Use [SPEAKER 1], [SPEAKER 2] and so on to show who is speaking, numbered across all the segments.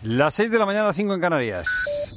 [SPEAKER 1] Las 6 de la mañana, 5 en Canarias.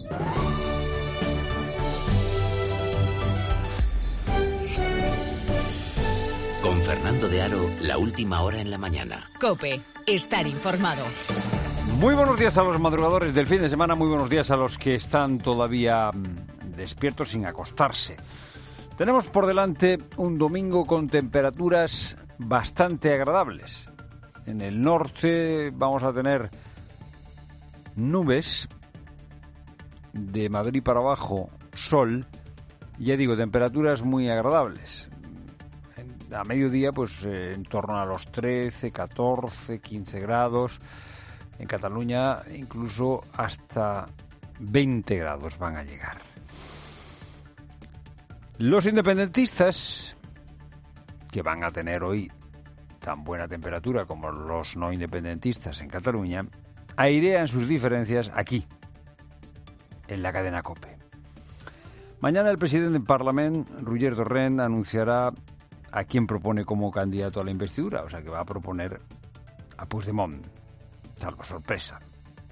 [SPEAKER 2] Con Fernando de Aro, la última hora en la mañana.
[SPEAKER 3] COPE, estar informado.
[SPEAKER 1] Muy buenos días a los madrugadores del fin de semana, muy buenos días a los que están todavía despiertos sin acostarse. Tenemos por delante un domingo con temperaturas bastante agradables. En el norte vamos a tener nubes, de Madrid para abajo sol, ya digo, temperaturas muy agradables. A mediodía, pues en torno a los 13, 14, 15 grados. En Cataluña incluso hasta 20 grados van a llegar. Los independentistas, que van a tener hoy tan buena temperatura como los no independentistas en Cataluña, airean sus diferencias aquí, en la cadena COPE. Mañana el presidente del Parlamento, Roger Torrent, anunciará a quién propone como candidato a la investidura, o sea que va a proponer a Puigdemont, salvo sorpresa.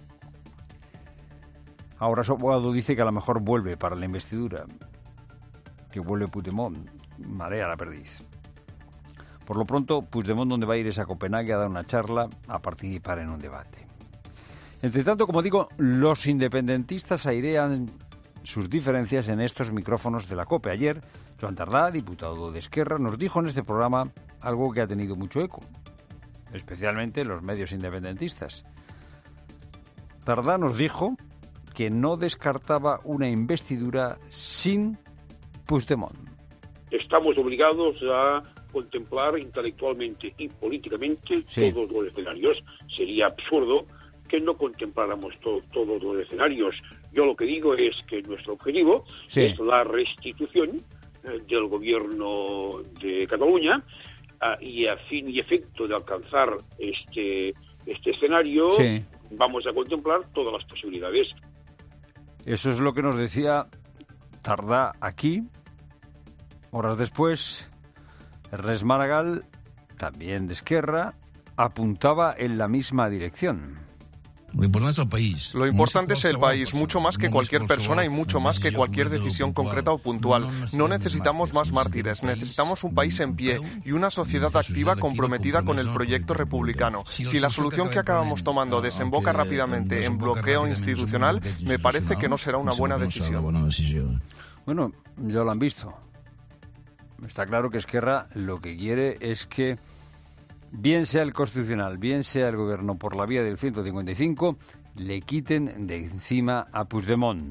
[SPEAKER 1] Ahora su abogado dice que a lo mejor vuelve para la investidura, que vuelve Puigdemont, marea la perdiz. Por lo pronto, Puigdemont donde va a ir es a Copenhague a dar una charla, a participar en un debate. Entre tanto, como digo, los independentistas airean sus diferencias en estos micrófonos de la COPE. Ayer, Joan Tardá, diputado de Esquerra, nos dijo en este programa algo que ha tenido mucho eco, especialmente en los medios independentistas. Tardá nos dijo que no descartaba una investidura sin Puigdemont.
[SPEAKER 4] Estamos obligados a contemplar intelectualmente y políticamente todos los escenarios. Sería absurdo que no contempláramos todos los escenarios. Yo lo que digo es que nuestro objetivo es la restitución del gobierno de Cataluña y a fin y efecto de alcanzar este escenario vamos a contemplar todas las posibilidades.
[SPEAKER 1] Eso es lo que nos decía Tardá aquí. Horas después, Ernest Maragall, también de Esquerra, apuntaba en la misma dirección.
[SPEAKER 5] Lo importante es el país.
[SPEAKER 6] Lo importante es el país, mucho más que cualquier persona y mucho más que cualquier decisión concreta o puntual. No necesitamos más mártires, necesitamos un país en pie y una sociedad activa comprometida con el proyecto republicano. Si la solución que acabamos tomando desemboca rápidamente en bloqueo institucional, me parece que no será una buena decisión.
[SPEAKER 1] Bueno, ya lo han visto. Está claro que Esquerra lo que quiere es que bien sea el Constitucional, bien sea el Gobierno por la vía del 155, le quiten de encima a Puigdemont.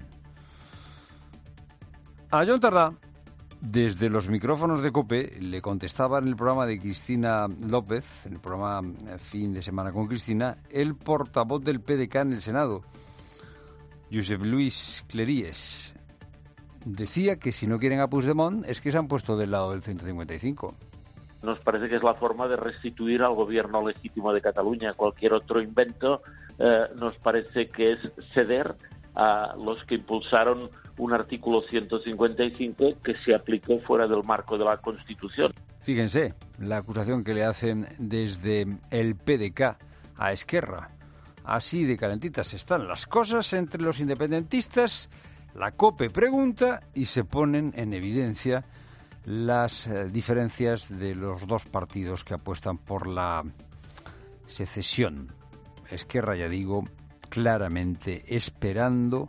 [SPEAKER 1] A Joan Tardá, desde los micrófonos de COPE, le contestaba en el programa de Cristina López, en el programa Fin de Semana con Cristina, el portavoz del PDK en el Senado, Josep Luis Cleries. Decía que si no quieren a Puigdemont es que se han puesto del lado del 155.
[SPEAKER 7] Nos parece que es la forma de restituir al gobierno legítimo de Cataluña. Cualquier otro invento nos parece que es ceder a los que impulsaron un artículo 155 que se aplicó fuera del marco de la Constitución.
[SPEAKER 1] Fíjense, la acusación que le hacen desde el PDK a Esquerra. Así de calentitas están las cosas entre los independentistas. La COPE pregunta y se ponen en evidencia las diferencias de los dos partidos que apuestan por la secesión. Esquerra, ya digo, claramente esperando,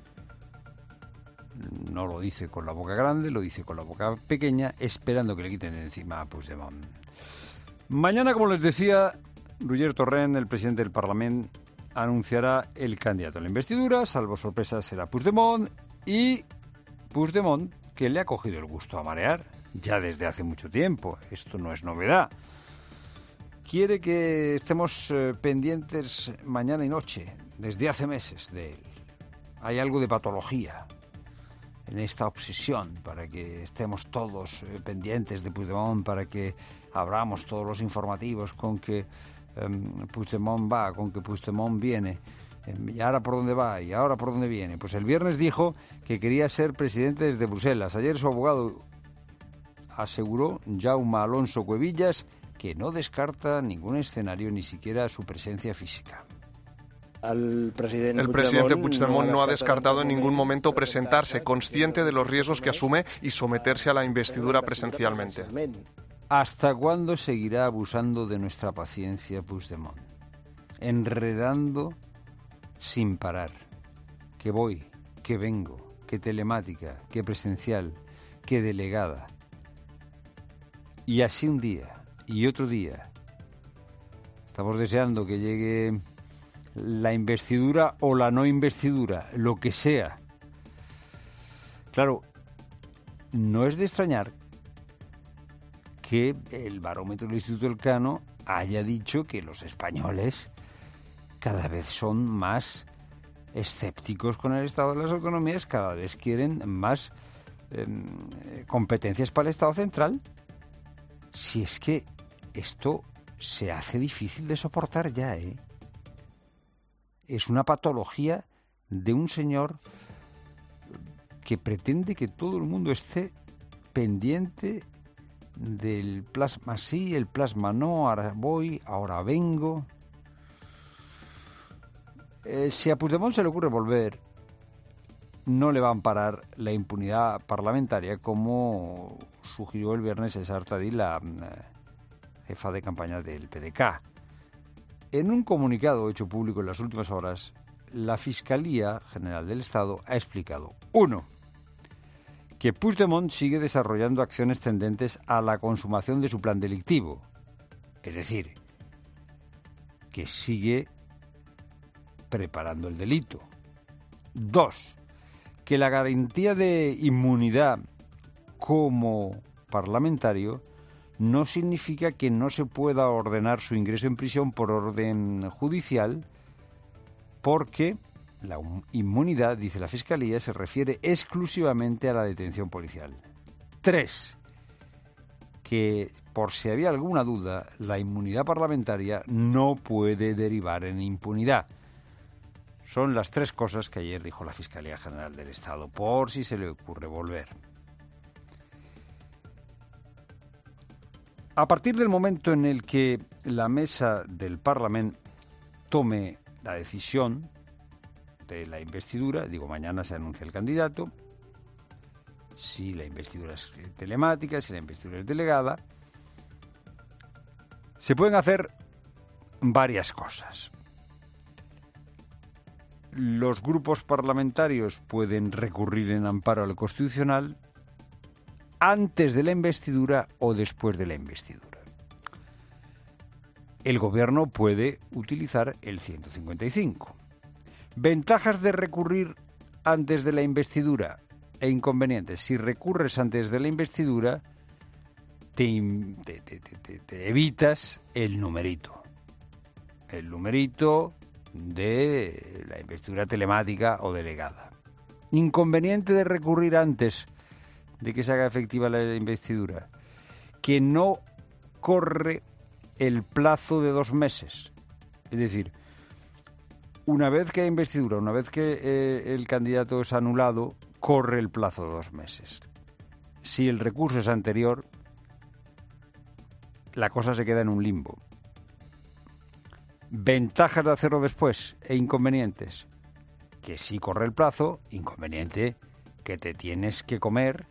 [SPEAKER 1] no lo dice con la boca grande, lo dice con la boca pequeña, esperando que le quiten de encima a Puigdemont. Mañana, como les decía, Roger Torrent, el presidente del Parlamento, anunciará el candidato a la investidura, salvo sorpresa será Puigdemont, y Puigdemont, que le ha cogido el gusto a marear ya desde hace mucho tiempo, esto no es novedad. Quiere que estemos pendientes mañana y noche, desde hace meses de él. Hay algo de patología en esta obsesión para que estemos todos pendientes de Puigdemont, para que abramos todos los informativos con que Puigdemont va, con que Puigdemont viene, y ahora por dónde va, y ahora por dónde viene. Pues el viernes dijo que quería ser presidente desde Bruselas. Ayer su abogado aseguró, Jaume Alonso Cuevillas, que no descarta ningún escenario, ni siquiera su presencia física.
[SPEAKER 8] El presidente
[SPEAKER 6] Puigdemont no ha descartado en ningún momento presentarse, consciente de los riesgos que asume, y someterse a la investidura presencialmente.
[SPEAKER 1] ¿Hasta cuándo seguirá abusando de nuestra paciencia Puigdemont? Enredando sin parar. Que voy, que vengo, que telemática, que presencial, que delegada. Y así un día y otro día. Estamos deseando que llegue la investidura o la no investidura, lo que sea. Claro, no es de extrañar que el barómetro del Instituto Elcano haya dicho que los españoles cada vez son más escépticos con el estado de las autonomías, cada vez quieren más competencias para el Estado central. Si es que esto se hace difícil de soportar ya, ¿eh? Es una patología de un señor que pretende que todo el mundo esté pendiente del plasma sí, el plasma no, ahora voy, ahora vengo. Si a Puigdemont se le ocurre volver, no le va a amparar la impunidad parlamentaria, como sugirió el viernes César Tadí, la jefa de campaña del PDK. En un comunicado hecho público en las últimas horas, la Fiscalía General del Estado ha explicado: 1. Que Puigdemont sigue desarrollando acciones tendentes a la consumación de su plan delictivo. Es decir, que sigue preparando el delito. 2. Que la garantía de inmunidad como parlamentario no significa que no se pueda ordenar su ingreso en prisión por orden judicial, porque la inmunidad, dice la Fiscalía, se refiere exclusivamente a la detención policial. 3. Que, por si había alguna duda, la inmunidad parlamentaria no puede derivar en impunidad. Son las 3 cosas que ayer dijo la Fiscalía General del Estado, por si se le ocurre volver. A partir del momento en el que la mesa del Parlamento tome la decisión de la investidura, digo, mañana se anuncia el candidato, si la investidura es telemática, si la investidura es delegada, se pueden hacer varias cosas. Los grupos parlamentarios pueden recurrir en amparo al Constitucional antes de la investidura o después de la investidura. El Gobierno puede utilizar el 155. Ventajas de recurrir antes de la investidura e inconvenientes. Si recurres antes de la investidura, te evitas el numerito. El numerito de la investidura telemática o delegada. Inconveniente de recurrir antes de que se haga efectiva la investidura, que no corre el plazo de 2 meses. Es decir, una vez que hay investidura, una vez que el candidato es anulado, corre el plazo de 2 meses. Si el recurso es anterior, la cosa se queda en un limbo. Ventajas de hacerlo después e inconvenientes: que sí corre el plazo, inconveniente que te tienes que comer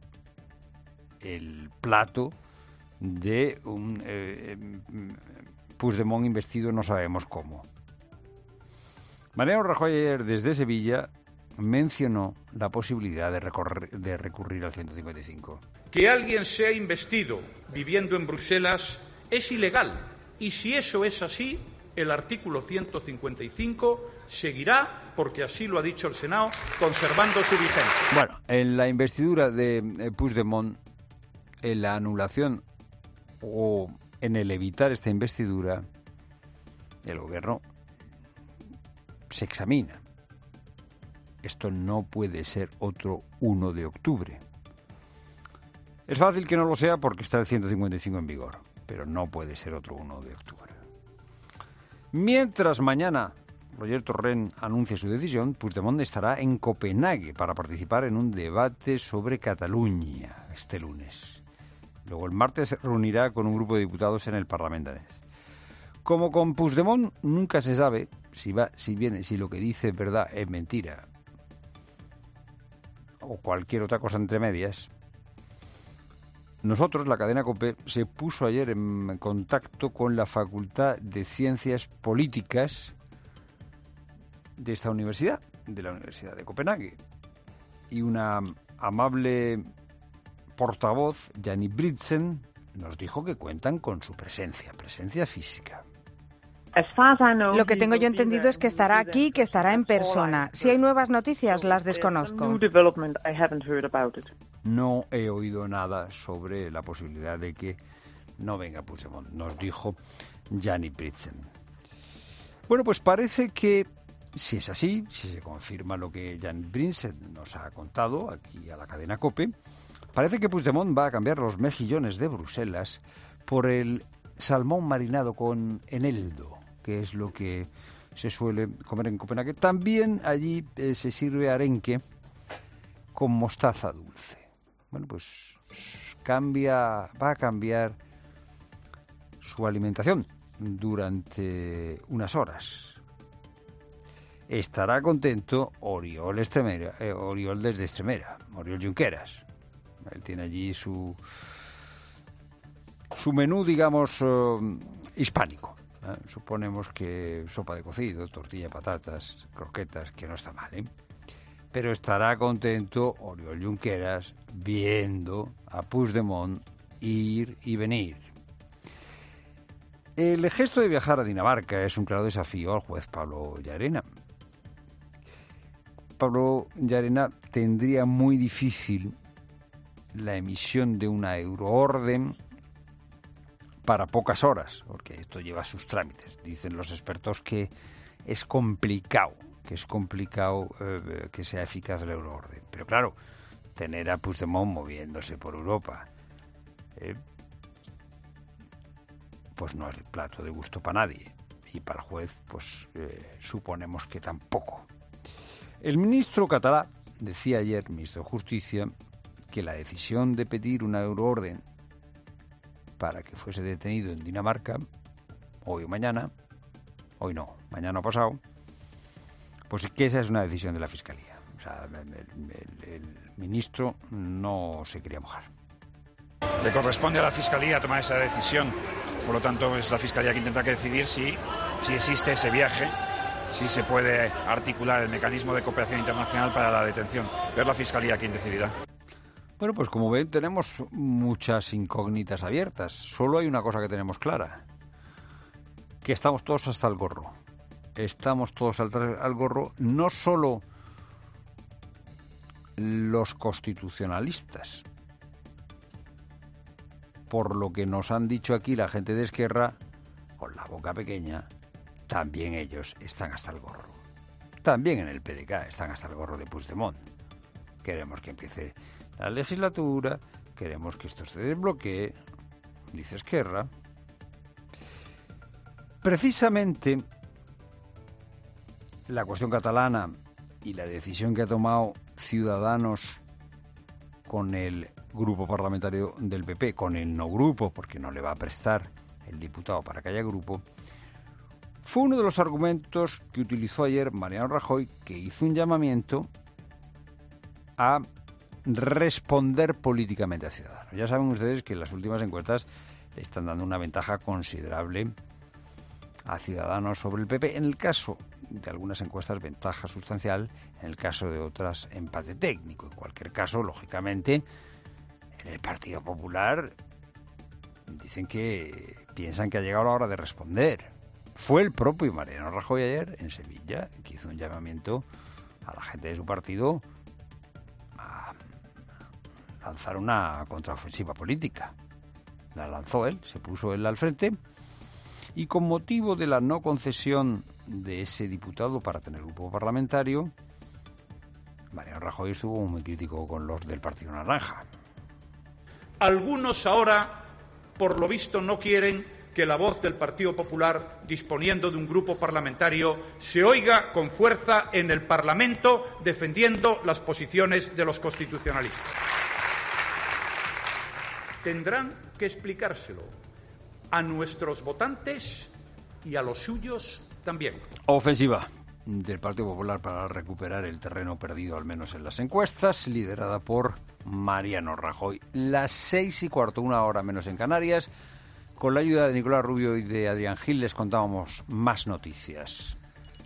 [SPEAKER 1] el plato de un Puigdemont investido no sabemos cómo. Mariano Rajoy ayer desde Sevilla mencionó la posibilidad de recurrir al 155.
[SPEAKER 9] Que alguien sea investido viviendo en Bruselas es ilegal, y si eso es así, el artículo 155 seguirá, porque así lo ha dicho el Senado, conservando su vigencia.
[SPEAKER 1] Bueno, en la investidura de Puigdemont, en la anulación o en el evitar esta investidura, el Gobierno se examina. Esto no puede ser otro 1 de octubre. Es fácil que no lo sea porque está el 155 en vigor, pero no puede ser otro 1 de octubre. Mientras mañana Roger Torrent anuncia su decisión, Puigdemont estará en Copenhague para participar en un debate sobre Cataluña este lunes. Luego el martes se reunirá con un grupo de diputados en el Parlamento danés. Como con Puigdemont nunca se sabe si lo que dice es verdad, es mentira o cualquier otra cosa entre medias. Nosotros, la cadena COPE, se puso ayer en contacto con la Facultad de Ciencias Políticas de esta universidad, de la Universidad de Copenhague, y una amable portavoz, Janni Britsen, nos dijo que cuentan con su presencia física.
[SPEAKER 8] Lo que tengo yo entendido es que estará aquí, que estará en persona. Si hay nuevas noticias, las desconozco.
[SPEAKER 1] No he oído nada sobre la posibilidad de que no venga Puigdemont, nos dijo Janni Britsen. Bueno, pues parece que si es así, si se confirma lo que Janni Britsen nos ha contado aquí a la cadena COPE, parece que Puigdemont va a cambiar los mejillones de Bruselas por el salmón marinado con eneldo, que es lo que se suele comer en Copenhague. También allí se sirve arenque con mostaza dulce. Bueno, pues va a cambiar su alimentación durante unas horas. Estará contento Oriol desde Extremera, Oriol Junqueras. Él tiene allí su menú, digamos, hispánico. Suponemos que sopa de cocido, tortilla de patatas, croquetas, que no está mal, ¿eh? Pero estará contento Oriol Junqueras viendo a Puigdemont ir y venir. El gesto de viajar a Dinamarca es un claro desafío al juez Pablo Llarena. Pablo Llarena tendría muy difícil la emisión de una euroorden para pocas horas, porque esto lleva sus trámites. Dicen los expertos que es complicado que sea eficaz la euroorden. Pero claro, tener a Puigdemont moviéndose por Europa, pues no es el plato de gusto para nadie. Y para el juez, pues suponemos que tampoco. El ministro catalá decía ayer, ministro de Justicia, que la decisión de pedir una euroorden para que fuese detenido en Dinamarca, hoy o mañana, hoy no, mañana o pasado, pues que esa es una decisión de la Fiscalía. O sea, el ministro no se quería mojar.
[SPEAKER 10] Le corresponde a la Fiscalía tomar esa decisión. Por lo tanto, es la Fiscalía que tendrá que decidir si existe ese viaje, si se puede articular el mecanismo de cooperación internacional para la detención. Pero es la Fiscalía quien decidirá.
[SPEAKER 1] Bueno, pues como ven, tenemos muchas incógnitas abiertas. Solo hay una cosa que tenemos clara, que estamos todos hasta el gorro. Estamos todos al gorro, no solo los constitucionalistas, por lo que nos han dicho aquí la gente de Esquerra, con la boca pequeña, también ellos están hasta el gorro. También en el PDK están hasta el gorro de Puigdemont. Queremos que empiece la legislatura, queremos que esto se desbloquee, dice Esquerra. Precisamente la cuestión catalana y la decisión que ha tomado Ciudadanos con el grupo parlamentario del PP, con el no grupo, porque no le va a prestar el diputado para que haya grupo, fue uno de los argumentos que utilizó ayer Mariano Rajoy, que hizo un llamamiento a responder políticamente a Ciudadanos. Ya saben ustedes que las últimas encuestas le están dando una ventaja considerable a Ciudadanos sobre el PP. En el caso de algunas encuestas, ventaja sustancial. En el caso de otras, empate técnico. En cualquier caso, lógicamente, en el Partido Popular dicen que piensan que ha llegado la hora de responder. Fue el propio Mariano Rajoy ayer en Sevilla que hizo un llamamiento a la gente de su partido a lanzar una contraofensiva política. La lanzó él, se puso él al frente, y con motivo de la no concesión de ese diputado para tener grupo parlamentario, Mariano Rajoy estuvo muy crítico con los del Partido Naranja.
[SPEAKER 9] Algunos ahora, por lo visto, no quieren que la voz del Partido Popular, disponiendo de un grupo parlamentario, se oiga con fuerza en el Parlamento defendiendo las posiciones de los constitucionalistas. Tendrán que explicárselo a nuestros votantes y a los suyos también.
[SPEAKER 1] Ofensiva del Partido Popular para recuperar el terreno perdido, al menos en las encuestas, liderada por Mariano Rajoy. Las 6:15, 1 hora menos en Canarias. Con la ayuda de Nicolás Rubio y de Adrián Gil les contábamos más noticias.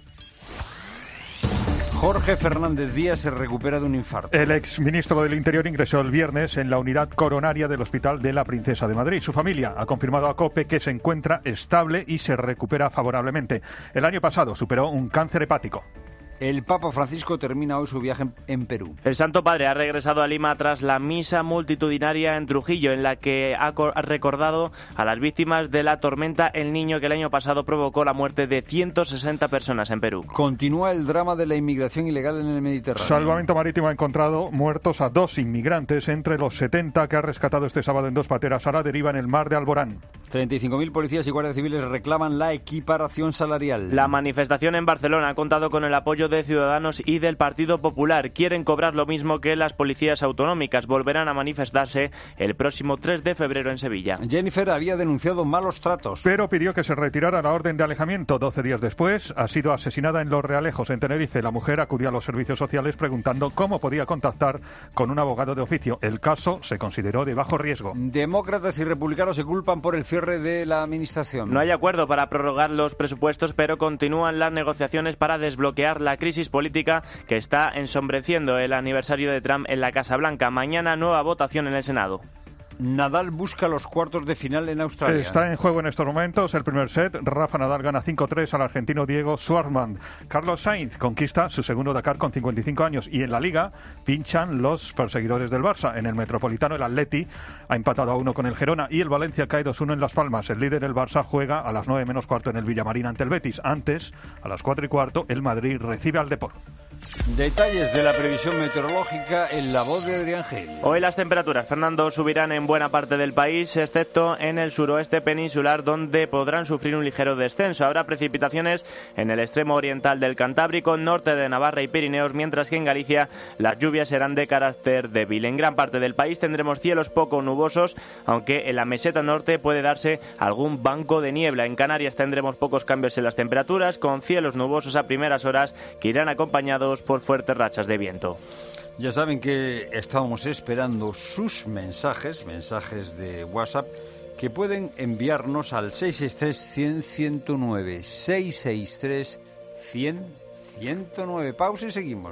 [SPEAKER 1] Jorge Fernández Díaz se recupera de un infarto.
[SPEAKER 11] El exministro del Interior ingresó el viernes en la unidad coronaria del Hospital de la Princesa de Madrid. Su familia ha confirmado a COPE que se encuentra estable y se recupera favorablemente. El año pasado superó un cáncer hepático.
[SPEAKER 1] El Papa Francisco termina hoy su viaje en Perú.
[SPEAKER 12] El Santo Padre ha regresado a Lima tras la misa multitudinaria en Trujillo, en la que ha recordado a las víctimas de la tormenta El Niño, que el año pasado provocó la muerte de 160 personas en Perú.
[SPEAKER 1] Continúa el drama de la inmigración ilegal en el Mediterráneo.
[SPEAKER 11] Salvamento Marítimo ha encontrado muertos a 2 inmigrantes entre los 70 que ha rescatado este sábado en 2 pateras a la deriva en el mar de Alborán.
[SPEAKER 1] 35.000 policías y guardias civiles reclaman la equiparación salarial.
[SPEAKER 12] La manifestación en Barcelona ha contado con el apoyo de Ciudadanos y del Partido Popular. Quieren cobrar lo mismo que las policías autonómicas. Volverán a manifestarse el próximo 3 de febrero en Sevilla.
[SPEAKER 1] Jennifer había denunciado malos tratos,
[SPEAKER 11] pero pidió que se retirara la orden de alejamiento. 12 días después ha sido asesinada en Los Realejos, en Tenerife. La mujer acudió a los servicios sociales preguntando cómo podía contactar con un abogado de oficio. El caso se consideró de bajo riesgo.
[SPEAKER 1] Demócratas y republicanos se culpan por el cierre de la administración.
[SPEAKER 12] No hay acuerdo para prorrogar los presupuestos, pero continúan las negociaciones para desbloquear la crisis política que está ensombreciendo el aniversario de Trump en la Casa Blanca. Mañana nueva votación en el Senado.
[SPEAKER 1] Nadal busca los cuartos de final en Australia.
[SPEAKER 11] Está en juego en estos momentos el primer set. Rafa Nadal gana 5-3 al argentino Diego Schwartzman. Carlos Sainz conquista su segundo Dakar con 55 años. Y en la Liga pinchan los perseguidores del Barça. En el Metropolitano el Atleti ha empatado a 1 con el Girona y el Valencia cae 2-1 en Las Palmas. El líder, el Barça, juega a las 9 menos cuarto en el Villamarín ante el Betis. Antes, a las 4:15, el Madrid recibe al Depor.
[SPEAKER 1] Detalles de la previsión meteorológica en la voz de Adrián Gil.
[SPEAKER 12] Hoy las temperaturas, Fernando, subirán en buena parte del país, excepto en el suroeste peninsular, donde podrán sufrir un ligero descenso. Habrá precipitaciones en el extremo oriental del Cantábrico, norte de Navarra y Pirineos, mientras que en Galicia las lluvias serán de carácter débil. En gran parte del país tendremos cielos poco nubosos, aunque en la meseta norte puede darse algún banco de niebla. En Canarias tendremos pocos cambios en las temperaturas, con cielos nubosos a primeras horas que irán acompañados por fuertes rachas de viento.
[SPEAKER 1] Ya saben que estábamos esperando sus mensajes de WhatsApp, que pueden enviarnos al 663-100-109, 663-100-109. Pausa y seguimos.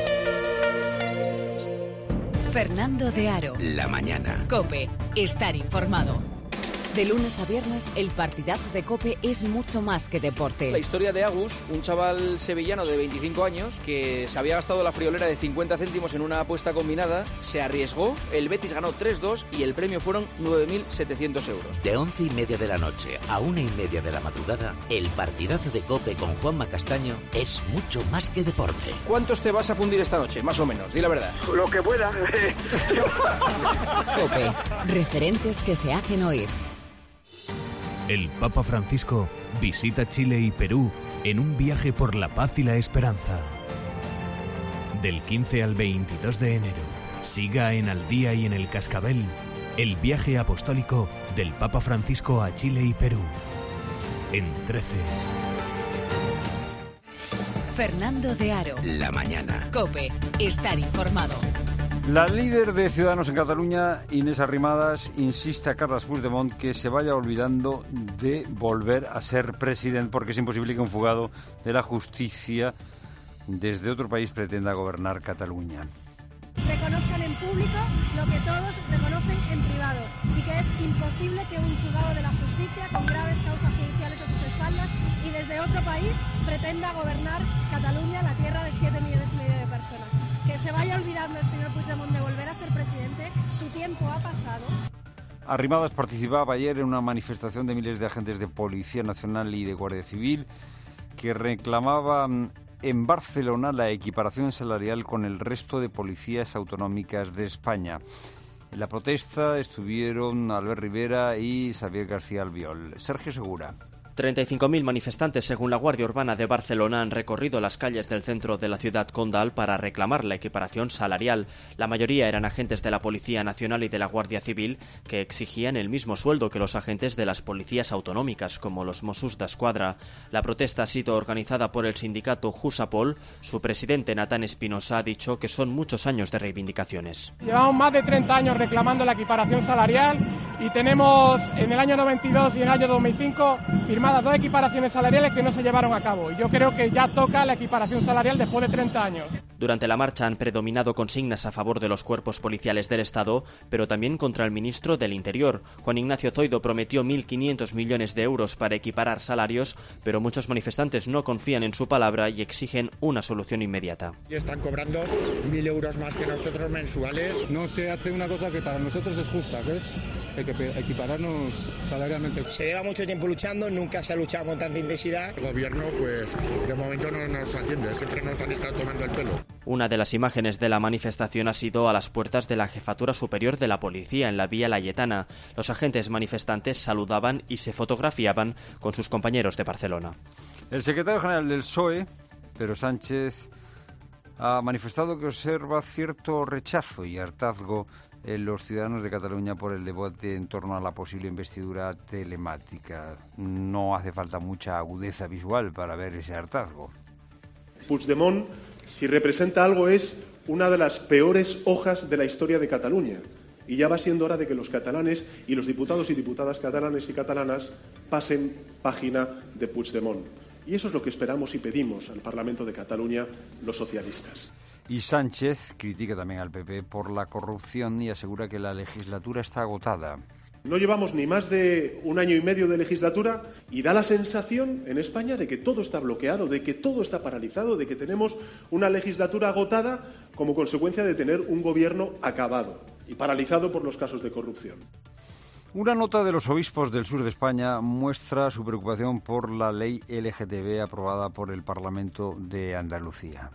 [SPEAKER 3] Fernando de Aro.
[SPEAKER 2] La mañana.
[SPEAKER 3] COPE. Estar informado. De lunes a viernes, el partidazo de COPE es mucho más que deporte.
[SPEAKER 13] La historia de Agus, un chaval sevillano de 25 años que se había gastado la friolera de 50 céntimos en una apuesta combinada, se arriesgó, el Betis ganó 3-2 y el premio fueron 9.700 euros.
[SPEAKER 2] De 11:30 de la noche a 1:30 de la madrugada, el partidazo de COPE con Juanma Castaño es mucho más que deporte.
[SPEAKER 13] ¿Cuántos te vas a fundir esta noche? Más o menos, di la verdad.
[SPEAKER 4] Lo que pueda.
[SPEAKER 3] COPE. Referentes que se hacen oír.
[SPEAKER 14] El Papa Francisco visita Chile y Perú en un viaje por la paz y la esperanza. Del 15 al 22 de enero, siga en Al Día y en El Cascabel el viaje apostólico del Papa Francisco a Chile y Perú. En 13.
[SPEAKER 3] Fernando de Aro.
[SPEAKER 2] La mañana.
[SPEAKER 3] COPE. Estar informado.
[SPEAKER 1] La líder de Ciudadanos en Cataluña, Inés Arrimadas, insiste a Carles Puigdemont que se vaya olvidando de volver a ser presidente, porque es imposible que un fugado de la justicia desde otro país pretenda gobernar Cataluña.
[SPEAKER 15] Reconozcan en público lo que todos reconocen en privado y que es imposible que un fugado de la justicia con graves causas judiciales a sus espaldas y desde otro país pretenda gobernar Cataluña, la tierra de 7,5 millones de personas. Que se vaya olvidando el señor Puigdemont de volver a ser presidente, su tiempo ha pasado.
[SPEAKER 1] Arrimadas participaba ayer en una manifestación de miles de agentes de Policía Nacional y de Guardia Civil que reclamaban en Barcelona la equiparación salarial con el resto de policías autonómicas de España. En la protesta estuvieron Albert Rivera y Xavier García Albiol. Sergio Segura.
[SPEAKER 16] 35.000 manifestantes, según la Guardia Urbana de Barcelona, han recorrido las calles del centro de la ciudad condal para reclamar la equiparación salarial. La mayoría eran agentes de la Policía Nacional y de la Guardia Civil, que exigían el mismo sueldo que los agentes de las policías autonómicas, como los Mossos d'Esquadra. La protesta ha sido organizada por el sindicato Jusapol. Su presidente, Natán Espinosa, ha dicho que son muchos años de reivindicaciones.
[SPEAKER 17] Llevamos más de 30 años reclamando la equiparación salarial y tenemos en el año 92 y en el año 2005 firmadas 2 equiparaciones salariales que no se llevaron a cabo. Yo creo que ya toca la equiparación salarial después de 30 años.
[SPEAKER 16] Durante la marcha han predominado consignas a favor de los cuerpos policiales del Estado, pero también contra el ministro del Interior. Juan Ignacio Zoido prometió 1.500 millones de euros para equiparar salarios, pero muchos manifestantes no confían en su palabra y exigen una solución inmediata.
[SPEAKER 18] Y están cobrando 1.000 euros más que nosotros mensuales.
[SPEAKER 19] No se hace una cosa que para nosotros es justa, que es equipararnos salarialmente.
[SPEAKER 18] Se lleva mucho tiempo luchando, nunca se ha luchado con tanta intensidad. El gobierno, pues, de momento no nos atiende, siempre nos han estado tomando el pelo.
[SPEAKER 16] Una de las imágenes de la manifestación ha sido a las puertas de la Jefatura Superior de la Policía en la Vía Layetana. Los agentes manifestantes saludaban y se fotografiaban con sus compañeros de Barcelona.
[SPEAKER 1] El secretario general del PSOE, Pedro Sánchez, ha manifestado que observa cierto rechazo y hartazgo en los ciudadanos de Cataluña por el debate en torno a la posible investidura telemática. No hace falta mucha agudeza visual para ver ese hartazgo.
[SPEAKER 20] Puigdemont, si representa algo, es una de las peores hojas de la historia de Cataluña. Y ya va siendo hora de que los catalanes y los diputados y diputadas catalanes y catalanas pasen página de Puigdemont. Y eso es lo que esperamos y pedimos al Parlamento de Cataluña los socialistas.
[SPEAKER 1] Y Sánchez critica también al PP por la corrupción y asegura que la legislatura está agotada.
[SPEAKER 20] No llevamos ni más de 1 año y medio de legislatura y da la sensación en España de que todo está bloqueado, de que todo está paralizado, de que tenemos una legislatura agotada como consecuencia de tener un gobierno acabado y paralizado por los casos de corrupción.
[SPEAKER 1] Una nota de los obispos del sur de España muestra su preocupación por la ley LGTB aprobada por el Parlamento de Andalucía.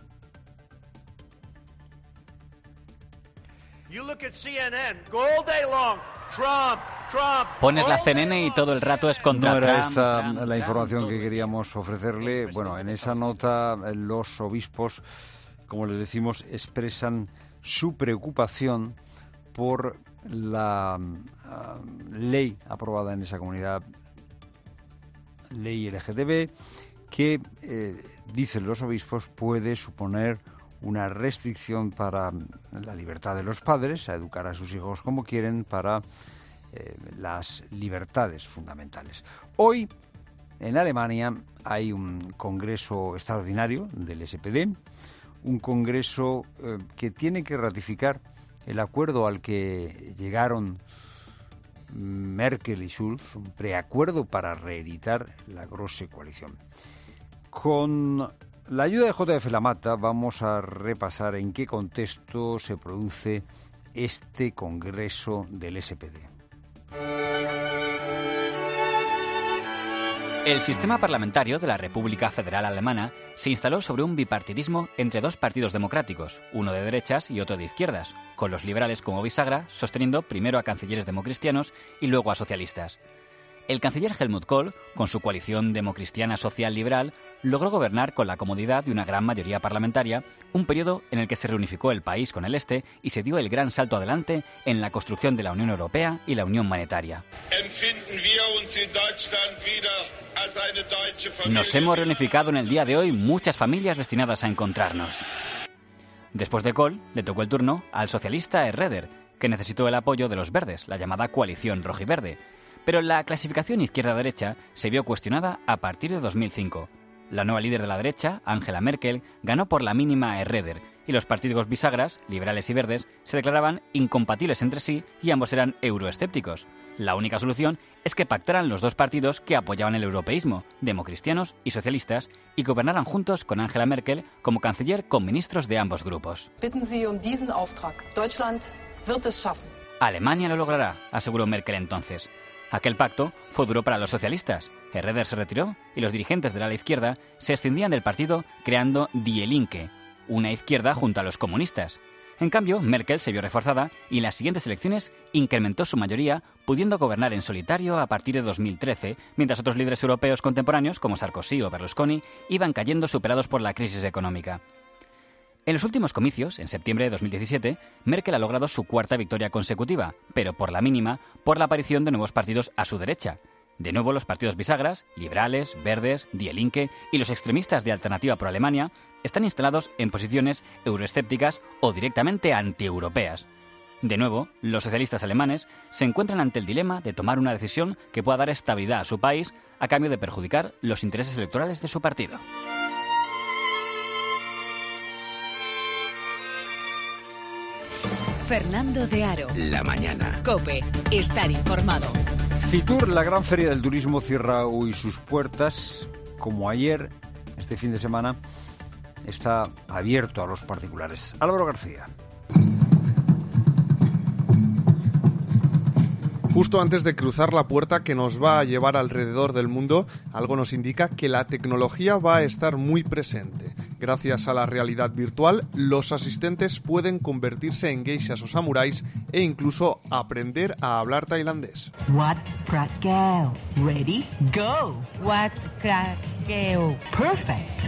[SPEAKER 21] You look at CNN, go all day long. Trump.
[SPEAKER 22] Pones la CNN y todo el rato es contra
[SPEAKER 1] Trump. No era
[SPEAKER 22] Trump,
[SPEAKER 1] esta la información que queríamos ofrecerle. Bueno, en esa nota los obispos, como les decimos, expresan su preocupación por la ley aprobada en esa comunidad, ley LGTB, que, dicen los obispos, puede suponer una restricción para la libertad de los padres a educar a sus hijos como quieren, para las libertades fundamentales. Hoy, en Alemania, hay un congreso extraordinario del SPD, un congreso que tiene que ratificar el acuerdo al que llegaron Merkel y Schulz, un preacuerdo para reeditar la Große Coalición. Con la ayuda de JF La Mata vamos a repasar en qué contexto se produce este congreso del SPD.
[SPEAKER 22] El sistema parlamentario de la República Federal Alemana se instaló sobre un bipartidismo entre 2 partidos democráticos, uno de derechas y otro de izquierdas, con los liberales como bisagra, sosteniendo primero a cancilleres democristianos y luego a socialistas. El canciller Helmut Kohl, con su coalición democristiana social-liberal, logró gobernar con la comodidad de una gran mayoría parlamentaria, un periodo en el que se reunificó el país con el Este y se dio el gran salto adelante en la construcción de la Unión Europea y la Unión Monetaria. Nos hemos reunificado en el día de hoy muchas familias destinadas a encontrarnos. Después de Kohl, le tocó el turno al socialista Herreder, que necesitó el apoyo de los verdes, la llamada coalición rojiverde. Pero la clasificación izquierda-derecha se vio cuestionada a partir de 2005. La nueva líder de la derecha, Angela Merkel, ganó por la mínima a Herreder, y los partidos bisagras, liberales y verdes, se declaraban incompatibles entre sí y ambos eran euroescépticos. La única solución es que pactaran los 2 partidos que apoyaban el europeísmo, democristianos y socialistas, y gobernaran juntos con Angela Merkel como canciller con ministros de ambos grupos.
[SPEAKER 23] Bitten Sie um diesen Auftrag. Deutschland wird es schaffen.
[SPEAKER 22] Alemania lo logrará, aseguró Merkel entonces. Aquel pacto fue duro para los socialistas. Herreder se retiró y los dirigentes de la ala izquierda se escindían del partido creando Die Linke, una izquierda junto a los comunistas. En cambio, Merkel se vio reforzada y en las siguientes elecciones incrementó su mayoría, pudiendo gobernar en solitario a partir de 2013, mientras otros líderes europeos contemporáneos, como Sarkozy o Berlusconi, iban cayendo superados por la crisis económica. En los últimos comicios, en septiembre de 2017, Merkel ha logrado su cuarta victoria consecutiva, pero por la mínima, por la aparición de nuevos partidos a su derecha. De nuevo, los partidos bisagras, liberales, verdes, Die Linke y los extremistas de Alternativa por Alemania están instalados en posiciones euroescépticas o directamente antieuropeas. De nuevo, los socialistas alemanes se encuentran ante el dilema de tomar una decisión que pueda dar estabilidad a su país a cambio de perjudicar los intereses electorales de su partido.
[SPEAKER 3] Fernando de Aro.
[SPEAKER 2] La mañana.
[SPEAKER 3] COPE. Estar informado.
[SPEAKER 1] Fitur, la gran feria del turismo, cierra hoy sus puertas. Como ayer, este fin de semana, está abierto a los particulares. Álvaro García.
[SPEAKER 5] Justo antes de cruzar la puerta que nos va a llevar alrededor del mundo, algo nos indica que la tecnología va a estar muy presente. Gracias a la realidad virtual, los asistentes pueden convertirse en geishas o samuráis e incluso aprender a hablar tailandés.
[SPEAKER 6] Wat krakeo. Ready? Go. Wat krakeo. Perfect.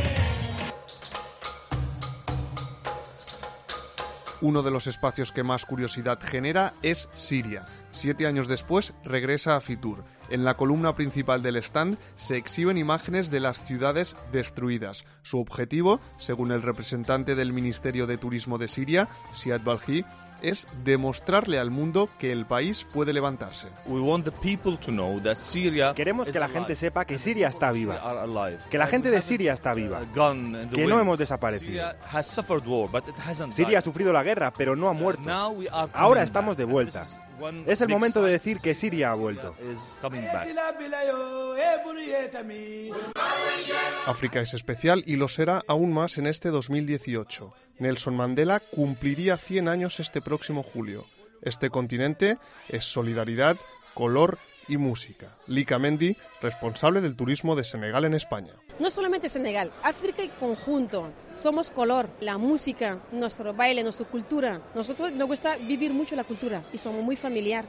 [SPEAKER 5] Uno de los espacios que más curiosidad genera es Siria. 7 años después regresa a Fitur. En la columna principal del stand se exhiben imágenes de las ciudades destruidas. Su objetivo, según el representante del Ministerio de Turismo de Siria, Siad Balhi, es demostrarle al mundo que el país puede levantarse.
[SPEAKER 7] Queremos que la gente sepa que Siria está viva, que la gente de Siria está viva, que no hemos desaparecido. Siria ha sufrido la guerra, pero no ha muerto. Ahora estamos de vuelta. Es el momento de decir que Siria ha vuelto.
[SPEAKER 5] África es especial y lo será aún más en este 2018. Nelson Mandela cumpliría 100 años este próximo julio. Este continente es solidaridad, color y música. Lika Mendy, responsable del turismo de Senegal en España.
[SPEAKER 24] No solamente Senegal, África en conjunto. Somos color, la música, nuestro baile, nuestra cultura. Nosotros nos gusta vivir mucho la cultura y somos muy familiar.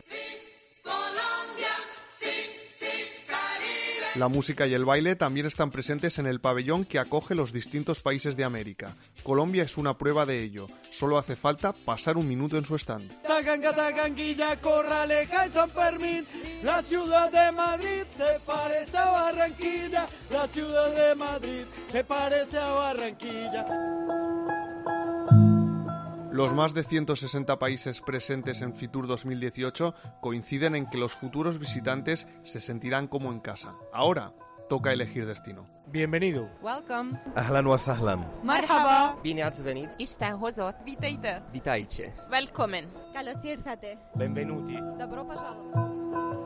[SPEAKER 5] La música y el baile también están presentes en el pabellón que acoge los distintos países de América. Colombia es una prueba de ello. Solo hace falta pasar un minuto en su stand.
[SPEAKER 25] Taganquilla, Corraleja y San Fermín. La ciudad de Madrid se parece a Barranquilla. La ciudad de Madrid se parece a Barranquilla.
[SPEAKER 5] Los más de 160 países presentes en Fitur 2018 coinciden en que los futuros visitantes se sentirán como en casa. Ahora toca elegir destino.
[SPEAKER 7] Bienvenido.
[SPEAKER 26] Welcome.
[SPEAKER 27] Ahlan wa sahlan.
[SPEAKER 26] Marhaba.
[SPEAKER 27] Bine-ați
[SPEAKER 26] Isten hozott. Vítejte.
[SPEAKER 27] Witajcie.
[SPEAKER 26] Welcome.
[SPEAKER 28] Καλώς ήρθατε.
[SPEAKER 7] Benvenuti.
[SPEAKER 28] Добро пожаловать.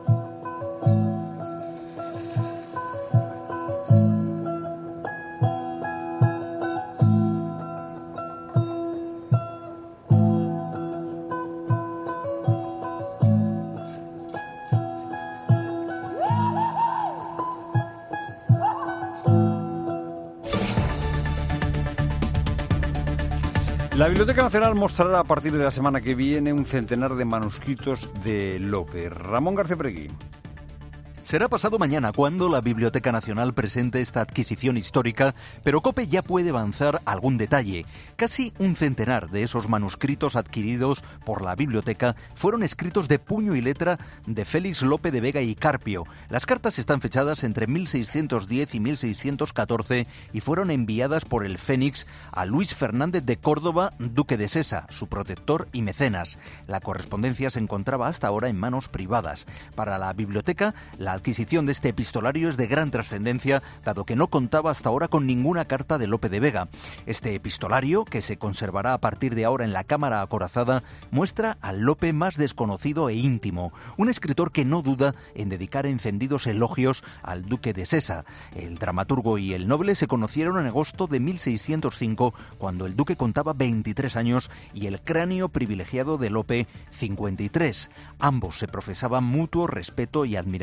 [SPEAKER 1] La Biblioteca Nacional mostrará a partir de la semana que viene un centenar de manuscritos de Lope. Ramón García Pregui.
[SPEAKER 29] Será pasado mañana cuando la Biblioteca Nacional presente esta adquisición histórica, pero COPE ya puede avanzar algún detalle. Casi un centenar de esos manuscritos adquiridos por la biblioteca fueron escritos de puño y letra de Félix Lope de Vega y Carpio. Las cartas están fechadas entre 1610 y 1614 y fueron enviadas por el Fénix a Luis Fernández de Córdoba, duque de Sesa, su protector y mecenas. La correspondencia se encontraba hasta ahora en manos privadas. Para la biblioteca, la adquisición de este epistolario es de gran trascendencia, dado que no contaba hasta ahora con ninguna carta de Lope de Vega. Este epistolario, que se conservará a partir de ahora en la Cámara Acorazada, muestra al Lope más desconocido e íntimo, un escritor que no duda en dedicar encendidos elogios al duque de Sesa. El dramaturgo y el noble se conocieron en agosto de 1605, cuando el duque contaba 23 años y el cráneo privilegiado de Lope 53. Ambos se profesaban mutuo respeto y admiración.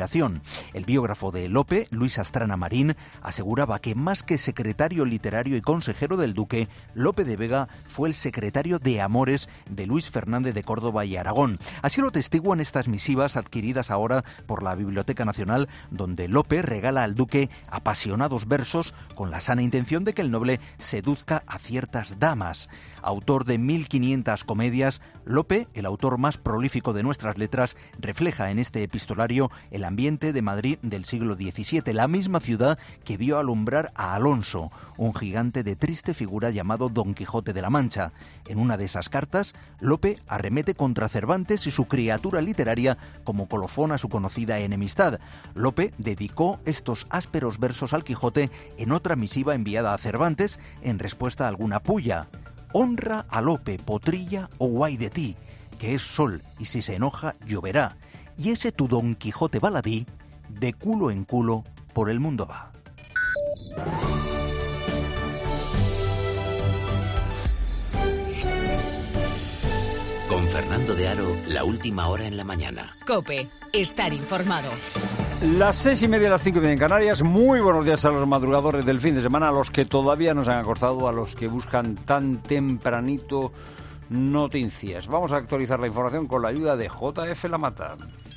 [SPEAKER 29] El biógrafo de Lope, Luis Astrana Marín, aseguraba que más que secretario literario y consejero del duque, Lope de Vega fue el secretario de amores de Luis Fernández de Córdoba y Aragón. Así lo atestiguan estas misivas adquiridas ahora por la Biblioteca Nacional, donde Lope regala al duque apasionados versos con la sana intención de que el noble seduzca a ciertas damas. Autor de 1500 comedias, Lope, el autor más prolífico de nuestras letras, refleja en este epistolario el ambiente de Madrid del siglo XVII, la misma ciudad que vio alumbrar a Alonso, un gigante de triste figura llamado Don Quijote de la Mancha. En una de esas cartas, Lope arremete contra Cervantes y su criatura literaria como colofón a su conocida enemistad. Lope dedicó estos ásperos versos al Quijote en otra misiva enviada a Cervantes en respuesta a alguna pulla. Honra a Lope, potrilla o guay de ti, que es sol y si se enoja lloverá. Y ese tu Don Quijote baladí, de culo en culo por el mundo va.
[SPEAKER 2] Con Fernando de Aro, la última hora en la mañana.
[SPEAKER 3] COPE, estar informado.
[SPEAKER 1] Las 6:30, las 5:30 en Canarias. Muy buenos días a los madrugadores del fin de semana, a los que todavía no se han acostado, a los que buscan tan tempranito noticias. Vamos a actualizar la información con la ayuda de JF La Mata.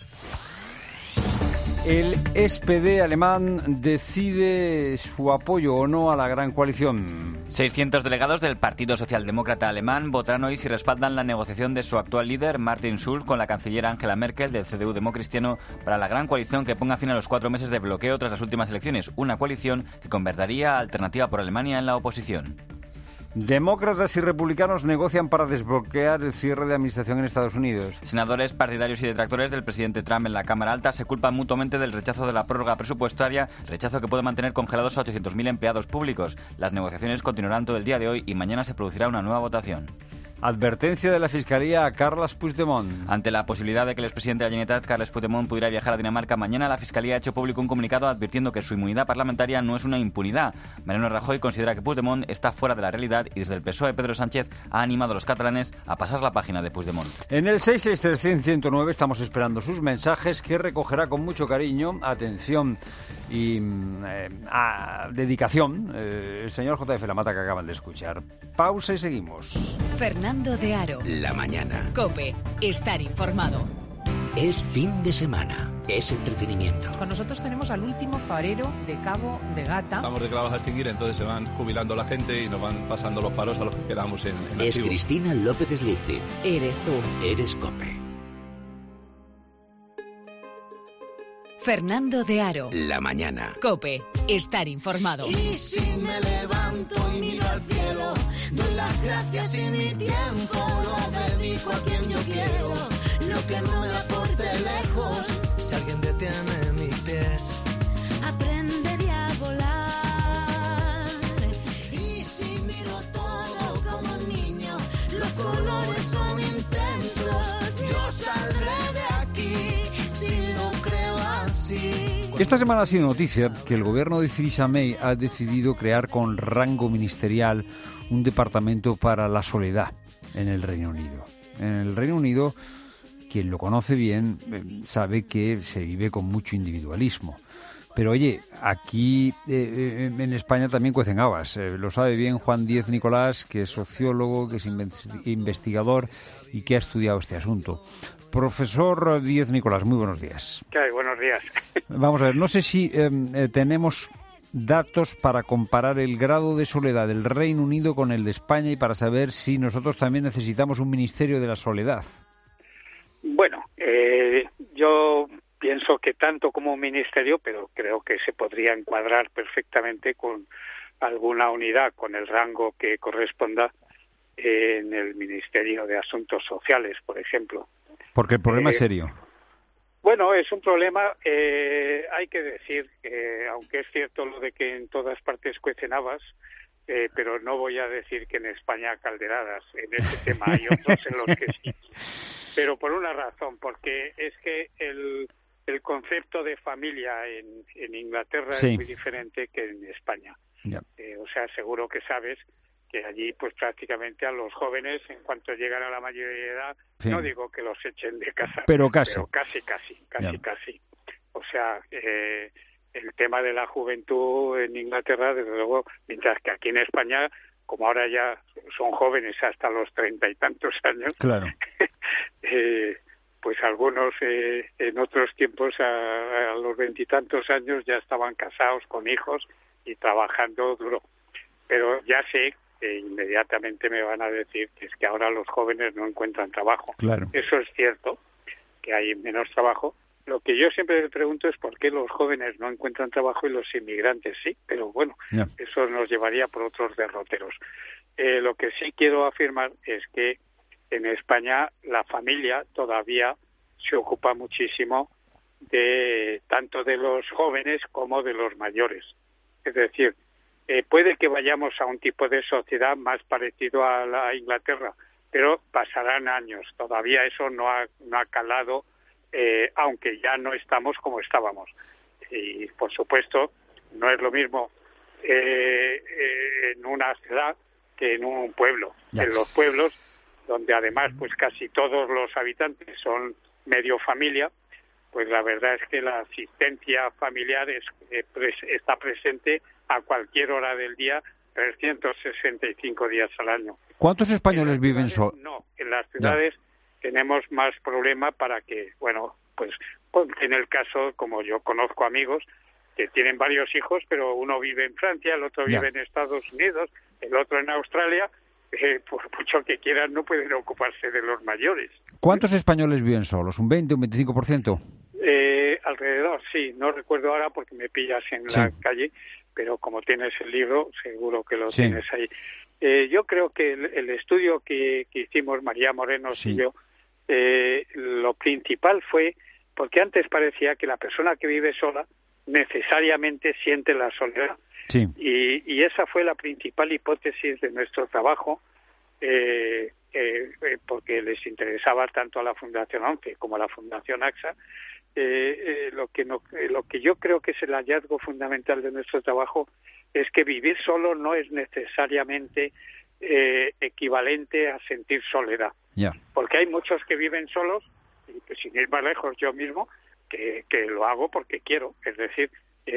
[SPEAKER 1] El SPD alemán decide su apoyo o no a la gran coalición.
[SPEAKER 22] 600 delegados del Partido Socialdemócrata Alemán votarán hoy si respaldan la negociación de su actual líder, Martin Schulz, con la canciller Angela Merkel del CDU democristiano para la gran coalición que ponga fin a los 4 meses de bloqueo tras las últimas elecciones. Una coalición que convertiría a Alternativa por Alemania en la oposición.
[SPEAKER 1] Demócratas y republicanos negocian para desbloquear el cierre de administración en Estados Unidos.
[SPEAKER 22] Senadores, partidarios y detractores del presidente Trump en la Cámara Alta se culpan mutuamente del rechazo de la prórroga presupuestaria, rechazo que puede mantener congelados a 800.000 empleados públicos. Las negociaciones continuarán todo el día de hoy y mañana se producirá una nueva votación.
[SPEAKER 1] Advertencia de la Fiscalía a Carles Puigdemont.
[SPEAKER 22] Ante la posibilidad de que el expresidente de la Generalitat, Carles Puigdemont, pudiera viajar a Dinamarca mañana, la Fiscalía ha hecho público un comunicado advirtiendo que su inmunidad parlamentaria no es una impunidad. Mariano Rajoy considera que Puigdemont está fuera de la realidad y desde el PSOE Pedro Sánchez ha animado a los catalanes a pasar la página de Puigdemont.
[SPEAKER 1] En el 663-100-109 estamos esperando sus mensajes que recogerá con mucho cariño, atención y dedicación el señor JF La Mata que acaban de escuchar. Pausa y seguimos.
[SPEAKER 3] Fernando de Aro.
[SPEAKER 2] La mañana.
[SPEAKER 3] COPE, estar informado.
[SPEAKER 2] Es fin de semana, es entretenimiento.
[SPEAKER 4] Con nosotros tenemos al último farero de Cabo de Gata.
[SPEAKER 8] Estamos declarados a extinguir, entonces se van jubilando la gente y nos van pasando los faros a los que quedamos en
[SPEAKER 2] Es
[SPEAKER 8] activo.
[SPEAKER 2] Cristina López Slipti.
[SPEAKER 3] Eres tú.
[SPEAKER 2] Eres COPE.
[SPEAKER 3] Fernando de Aro.
[SPEAKER 2] La mañana.
[SPEAKER 3] COPE, estar informado.
[SPEAKER 25] Y si me levanto y miro al cielo, doy las gracias y mi tiempo lo dedico a quien yo quiero. Lo que no me aporte lejos, si alguien detiene mis pies,
[SPEAKER 28] aprenderé a volar.
[SPEAKER 25] y si miro todo como un niño, los colores son intensos. Yo saldré de aquí si lo creo así.
[SPEAKER 1] Esta semana ha sido noticia que el gobierno de Theresa May ha decidido crear con rango ministerial un departamento para la soledad en el Reino Unido. En el Reino Unido, quien lo conoce bien sabe que se vive con mucho individualismo. Pero oye, aquí en España también cuecen habas. Lo sabe bien Juan Díez Nicolás, que es sociólogo, que es investigador y que ha estudiado este asunto. Profesor Díez Nicolás, muy buenos días.
[SPEAKER 9] ¿Qué hay? Buenos días.
[SPEAKER 1] Vamos a ver, no sé si tenemos datos para comparar el grado de soledad del Reino Unido con el de España y para saber si nosotros también necesitamos un Ministerio de la Soledad.
[SPEAKER 9] Bueno, yo pienso que tanto como un ministerio, pero creo que se podría encuadrar perfectamente con alguna unidad con el rango que corresponda en el Ministerio de Asuntos Sociales, por ejemplo.
[SPEAKER 1] Porque el problema es serio.
[SPEAKER 9] Bueno, es un problema, hay que decir que, aunque es cierto lo de que en todas partes cuecen habas, pero no voy a decir que en España calderadas. En ese tema hay otros en los que sí. Pero por una razón, porque es que el concepto de familia en Inglaterra
[SPEAKER 1] sí.
[SPEAKER 9] es muy diferente que en España.
[SPEAKER 1] Ya.
[SPEAKER 9] O sea, seguro que sabes que allí pues prácticamente a los jóvenes, en cuanto llegan a la mayoría de edad, sí. No digo que los echen de casa,
[SPEAKER 1] pero casi.
[SPEAKER 9] Pero casi. O sea, el tema de la juventud en Inglaterra, desde luego, mientras que aquí en España, como ahora ya son jóvenes hasta los 30 y tantos años,
[SPEAKER 1] claro.
[SPEAKER 9] Pues algunos en otros tiempos a los 20 y tantos años ya estaban casados con hijos y trabajando duro. Pero ya sé que inmediatamente me van a decir que es que ahora los jóvenes no encuentran trabajo.
[SPEAKER 1] Claro.
[SPEAKER 9] Eso es cierto, que hay menos trabajo. Lo que yo siempre me pregunto es por qué los jóvenes no encuentran trabajo y los inmigrantes sí, pero bueno, eso nos llevaría por otros derroteros. Lo que sí quiero afirmar es que en España la familia todavía se ocupa muchísimo de tanto de los jóvenes como de los mayores. Es decir, puede que vayamos a un tipo de sociedad más parecido a la Inglaterra, pero pasarán años. Todavía eso no ha calado, aunque ya no estamos como estábamos. Y, por supuesto, no es lo mismo en una ciudad que en un pueblo. En los pueblos, donde además pues casi todos los habitantes son medio familia, pues la verdad es que la asistencia familiar está presente a cualquier hora del día, 365 días al año.
[SPEAKER 1] ¿Cuántos españoles viven solos?
[SPEAKER 9] No, en las ciudades tenemos más problema para que, bueno, pues en el caso, como yo conozco amigos que tienen varios hijos, pero uno vive en Francia, el otro vive en Estados Unidos, el otro en Australia, por mucho que quieran no pueden ocuparse de los mayores.
[SPEAKER 1] ¿Cuántos españoles viven solos? ¿Un 20, un 25%?
[SPEAKER 9] Alrededor, sí, no recuerdo ahora porque me pillas en la calle, pero como tienes el libro, seguro que lo tienes ahí. Yo creo que el estudio que hicimos María Moreno y yo, lo principal fue, porque antes parecía que la persona que vive sola necesariamente siente la soledad.
[SPEAKER 1] Sí.
[SPEAKER 9] Y esa fue la principal hipótesis de nuestro trabajo, porque les interesaba tanto a la Fundación ONCE como a la Fundación AXA. Lo que yo creo que es el hallazgo fundamental de nuestro trabajo es que vivir solo no es necesariamente equivalente a sentir soledad. Porque hay muchos que viven solos, y pues sin ir más lejos yo mismo, que lo hago porque quiero. Es decir,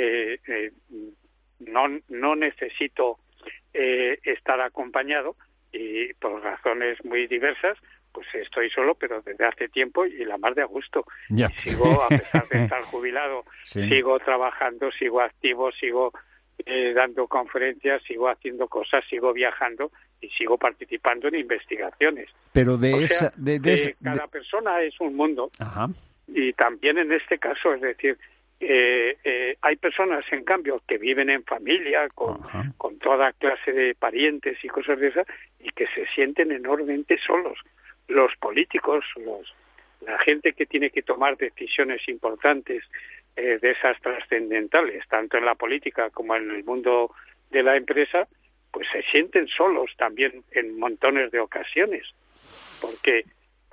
[SPEAKER 9] no necesito estar acompañado, y por razones muy diversas pues estoy solo, pero desde hace tiempo y la más de a gusto. Sigo, a pesar de estar jubilado, sigo trabajando, sigo activo, sigo dando conferencias, sigo haciendo cosas, sigo viajando y sigo participando en investigaciones.
[SPEAKER 1] Pero
[SPEAKER 9] cada persona es un mundo.
[SPEAKER 1] Ajá.
[SPEAKER 9] Y también en este caso, es decir, hay personas, en cambio, que viven en familia, con toda clase de parientes y cosas de esas, y que se sienten enormemente solos. Los políticos, la gente que tiene que tomar decisiones importantes, de esas trascendentales, tanto en la política como en el mundo de la empresa, pues se sienten solos también en montones de ocasiones, porque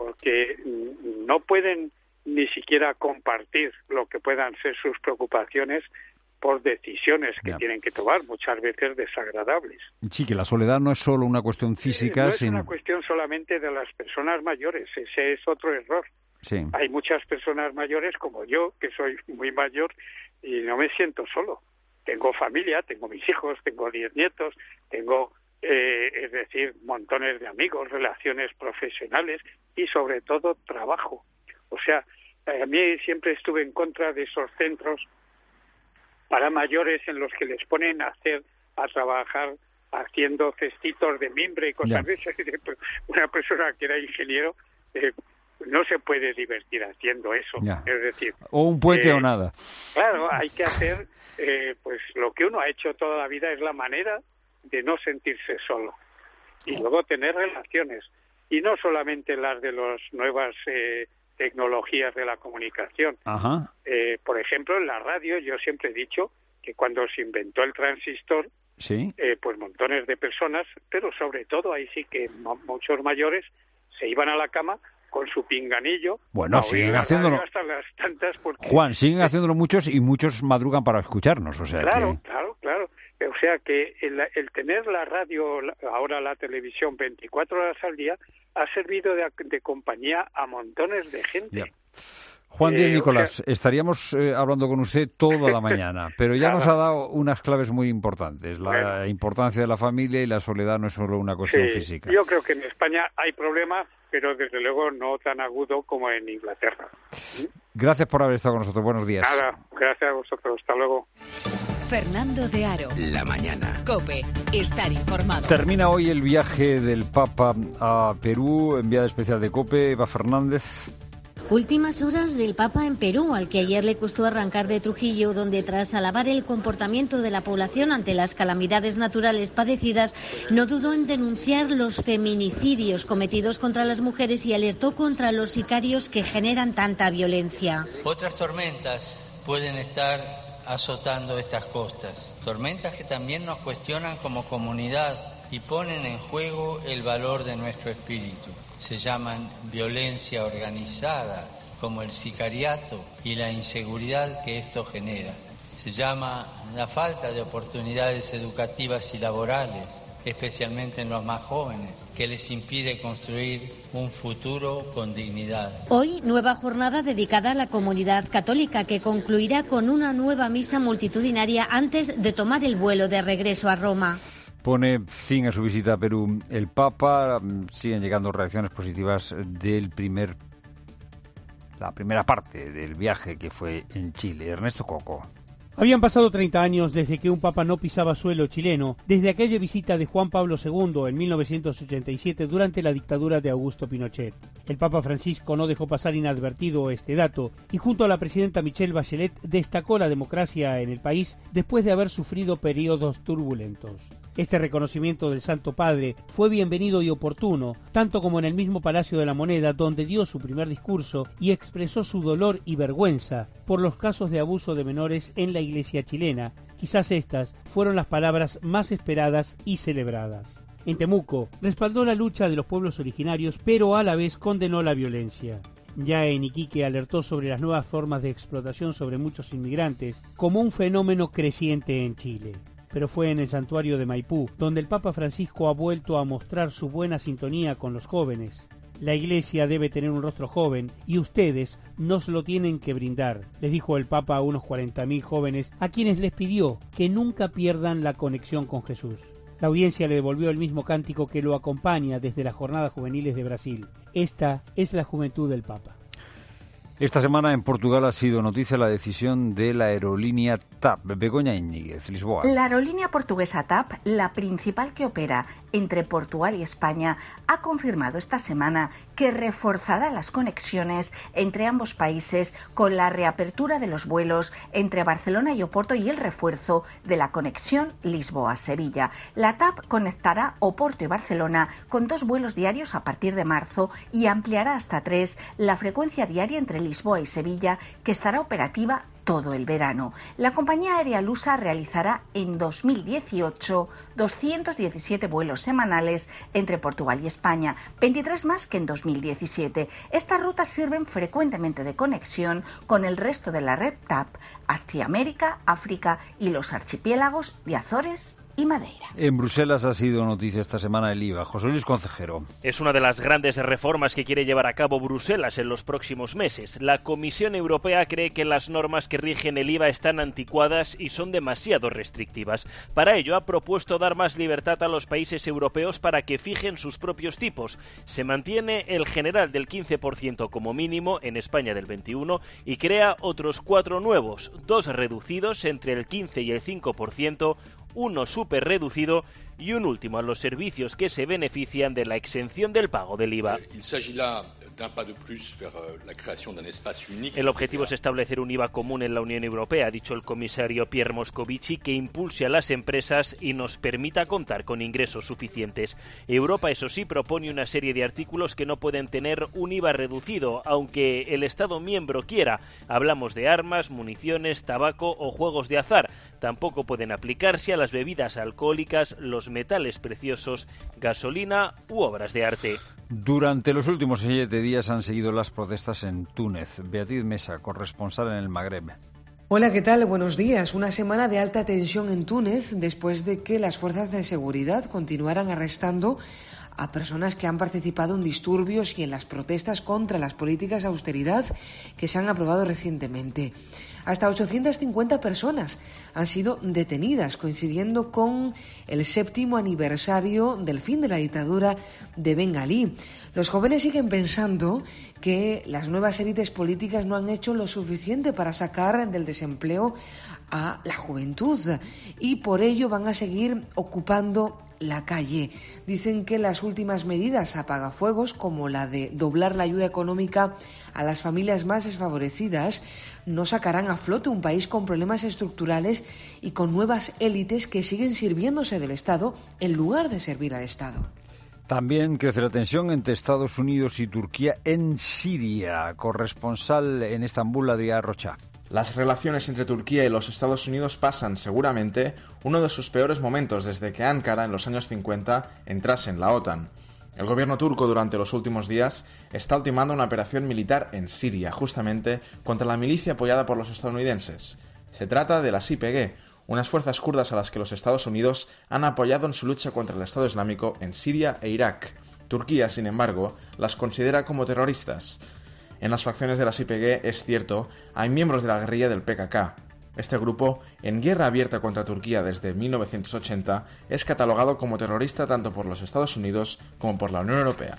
[SPEAKER 9] no pueden ni siquiera compartir lo que puedan ser sus preocupaciones por decisiones que tienen que tomar, muchas veces desagradables.
[SPEAKER 1] Sí, que la soledad no es solo una cuestión física,
[SPEAKER 9] no es una cuestión solamente de las personas mayores, ese es otro error.
[SPEAKER 1] Sí.
[SPEAKER 9] Hay muchas personas mayores como yo, que soy muy mayor, y no me siento solo. Tengo familia, tengo mis hijos, tengo 10 nietos, tengo, es decir, montones de amigos, relaciones profesionales y sobre todo trabajo. O sea, a mí siempre estuve en contra de esos centros para mayores en los que les ponen a trabajar haciendo cestitos de mimbre y cosas de esas. Una persona que era ingeniero no se puede divertir haciendo eso. Es decir,
[SPEAKER 1] o un puente o nada.
[SPEAKER 9] Claro, hay que hacer pues lo que uno ha hecho toda la vida, es la manera de no sentirse solo y luego tener relaciones, y no solamente las de las nuevas tecnologías de la comunicación.
[SPEAKER 1] Ajá.
[SPEAKER 9] Por ejemplo, en la radio yo siempre he dicho que cuando se inventó el transistor, pues montones de personas, pero sobre todo ahí sí que muchos mayores se iban a la cama con su pinganillo.
[SPEAKER 1] Bueno, siguen haciéndolo.
[SPEAKER 9] Hasta las tantas porque...
[SPEAKER 1] Juan, siguen haciéndolo muchos y muchos madrugan para escucharnos. O sea
[SPEAKER 9] claro. O sea que el tener la radio, ahora la televisión 24 horas al día, ha servido de compañía a montones de gente.
[SPEAKER 1] Juan Díaz Nicolás, estaríamos hablando con usted toda la mañana, pero ya nos ha dado unas claves muy importantes. La importancia de la familia y la soledad no es solo una cuestión física.
[SPEAKER 9] Yo creo que en España hay problemas, pero desde luego no tan agudo como en Inglaterra.
[SPEAKER 1] Gracias por haber estado con nosotros. Buenos días.
[SPEAKER 9] Nada, gracias a vosotros. Hasta luego.
[SPEAKER 3] Fernando de Aro.
[SPEAKER 2] La mañana.
[SPEAKER 3] COPE. Estar informado.
[SPEAKER 1] Termina hoy el viaje del Papa a Perú, enviada especial de COPE, Eva Fernández.
[SPEAKER 10] Últimas horas del Papa en Perú, al que ayer le costó arrancar de Trujillo, donde tras alabar el comportamiento de la población ante las calamidades naturales padecidas, no dudó en denunciar los feminicidios cometidos contra las mujeres y alertó contra los sicarios que generan tanta violencia.
[SPEAKER 11] Otras tormentas pueden estar azotando estas costas, tormentas que también nos cuestionan como comunidad y ponen en juego el valor de nuestro espíritu. Se llaman violencia organizada, como el sicariato y la inseguridad que esto genera. Se llama la falta de oportunidades educativas y laborales, especialmente en los más jóvenes, que les impide construir un futuro con dignidad.
[SPEAKER 10] Hoy, nueva jornada dedicada a la comunidad católica, que concluirá con una nueva misa multitudinaria antes de tomar el vuelo de regreso a Roma.
[SPEAKER 1] Pone fin a su visita a Perú el Papa. Siguen llegando reacciones positivas la primera parte del viaje, que fue en Chile. Ernesto Coco.
[SPEAKER 12] Habían pasado 30 años desde que un papa no pisaba suelo chileno, desde aquella visita de Juan Pablo II en 1987 durante la dictadura de Augusto Pinochet. El Papa Francisco no dejó pasar inadvertido este dato y junto a la presidenta Michelle Bachelet destacó la democracia en el país después de haber sufrido periodos turbulentos. Este reconocimiento del Santo Padre fue bienvenido y oportuno, tanto como en el mismo Palacio de la Moneda, donde dio su primer discurso y expresó su dolor y vergüenza por los casos de abuso de menores en la Iglesia chilena. Quizás estas fueron las palabras más esperadas y celebradas. En Temuco, respaldó la lucha de los pueblos originarios, pero a la vez condenó la violencia. Ya en Iquique alertó sobre las nuevas formas de explotación sobre muchos inmigrantes como un fenómeno creciente en Chile. Pero fue en el santuario de Maipú, donde el Papa Francisco ha vuelto a mostrar su buena sintonía con los jóvenes. La Iglesia debe tener un rostro joven y ustedes nos lo tienen que brindar, les dijo el Papa a unos 40.000 jóvenes a quienes les pidió que nunca pierdan la conexión con Jesús. La audiencia le devolvió el mismo cántico que lo acompaña desde las jornadas juveniles de Brasil. Esta es la juventud del Papa.
[SPEAKER 1] Esta semana en Portugal ha sido noticia la decisión de la aerolínea TAP. Begoña Íñiguez, Lisboa.
[SPEAKER 13] La aerolínea portuguesa TAP, la principal que opera entre Portugal y España, ha confirmado esta semana que reforzará las conexiones entre ambos países con la reapertura de los vuelos entre Barcelona y Oporto y el refuerzo de la conexión Lisboa-Sevilla. La TAP conectará Oporto y Barcelona con 2 vuelos diarios a partir de marzo y ampliará hasta 3 la frecuencia diaria entre Lisboa y Sevilla, que estará operativa todo el verano. La compañía aérea lusa realizará en 2018 217 vuelos semanales entre Portugal y España, 23 más que en 2017. Estas rutas sirven frecuentemente de conexión con el resto de la red TAP hacia América, África y los archipiélagos de Azores y Madeira.
[SPEAKER 1] En Bruselas ha sido noticia esta semana el IVA. José Luis Concejero.
[SPEAKER 14] Es una de las grandes reformas que quiere llevar a cabo Bruselas en los próximos meses. La Comisión Europea cree que las normas que rigen el IVA están anticuadas y son demasiado restrictivas. Para ello ha propuesto dar más libertad a los países europeos para que fijen sus propios tipos. Se mantiene el general del 15% como mínimo, en España del 21%, y crea otros 4 nuevos, 2 reducidos entre el 15 y el 5%, uno súper reducido y un último a los servicios que se benefician de la exención del pago del IVA. El objetivo es establecer un IVA común en la Unión Europea, ha dicho el comisario Pierre Moscovici, que impulse a las empresas y nos permita contar con ingresos suficientes. Europa, eso sí, propone una serie de artículos que no pueden tener un IVA reducido, aunque el Estado miembro quiera. Hablamos de armas, municiones, tabaco o juegos de azar. Tampoco pueden aplicarse a las bebidas alcohólicas, los metales preciosos, gasolina u obras de arte.
[SPEAKER 1] Durante los últimos 7 días han seguido las protestas en Túnez. Beatriz Mesa, corresponsal en el Magreb.
[SPEAKER 15] Hola, ¿qué tal? Buenos días. Una semana de alta tensión en Túnez después de que las fuerzas de seguridad continuaran arrestando a personas que han participado en disturbios y en las protestas contra las políticas de austeridad que se han aprobado recientemente. Hasta 850 personas han sido detenidas, coincidiendo con el 7º aniversario del fin de la dictadura de Ben Ali. Los jóvenes siguen pensando que las nuevas élites políticas no han hecho lo suficiente para sacar del desempleo a la juventud y por ello van a seguir ocupando la calle. Dicen que las últimas medidas apagafuegos, como la de doblar la ayuda económica a las familias más desfavorecidas, no sacarán a flote un país con problemas estructurales y con nuevas élites que siguen sirviéndose del Estado en lugar de servir al Estado.
[SPEAKER 1] También crece la tensión entre Estados Unidos y Turquía en Siria. Corresponsal en Estambul, Adrià Rocha.
[SPEAKER 6] Las relaciones entre Turquía y los Estados Unidos pasan seguramente uno de sus peores momentos desde que Ankara en los años 50 entrase en la OTAN. El gobierno turco durante los últimos días está ultimando una operación militar en Siria, justamente contra la milicia apoyada por los estadounidenses. Se trata de las YPG, unas fuerzas kurdas a las que los Estados Unidos han apoyado en su lucha contra el Estado Islámico en Siria e Irak. Turquía, sin embargo, las considera como terroristas. En las facciones de las YPG, es cierto, hay miembros de la guerrilla del PKK. Este grupo, en guerra abierta contra Turquía desde 1980, es catalogado como terrorista tanto por los Estados Unidos como por la Unión Europea.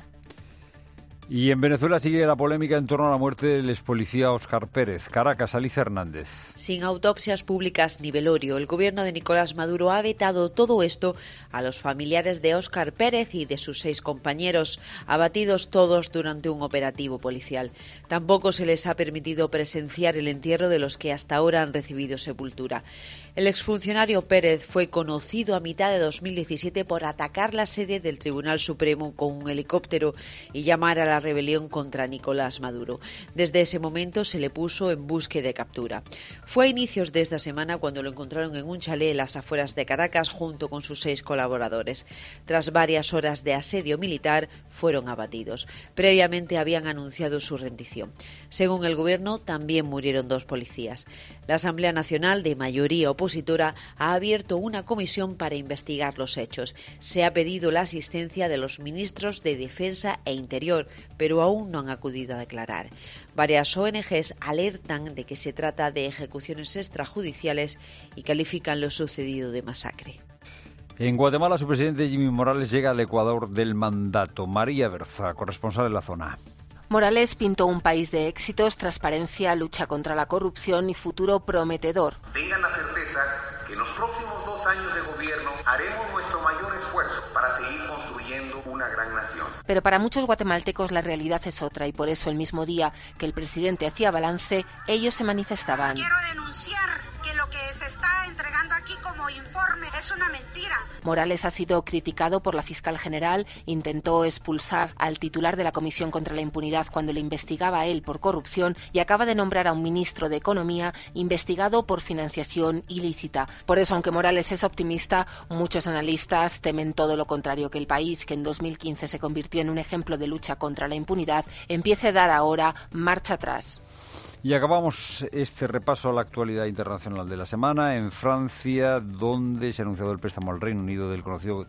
[SPEAKER 1] Y en Venezuela sigue la polémica en torno a la muerte del expolicía Óscar Pérez. Caracas, Alicia Hernández.
[SPEAKER 16] Sin autopsias públicas ni velorio, el gobierno de Nicolás Maduro ha vetado todo esto a los familiares de Óscar Pérez y de sus 6 compañeros, abatidos todos durante un operativo policial. Tampoco se les ha permitido presenciar el entierro de los que hasta ahora han recibido sepultura. El exfuncionario Pérez fue conocido a mitad de 2017 por atacar la sede del Tribunal Supremo con un helicóptero y llamar a la rebelión contra Nicolás Maduro. Desde ese momento se le puso en búsqueda de captura. Fue a inicios de esta semana cuando lo encontraron en un chalet en las afueras de Caracas junto con sus 6 colaboradores. Tras varias horas de asedio militar, fueron abatidos. Previamente habían anunciado su rendición. Según el gobierno, también murieron 2 policías. La Asamblea Nacional, de mayoría opositora, ha abierto una comisión para investigar los hechos. Se ha pedido la asistencia de los ministros de Defensa e Interior, pero aún no han acudido a declarar. Varias ONGs alertan de que se trata de ejecuciones extrajudiciales y califican lo sucedido de masacre.
[SPEAKER 1] En Guatemala, su presidente Jimmy Morales llega al Ecuador del mandato. María Berza, corresponsal de la zona.
[SPEAKER 17] Morales pintó un país de éxitos, transparencia, lucha contra la corrupción y futuro prometedor.
[SPEAKER 18] Tengan la certeza que en los próximos 2 años de gobierno haremos nuestro mayor esfuerzo para seguir construyendo una gran nación.
[SPEAKER 17] Pero para muchos guatemaltecos la realidad es otra y por eso el mismo día que el presidente hacía balance, ellos se manifestaban.
[SPEAKER 19] Quiero denunciar que lo que se está entregando aquí como informe es una mentira.
[SPEAKER 17] Morales ha sido criticado por la fiscal general, intentó expulsar al titular de la Comisión contra la Impunidad cuando le investigaba a él por corrupción y acaba de nombrar a un ministro de Economía investigado por financiación ilícita. Por eso, aunque Morales es optimista, muchos analistas temen todo lo contrario, que el país, que en 2015 se convirtió en un ejemplo de lucha contra la impunidad, empiece a dar ahora marcha atrás.
[SPEAKER 1] Y acabamos este repaso a la actualidad internacional de la semana en Francia, donde se ha anunciado el préstamo al Reino Unido del conocido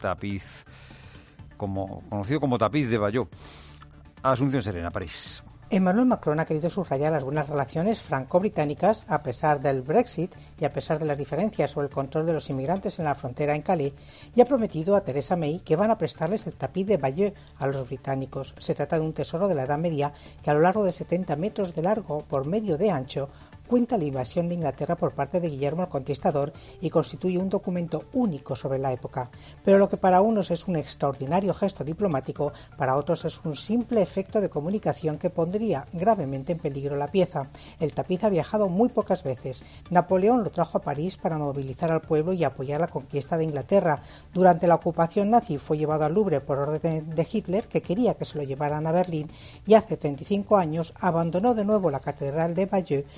[SPEAKER 1] como tapiz de Bayeux. Asunción Serena, París.
[SPEAKER 20] Emmanuel Macron ha querido subrayar las buenas relaciones franco-británicas a pesar del Brexit y a pesar de las diferencias sobre el control de los inmigrantes en la frontera en Calais, y ha prometido a Theresa May que van a prestarles el tapiz de Bayeux a los británicos. Se trata de un tesoro de la Edad Media que a lo largo de 70 metros de largo por medio de ancho cuenta la invasión de Inglaterra por parte de Guillermo el Conquistador y constituye un documento único sobre la época. Pero lo que para unos es un extraordinario gesto diplomático, para otros es un simple efecto de comunicación que pondría gravemente en peligro la pieza. El tapiz ha viajado muy pocas veces. Napoleón lo trajo a París para movilizar al pueblo y apoyar la conquista de Inglaterra. Durante la ocupación nazi fue llevado al Louvre por orden de Hitler, que quería que se lo llevaran a Berlín, y hace 35 años abandonó de nuevo la catedral de Bayeux para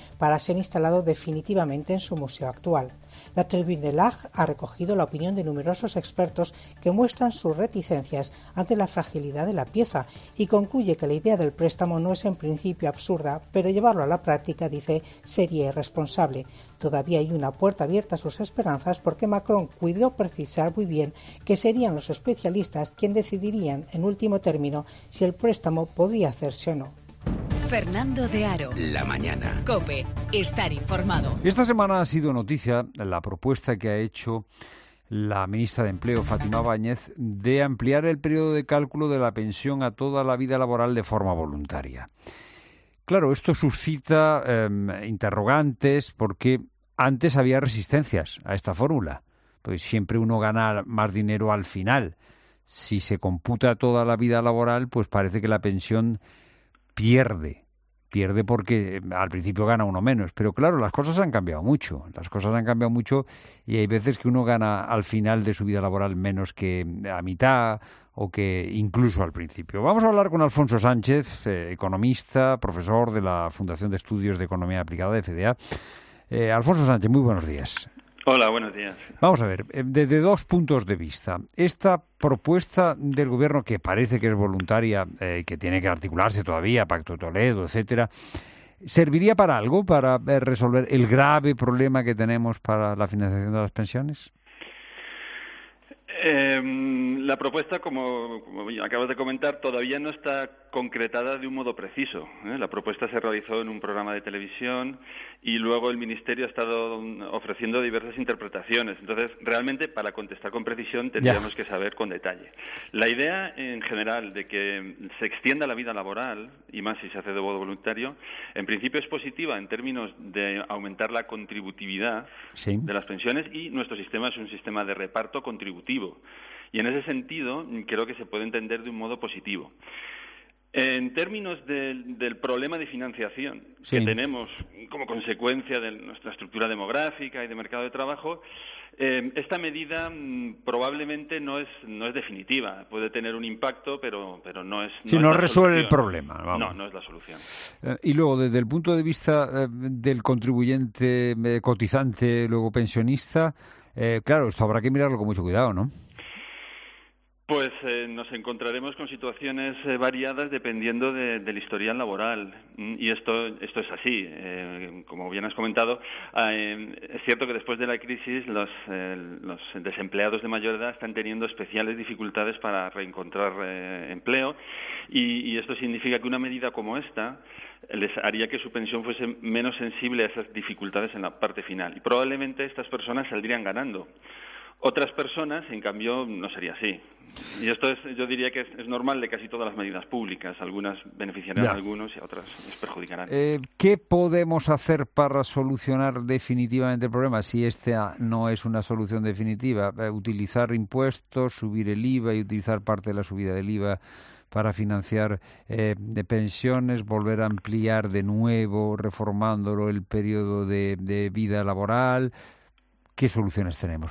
[SPEAKER 20] se han instalado definitivamente en su museo actual. La Tribune de l'Art ha recogido la opinión de numerosos expertos que muestran sus reticencias ante la fragilidad de la pieza y concluye que la idea del préstamo no es en principio absurda, pero llevarlo a la práctica, dice, sería irresponsable. Todavía hay una puerta abierta a sus esperanzas porque Macron cuidó precisar muy bien que serían los especialistas quienes decidirían en último término si el préstamo podría hacerse o no.
[SPEAKER 3] Fernando de Aro.
[SPEAKER 2] La mañana.
[SPEAKER 3] COPE. Estar informado.
[SPEAKER 1] Esta semana ha sido noticia la propuesta que ha hecho la ministra de Empleo, Fátima Báñez, de ampliar el periodo de cálculo de la pensión a toda la vida laboral de forma voluntaria. Claro, esto suscita interrogantes porque antes había resistencias a esta fórmula. Pues siempre uno gana más dinero al final. Si se computa toda la vida laboral, pues parece que la pensión pierde porque al principio gana uno menos. Pero claro, las cosas han cambiado mucho. Y hay veces que uno gana al final de su vida laboral menos que a mitad o que incluso al principio. Vamos a hablar con Alfonso Sánchez, economista, profesor de la Fundación de Estudios de Economía Aplicada de FDA. Alfonso Sánchez, muy buenos días.
[SPEAKER 5] Hola, buenos días.
[SPEAKER 1] Vamos a ver, desde dos puntos de vista. Esta propuesta del Gobierno, que parece que es voluntaria, que tiene que articularse todavía, Pacto Toledo, etcétera, ¿serviría para algo, para resolver el grave problema que tenemos para la financiación de las pensiones?
[SPEAKER 5] La propuesta, como acabas de comentar, todavía no está concretada de un modo preciso. La propuesta se realizó en un programa de televisión y luego el Ministerio ha estado ofreciendo diversas interpretaciones. Entonces, realmente, para contestar con precisión, tendríamos que saber con detalle. La idea, en general, de que se extienda la vida laboral, y más si se hace de modo voluntario, en principio es positiva en términos de aumentar la contributividad de las pensiones, y nuestro sistema es un sistema de reparto contributivo. Y en ese sentido, creo que se puede entender de un modo positivo. En términos del problema de financiación que tenemos como consecuencia de nuestra estructura demográfica y de mercado de trabajo, esta medida probablemente no es definitiva. Puede tener un impacto, pero no es
[SPEAKER 1] no resuelve el problema. Vamos.
[SPEAKER 5] No es la solución.
[SPEAKER 1] Y luego, desde el punto de vista del contribuyente cotizante, luego pensionista, claro, esto habrá que mirarlo con mucho cuidado, ¿no?
[SPEAKER 5] Pues nos encontraremos con situaciones variadas dependiendo del historial laboral, y esto es así. Como bien has comentado, es cierto que después de la crisis los desempleados de mayor edad están teniendo especiales dificultades para reencontrar empleo, y esto significa que una medida como esta les haría que su pensión fuese menos sensible a esas dificultades en la parte final, y probablemente estas personas saldrían ganando. Otras personas, en cambio, no sería así. Y esto yo diría que es normal de casi todas las medidas públicas. Algunas beneficiarán a algunos y a otras les perjudicarán.
[SPEAKER 1] ¿Qué podemos hacer para solucionar definitivamente el problema? Si esta no es una solución definitiva, utilizar impuestos, subir el IVA y utilizar parte de la subida del IVA para financiar de pensiones, volver a ampliar de nuevo, reformándolo, el periodo de vida laboral. ¿Qué soluciones tenemos?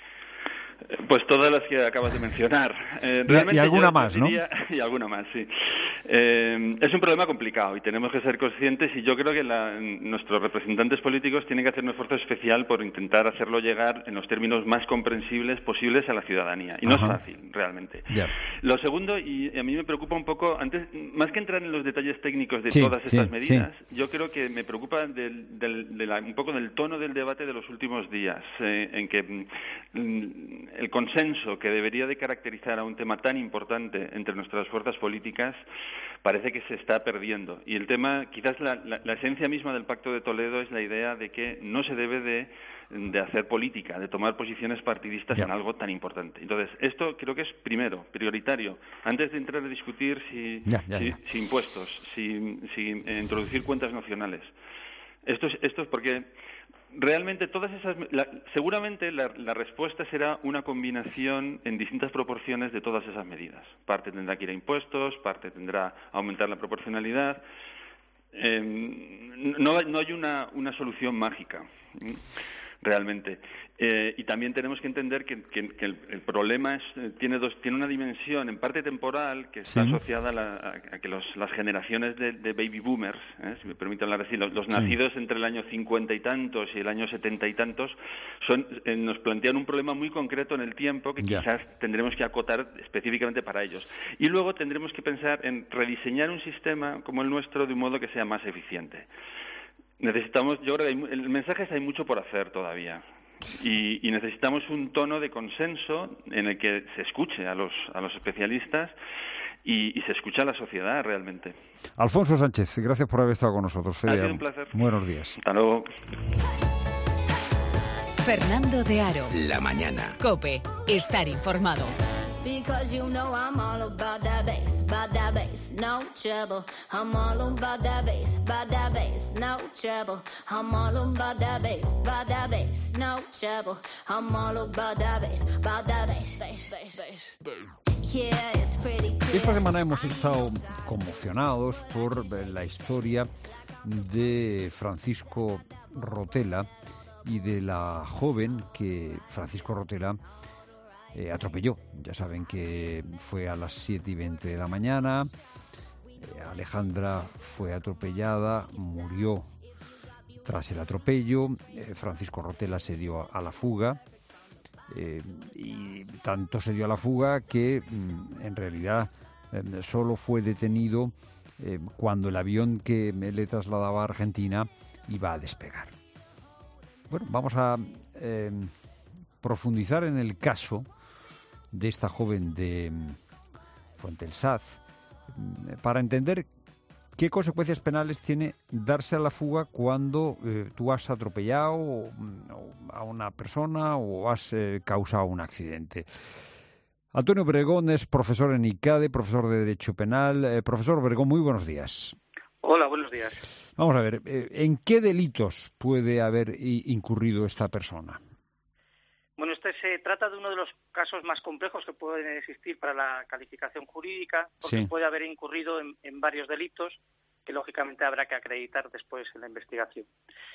[SPEAKER 5] Pues todas las que acabas de mencionar.
[SPEAKER 1] Y alguna más, ¿no?
[SPEAKER 5] Y alguna más, sí. Es un problema complicado y tenemos que ser conscientes, y yo creo que nuestros representantes políticos tienen que hacer un esfuerzo especial por intentar hacerlo llegar en los términos más comprensibles posibles a la ciudadanía. Y no es fácil, realmente. Lo segundo, y a mí me preocupa un poco, antes, más que entrar en los detalles técnicos de todas estas medidas, yo creo que me preocupa un poco del tono del debate de los últimos días, en que el consenso que debería de caracterizar a un tema tan importante entre nuestras fuerzas políticas parece que se está perdiendo. Y el tema, quizás la esencia misma del Pacto de Toledo es la idea de que no se debe de hacer política, de tomar posiciones partidistas en algo tan importante. Entonces, esto creo que es primero, prioritario. Antes de entrar a discutir si impuestos, si introducir cuentas nacionales. Esto es porque realmente todas esas, seguramente la respuesta será una combinación en distintas proporciones de todas esas medidas. Parte tendrá que ir a impuestos, parte tendrá aumentar la proporcionalidad. No hay una solución mágica. realmente. Y también tenemos que entender que el problema tiene una dimensión en parte temporal que está asociada a que las generaciones de baby boomers, si me permiten hablar así, los nacidos entre el año 50 y tantos y el año 70 y tantos, nos plantean un problema muy concreto en el tiempo que quizás tendremos que acotar específicamente para ellos. Y luego tendremos que pensar en rediseñar un sistema como el nuestro de un modo que sea más eficiente. Necesitamos, yo creo que el mensaje es hay mucho por hacer todavía. Y necesitamos un tono de consenso en el que se escuche a los especialistas y se escuche a la sociedad realmente.
[SPEAKER 1] Alfonso Sánchez, gracias por haber estado con nosotros.
[SPEAKER 5] Ha sido un placer.
[SPEAKER 1] Buenos días.
[SPEAKER 5] Hasta luego.
[SPEAKER 3] Fernando de Aro.
[SPEAKER 2] La mañana.
[SPEAKER 3] COPE. Estar informado.
[SPEAKER 28] Because you know I'm all about that bass, no trouble. I'm all about that bass, no trouble. I'm all about that bass, no trouble. I'm all about that bass, bass. Yeah, it's pretty clear.
[SPEAKER 1] Esta semana hemos estado conmocionados por la historia de Francisco Rotela y de la joven que Francisco Rotela atropelló. Ya saben que fue a las 7:20 de la mañana. Alejandra fue atropellada, murió tras el atropello. Francisco Rotela se dio a la fuga. Y tanto se dio a la fuga que en realidad solo fue detenido cuando el avión que le trasladaba a Argentina iba a despegar. Bueno, vamos a profundizar en el caso de esta joven de Fuentesaz para entender qué consecuencias penales tiene darse a la fuga cuando tú has atropellado a una persona o has causado un accidente. Antonio Obregón es profesor en ICADE, profesor de Derecho Penal. Profesor Obregón, muy buenos días.
[SPEAKER 4] Hola, buenos días.
[SPEAKER 1] Vamos a ver, ¿en qué delitos puede haber incurrido esta persona?
[SPEAKER 4] Bueno, se trata de uno de los casos más complejos que pueden existir para la calificación jurídica, porque puede haber incurrido en varios delitos que lógicamente habrá que acreditar después en la investigación.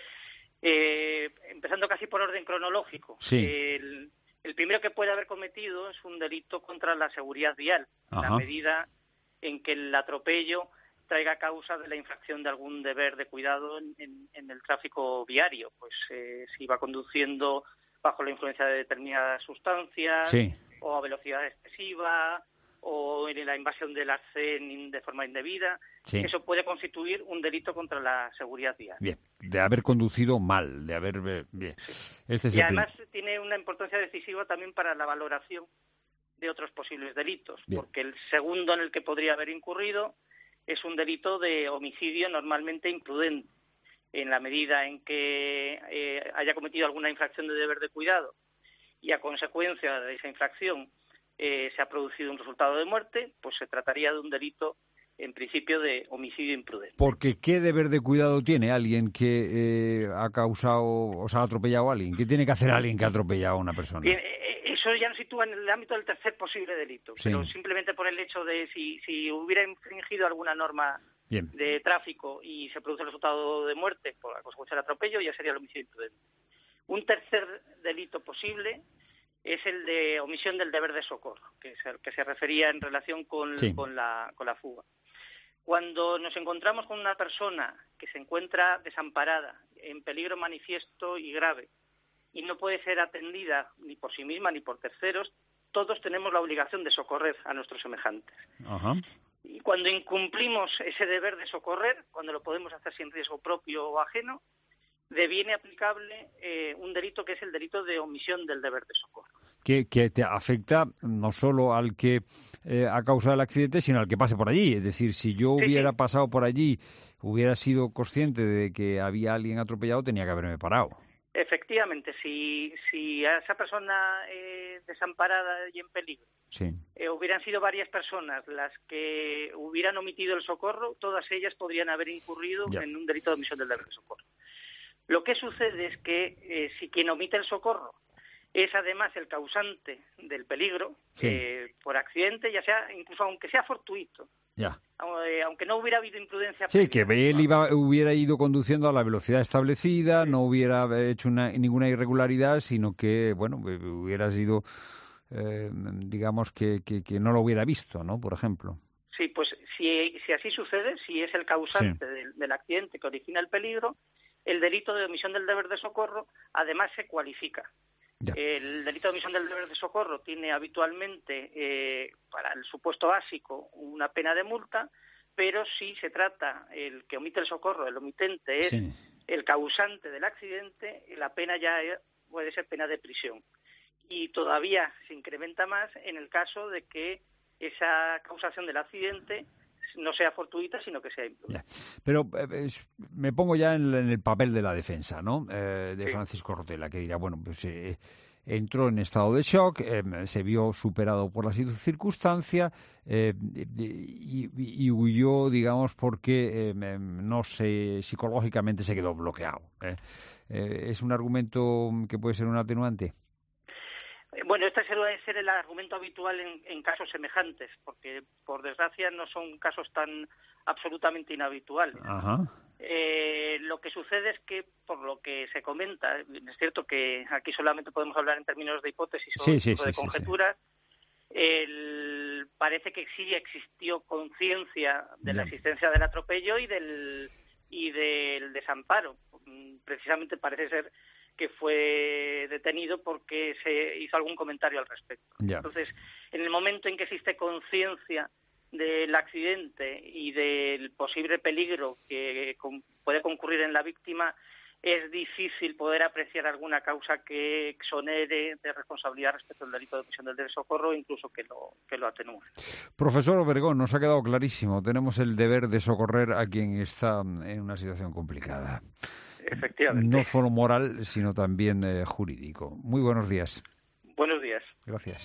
[SPEAKER 4] Empezando casi por orden cronológico, el primero que puede haber cometido es un delito contra la seguridad vial, en la medida en que el atropello traiga causa de la infracción de algún deber de cuidado en el tráfico viario, pues si va conduciendo bajo la influencia de determinadas sustancias, o a velocidad excesiva, o en la invasión del arcén de forma indebida, eso puede constituir un delito contra la seguridad vial.
[SPEAKER 1] Bien, de haber conducido mal, de haber... Bien.
[SPEAKER 4] Y además tiene una importancia decisiva también para la valoración de otros posibles delitos, porque el segundo en el que podría haber incurrido es un delito de homicidio normalmente imprudente, en la medida en que haya cometido alguna infracción de deber de cuidado y a consecuencia de esa infracción se ha producido un resultado de muerte, pues se trataría de un delito en principio de homicidio imprudente.
[SPEAKER 1] Porque ¿qué deber de cuidado tiene alguien que ha causado, o sea, ha atropellado a alguien? ¿Qué tiene que hacer alguien que ha atropellado a una persona?
[SPEAKER 4] Bien, eso ya nos sitúa en el ámbito del tercer posible delito, pero simplemente por el hecho de si hubiera infringido alguna norma de tráfico y se produce el resultado de muerte por la consecuencia del atropello, ya sería el homicidio imprudente. Un tercer delito posible es el de omisión del deber de socorro, que es el que se refería en relación con la fuga. Cuando nos encontramos con una persona que se encuentra desamparada, en peligro manifiesto y grave, y no puede ser atendida ni por sí misma ni por terceros, todos tenemos la obligación de socorrer a nuestros semejantes. Y cuando incumplimos ese deber de socorrer, cuando lo podemos hacer sin riesgo propio o ajeno, deviene aplicable un delito que es el delito de omisión del deber de socorro.
[SPEAKER 1] Que te afecta no solo al que ha causado el accidente, sino al que pase por allí. Es decir, si yo hubiera pasado por allí, hubiera sido consciente de que había alguien atropellado, tenía que haberme parado.
[SPEAKER 4] Efectivamente, si a esa persona desamparada y en peligro hubieran sido varias personas las que hubieran omitido el socorro, todas ellas podrían haber incurrido en un delito de omisión del deber de socorro. Lo que sucede es que si quien omite el socorro es además el causante del peligro por accidente, ya sea incluso aunque sea fortuito,
[SPEAKER 1] Ya.
[SPEAKER 4] Aunque no hubiera habido imprudencia.
[SPEAKER 1] Sí, que él hubiera ido conduciendo a la velocidad establecida, no hubiera hecho ninguna irregularidad, sino que, bueno, hubiera sido, digamos, que no lo hubiera visto, ¿no? Por ejemplo.
[SPEAKER 4] Sí, pues si así sucede, si es el causante del accidente que origina el peligro, el delito de omisión del deber de socorro además se cualifica. Ya. El delito de omisión del deber de socorro tiene habitualmente, para el supuesto básico, una pena de multa, pero si se trata, el que omite el socorro, el omitente es el causante del accidente, la pena ya puede ser pena de prisión. Y todavía se incrementa más en el caso de que esa causación del accidente no sea fortuita, sino que sea imprudente.
[SPEAKER 1] Pero me pongo ya en el papel de la defensa, ¿no? De Francisco Rotella, que dirá, bueno, pues entró en estado de shock, se vio superado por la circunstancia y huyó, digamos, porque no sé, psicológicamente se quedó bloqueado. ¿Es un argumento que puede ser un atenuante?
[SPEAKER 4] Bueno, este suele ser el argumento habitual en casos semejantes, porque por desgracia no son casos tan absolutamente inhabituales.
[SPEAKER 1] Ajá.
[SPEAKER 4] Lo que sucede es que, por lo que se comenta, es cierto que aquí solamente podemos hablar en términos de hipótesis o de conjeturas, parece que sí existió conciencia de la existencia del atropello y del desamparo. Precisamente parece ser que fue detenido porque se hizo algún comentario al respecto. Entonces, en el momento en que existe conciencia del accidente y del posible peligro que puede concurrir en la víctima, es difícil poder apreciar alguna causa que exonere de responsabilidad respecto al delito de omisión del deber de socorro, incluso que lo atenúe.
[SPEAKER 1] Profesor Obregón, nos ha quedado clarísimo. Tenemos el deber de socorrer a quien está en una situación complicada.
[SPEAKER 4] Efectivamente.
[SPEAKER 1] No solo moral, sino también jurídico. Muy buenos días.
[SPEAKER 4] Buenos días.
[SPEAKER 1] Gracias.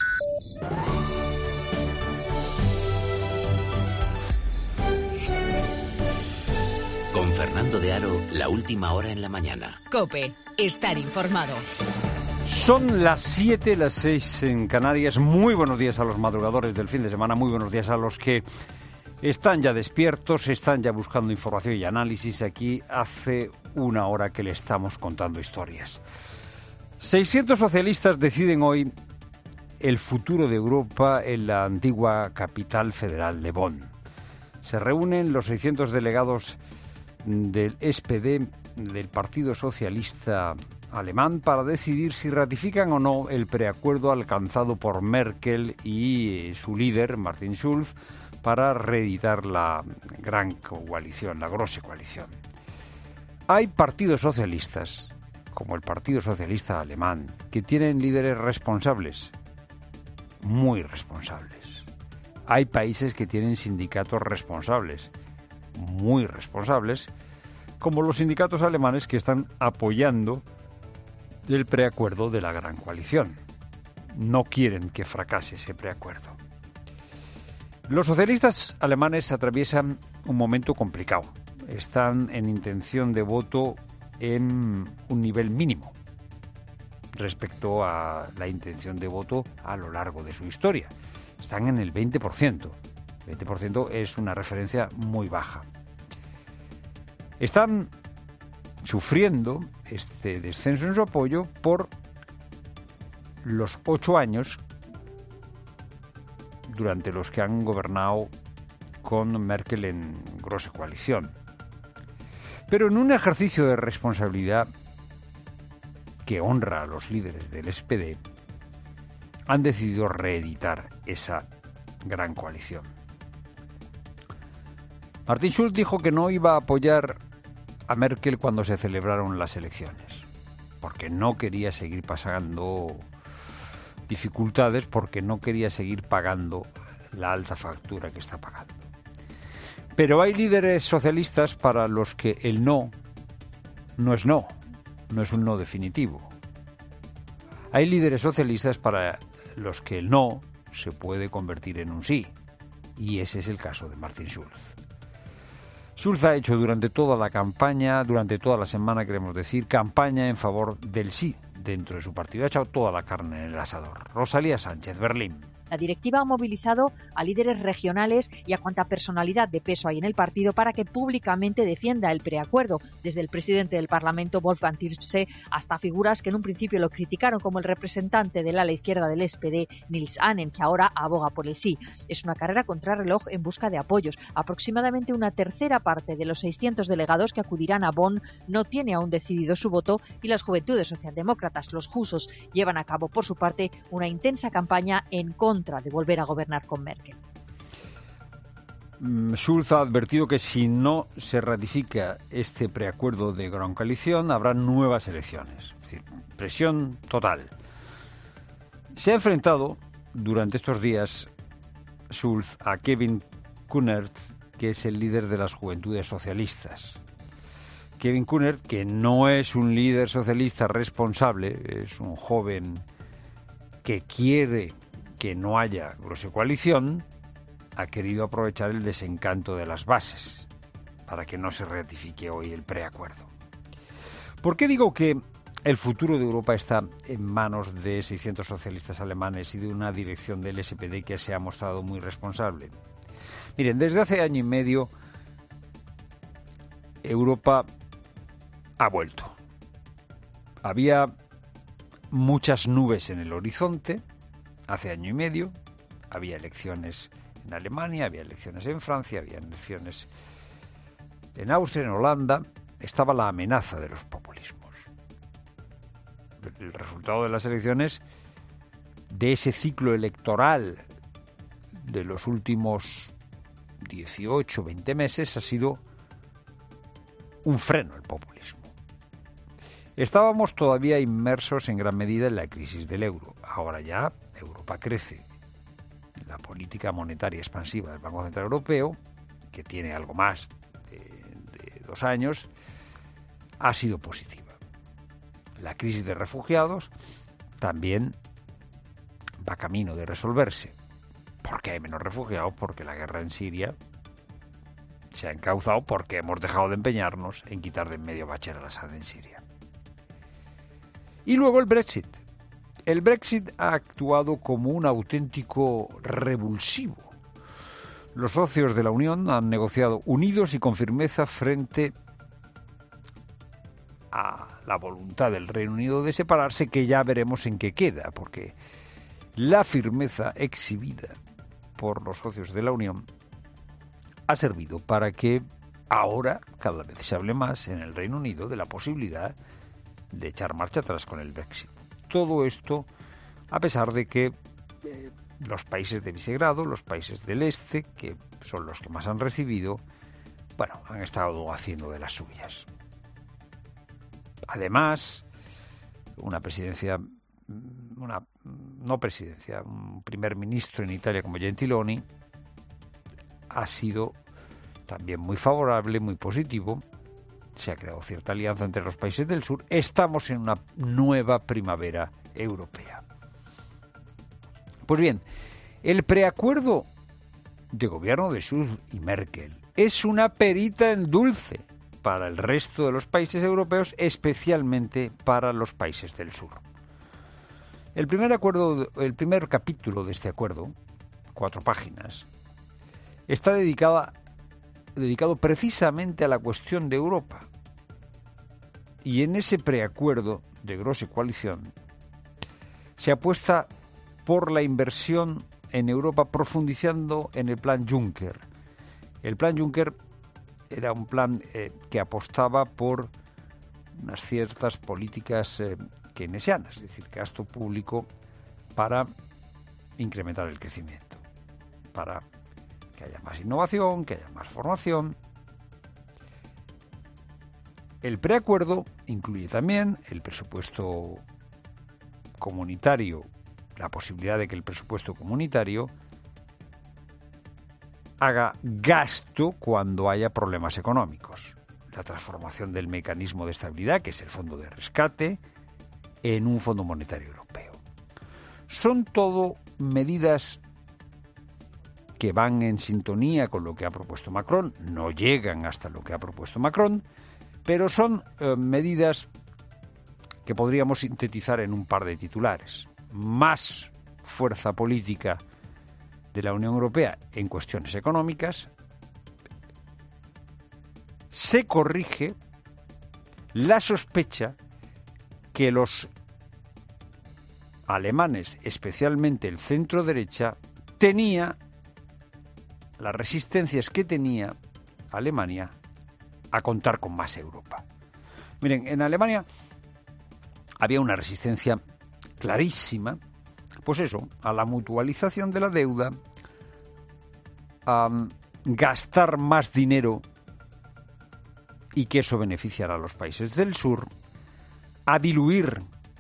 [SPEAKER 2] Con Fernando de Aro, la última hora en la mañana.
[SPEAKER 3] COPE, estar informado.
[SPEAKER 1] Son las 7, las 6 en Canarias. Muy buenos días a los madrugadores del fin de semana. Muy buenos días a los que están ya despiertos, están ya buscando información y análisis. Aquí hace una hora que le estamos contando historias. 600 socialistas deciden hoy el futuro de Europa en la antigua capital federal de Bonn. Se reúnen los 600 delegados del SPD, del Partido Socialista Alemán, para decidir si ratifican o no el preacuerdo alcanzado por Merkel y su líder, Martin Schulz, para reeditar la gran coalición, la Große Koalition. Hay partidos socialistas, como el Partido Socialista Alemán, que tienen líderes responsables, muy responsables. Hay países que tienen sindicatos responsables, muy responsables, como los sindicatos alemanes que están apoyando el preacuerdo de la gran coalición. No quieren que fracase ese preacuerdo. Los socialistas alemanes atraviesan un momento complicado. Están en intención de voto en un nivel mínimo respecto a la intención de voto a lo largo de su historia. Están en el 20%. 20% es una referencia muy baja. Están sufriendo este descenso en su apoyo por los 8 años durante los que han gobernado con Merkel en Große Koalition. Pero en un ejercicio de responsabilidad que honra a los líderes del SPD, han decidido reeditar esa gran coalición. Martin Schulz dijo que no iba a apoyar a Merkel cuando se celebraron las elecciones, porque no quería seguir pasando dificultades, porque no quería seguir pagando la alta factura que está pagando. Pero hay líderes socialistas para los que el no es no es un no definitivo. Hay líderes socialistas para los que el no se puede convertir en un sí, y ese es el caso de Martin Schulz. Schulz ha hecho durante toda la campaña, durante toda la semana, queremos decir, campaña en favor del sí dentro de su partido. Ha echado toda la carne en el asador. Rosalía Sánchez, Berlín.
[SPEAKER 7] La directiva ha movilizado a líderes regionales y a cuanta personalidad de peso hay en el partido para que públicamente defienda el preacuerdo, desde el presidente del Parlamento, Wolfgang Thierse, hasta figuras que en un principio lo criticaron, como el representante del ala izquierda del SPD, Nils Annen, que ahora aboga por el sí. Es una carrera contrarreloj en busca de apoyos. Aproximadamente una tercera parte de los 600 delegados que acudirán a Bonn no tiene aún decidido su voto, y las juventudes socialdemócratas, los Jusos, llevan a cabo por su parte una intensa campaña en contra de volver a gobernar con Merkel.
[SPEAKER 1] Schulz ha advertido que si no se ratifica este preacuerdo de Gran Coalición, habrá nuevas elecciones. Es decir, presión total. Se ha enfrentado durante estos días Schulz a Kevin Kühnert, que es el líder de las Juventudes Socialistas. Kevin Kühnert, que no es un líder socialista responsable, es un joven que quiere que no haya grosa coalición, ha querido aprovechar el desencanto de las bases para que no se ratifique hoy el preacuerdo. ¿Por qué digo que el futuro de Europa está en manos de 600 socialistas alemanes y de una dirección del SPD que se ha mostrado muy responsable? Miren, desde hace año y medio Europa ha vuelto. Había muchas nubes en el horizonte hace año y medio. Había elecciones en Alemania, había elecciones en Francia, había elecciones en Austria, en Holanda. Estaba la amenaza de los populismos. El resultado de las elecciones, de ese ciclo electoral de los últimos 18, 20 meses, ha sido un freno al populismo. Estábamos todavía inmersos en gran medida en la crisis del euro. Ahora ya Europa crece. La política monetaria expansiva del Banco Central Europeo, que tiene algo más de 2 años, ha sido positiva. La crisis de refugiados también va camino de resolverse. ¿Por qué hay menos refugiados? Porque la guerra en Siria se ha encauzado, porque hemos dejado de empeñarnos en quitar de en medio a Bashar al-Assad en Siria. Y luego el Brexit. El Brexit ha actuado como un auténtico revulsivo. Los socios de la Unión han negociado unidos y con firmeza frente a la voluntad del Reino Unido de separarse, que ya veremos en qué queda, porque la firmeza exhibida por los socios de la Unión ha servido para que ahora cada vez se hable más en el Reino Unido de la posibilidad de echar marcha atrás con el Brexit. Todo esto a pesar de que los países de Visegrado, los países del este, que son los que más han recibido, bueno, han estado haciendo de las suyas. Además, un primer ministro en Italia como Gentiloni ha sido también muy favorable, muy positivo. Se ha creado cierta alianza entre los países del sur. Estamos en una nueva primavera europea. Pues bien, el preacuerdo de gobierno de Schulz y Merkel es una perita en dulce para el resto de los países europeos, especialmente para los países del sur. El primer capítulo de este acuerdo, 4 páginas, está dedicado precisamente a la cuestión de Europa. Y en ese preacuerdo de grosa coalición se apuesta por la inversión en Europa, profundizando en el plan Juncker. El plan Juncker era un plan que apostaba por unas ciertas políticas keynesianas, es decir, gasto público para incrementar el crecimiento, para que haya más innovación, que haya más formación. El preacuerdo incluye también el presupuesto comunitario, la posibilidad de que el presupuesto comunitario haga gasto cuando haya problemas económicos. La transformación del mecanismo de estabilidad, que es el fondo de rescate, en un fondo monetario europeo. Son todo medidas que van en sintonía con lo que ha propuesto Macron, no llegan hasta lo que ha propuesto Macron, pero son medidas que podríamos sintetizar en un par de titulares. Más fuerza política de la Unión Europea en cuestiones económicas, se corrige la sospecha que los alemanes, especialmente el centro derecha, tenía las resistencias que tenía Alemania a contar con más Europa. Miren, en Alemania había una resistencia clarísima, pues eso, a la mutualización de la deuda, a gastar más dinero y que eso beneficiara a los países del sur, a diluir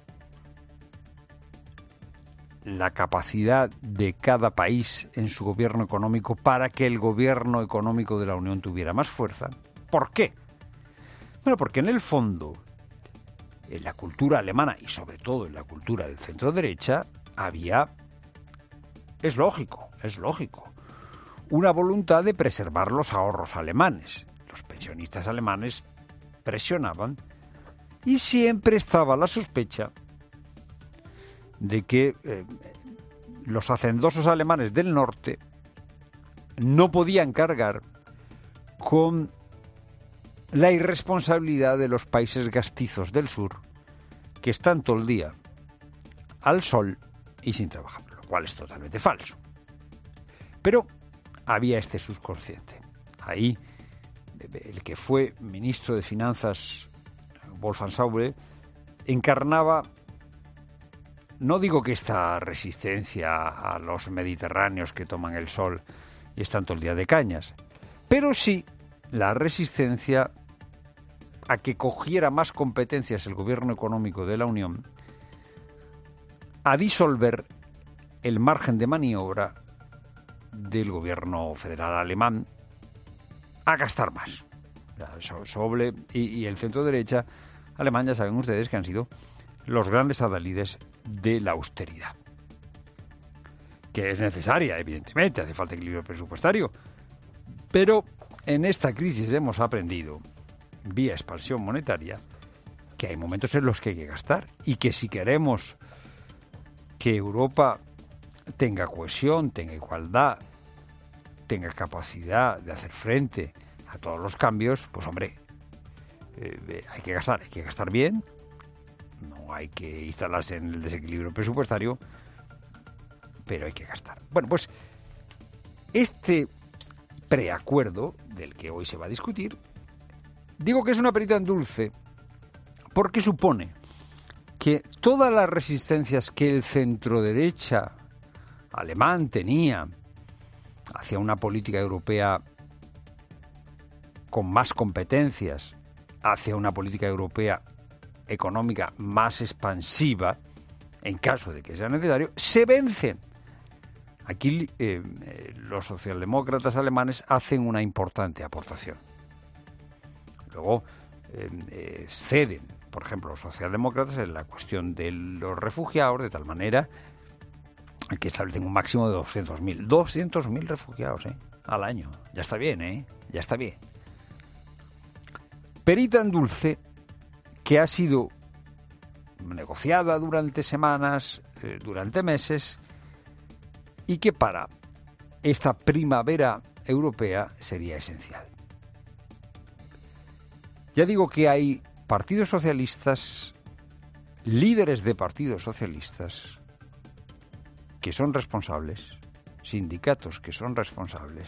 [SPEAKER 1] la capacidad de cada país en su gobierno económico para que el gobierno económico de la Unión tuviera más fuerza. ¿Por qué? Bueno, porque en el fondo, en la cultura alemana y sobre todo en la cultura del centro derecha, había, es lógico, una voluntad de preservar los ahorros alemanes. Los pensionistas alemanes presionaban y siempre estaba la sospecha de que los hacendosos alemanes del norte no podían cargar con la irresponsabilidad de los países gastizos del sur, que están todo el día al sol y sin trabajar, lo cual es totalmente falso. Pero había este subconsciente. Ahí, el que fue ministro de Finanzas, Wolfgang Schäuble, encarnaba, no digo que esta resistencia a los mediterráneos que toman el sol y están todo el día de cañas, pero sí la resistencia a que cogiera más competencias el gobierno económico de la Unión, a disolver el margen de maniobra del gobierno federal alemán, a gastar más. Schäuble y el centro derecha alemán, ya saben ustedes que han sido los grandes adalides de la austeridad, que es necesaria, evidentemente, hace falta equilibrio presupuestario, pero en esta crisis hemos aprendido, vía expansión monetaria, que hay momentos en los que hay que gastar y que si queremos que Europa tenga cohesión, tenga igualdad, tenga capacidad de hacer frente a todos los cambios, pues hombre, hay que gastar bien, no hay que instalarse en el desequilibrio presupuestario, pero hay que gastar. Bueno, pues este preacuerdo del que hoy se va a discutir, digo que es una perita en dulce porque supone que todas las resistencias que el centroderecha alemán tenía hacia una política europea con más competencias, hacia una política europea económica más expansiva, en caso de que sea necesario, se vencen. Aquí los socialdemócratas alemanes hacen una importante aportación. Luego ceden, por ejemplo, los socialdemócratas en la cuestión de los refugiados, de tal manera que establecen un máximo de 200.000. 200.000 refugiados al año. Ya está bien, ya está bien. Perita en dulce que ha sido negociada durante semanas, durante meses, y que para esta primavera europea sería esencial. Ya digo que hay partidos socialistas, líderes de partidos socialistas, que son responsables, sindicatos que son responsables,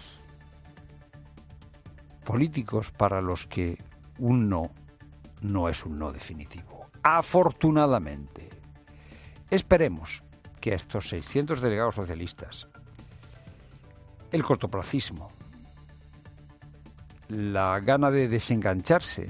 [SPEAKER 1] políticos para los que un no es un no definitivo. Afortunadamente, esperemos que a estos 600 delegados socialistas, el cortoplacismo, la gana de desengancharse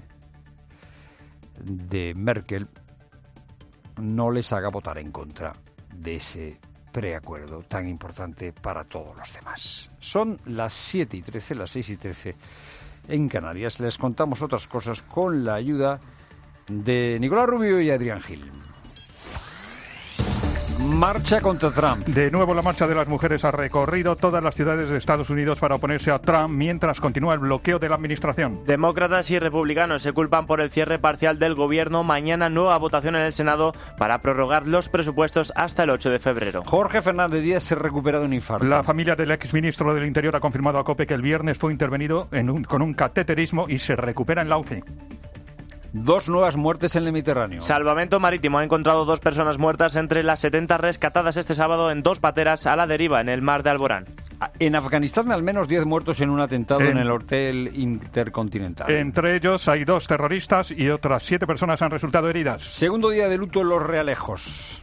[SPEAKER 1] de Merkel, no les haga votar en contra de ese preacuerdo tan importante para todos los demás. Son las 7:13, las 6:13 en Canarias. Les contamos otras cosas con la ayuda de Nicolás Rubio y Adrián Gil. Marcha contra Trump.
[SPEAKER 8] De nuevo la marcha de las mujeres ha recorrido todas las ciudades de Estados Unidos para oponerse a Trump mientras continúa el bloqueo de la administración.
[SPEAKER 21] Demócratas y republicanos se culpan por el cierre parcial del gobierno. Mañana nueva votación en el Senado para prorrogar los presupuestos hasta el 8 de febrero.
[SPEAKER 1] Jorge Fernández Díaz se recupera de un infarto.
[SPEAKER 8] La familia del exministro del Interior ha confirmado a COPE que el viernes fue intervenido con un cateterismo y se recupera en la UCI.
[SPEAKER 1] 2 nuevas muertes en el Mediterráneo.
[SPEAKER 21] Salvamento Marítimo ha encontrado 2 personas muertas entre las 70 rescatadas este sábado en 2 pateras a la deriva en el mar de Alborán.
[SPEAKER 1] En Afganistán, al menos 10 muertos en un atentado en el Hotel Intercontinental.
[SPEAKER 8] Entre ellos hay 2 terroristas y otras 7 personas han resultado heridas.
[SPEAKER 1] Segundo día de luto en Los Realejos.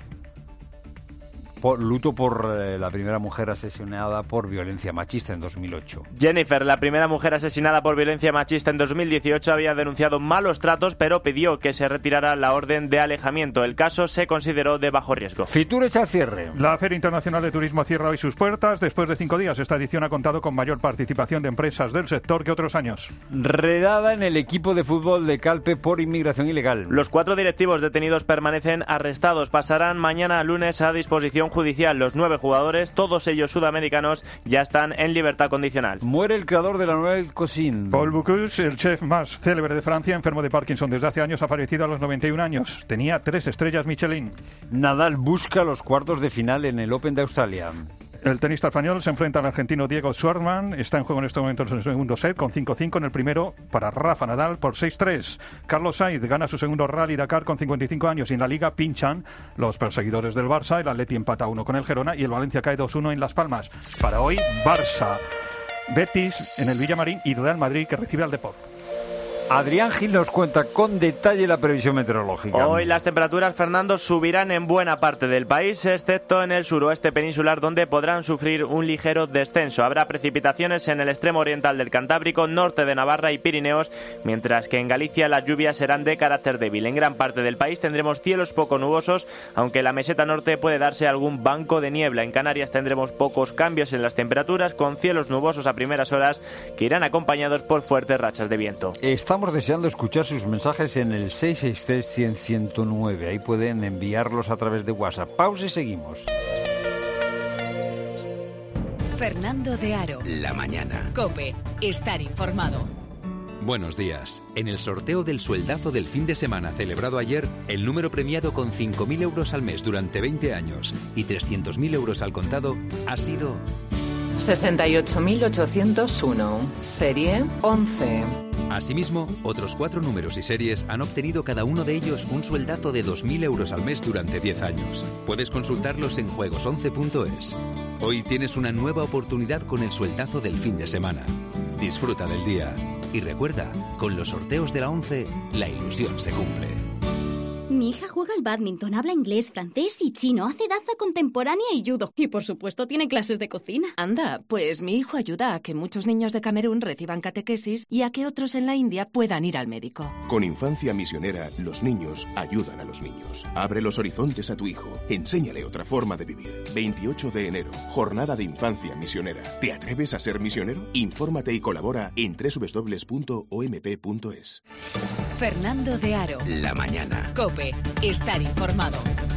[SPEAKER 1] Luto por la primera mujer asesinada por violencia machista en 2008.
[SPEAKER 21] Jennifer, la primera mujer asesinada por violencia machista en 2018, había denunciado malos tratos, pero pidió que se retirara la orden de alejamiento. El caso se consideró de bajo riesgo.
[SPEAKER 1] Fitur echa cierre.
[SPEAKER 8] La Feria Internacional de Turismo cierra hoy sus puertas. Después de 5 días, esta edición ha contado con mayor participación de empresas del sector que otros años.
[SPEAKER 1] Redada en el equipo de fútbol de Calpe por inmigración ilegal.
[SPEAKER 21] Los 4 directivos detenidos permanecen arrestados. Pasarán mañana lunes a disposición judicial. Los 9 jugadores, todos ellos sudamericanos, ya están en libertad condicional.
[SPEAKER 1] Muere el creador de la Nouvelle Cuisine.
[SPEAKER 8] Paul Bocuse, el chef más célebre de Francia, enfermo de Parkinson desde hace años, ha fallecido a los 91 años. Tenía 3 estrellas Michelin.
[SPEAKER 1] Nadal busca los cuartos de final en el Open de Australia.
[SPEAKER 8] El tenista español se enfrenta al argentino Diego Schwartzman. Está en juego en este momento en el segundo set con 5-5 en el primero para Rafa Nadal por 6-3. Carlos Sainz gana su segundo Rally Dakar con 55 años y en la Liga pinchan los perseguidores del Barça. El Atleti empata 1 con el Girona y el Valencia cae 2-1 en Las Palmas. Para hoy, Barça, Betis en el Villamarín y Real Madrid que recibe al Depor.
[SPEAKER 1] Adrián Gil nos cuenta con detalle la previsión meteorológica.
[SPEAKER 21] Hoy las temperaturas, Fernando, subirán en buena parte del país, excepto en el suroeste peninsular, donde podrán sufrir un ligero descenso. Habrá precipitaciones en el extremo oriental del Cantábrico, norte de Navarra y Pirineos, mientras que en Galicia las lluvias serán de carácter débil. En gran parte del país tendremos cielos poco nubosos, aunque en la meseta norte puede darse algún banco de niebla. En Canarias tendremos pocos cambios en las temperaturas, con cielos nubosos a primeras horas que irán acompañados por fuertes rachas de viento.
[SPEAKER 1] Estamos deseando escuchar sus mensajes en el 663-100-109. Ahí pueden enviarlos a través de WhatsApp. Pausa y seguimos.
[SPEAKER 3] Fernando de Aro.
[SPEAKER 2] La mañana.
[SPEAKER 3] COPE. Estar informado.
[SPEAKER 22] Buenos días. En el sorteo del sueldazo del fin de semana celebrado ayer, el número premiado con 5.000 euros al mes durante 20 años y 300.000 euros al contado ha sido
[SPEAKER 23] 68.801, serie 11.
[SPEAKER 22] Asimismo, otros 4 números y series han obtenido cada uno de ellos un sueldazo de 2.000 euros al mes durante 10 años. Puedes consultarlos en juegos11.es. Hoy tienes una nueva oportunidad con el sueldazo del fin de semana. Disfruta del día. Y recuerda, con los sorteos de la 11, la ilusión se cumple.
[SPEAKER 24] Mi hija juega al bádminton, habla inglés, francés y chino, hace danza contemporánea y judo. Y por supuesto tiene clases de cocina.
[SPEAKER 25] Anda, pues mi hijo ayuda a que muchos niños de Camerún reciban catequesis y a que otros en la India puedan ir al médico.
[SPEAKER 26] Con Infancia Misionera, los niños ayudan a los niños. Abre los horizontes a tu hijo. Enséñale otra forma de vivir. 28 de enero, Jornada de Infancia Misionera. ¿Te atreves a ser misionero? Infórmate y colabora en www.omp.es.
[SPEAKER 3] Fernando de Aro.
[SPEAKER 2] La mañana.
[SPEAKER 3] COPE. Estar informado.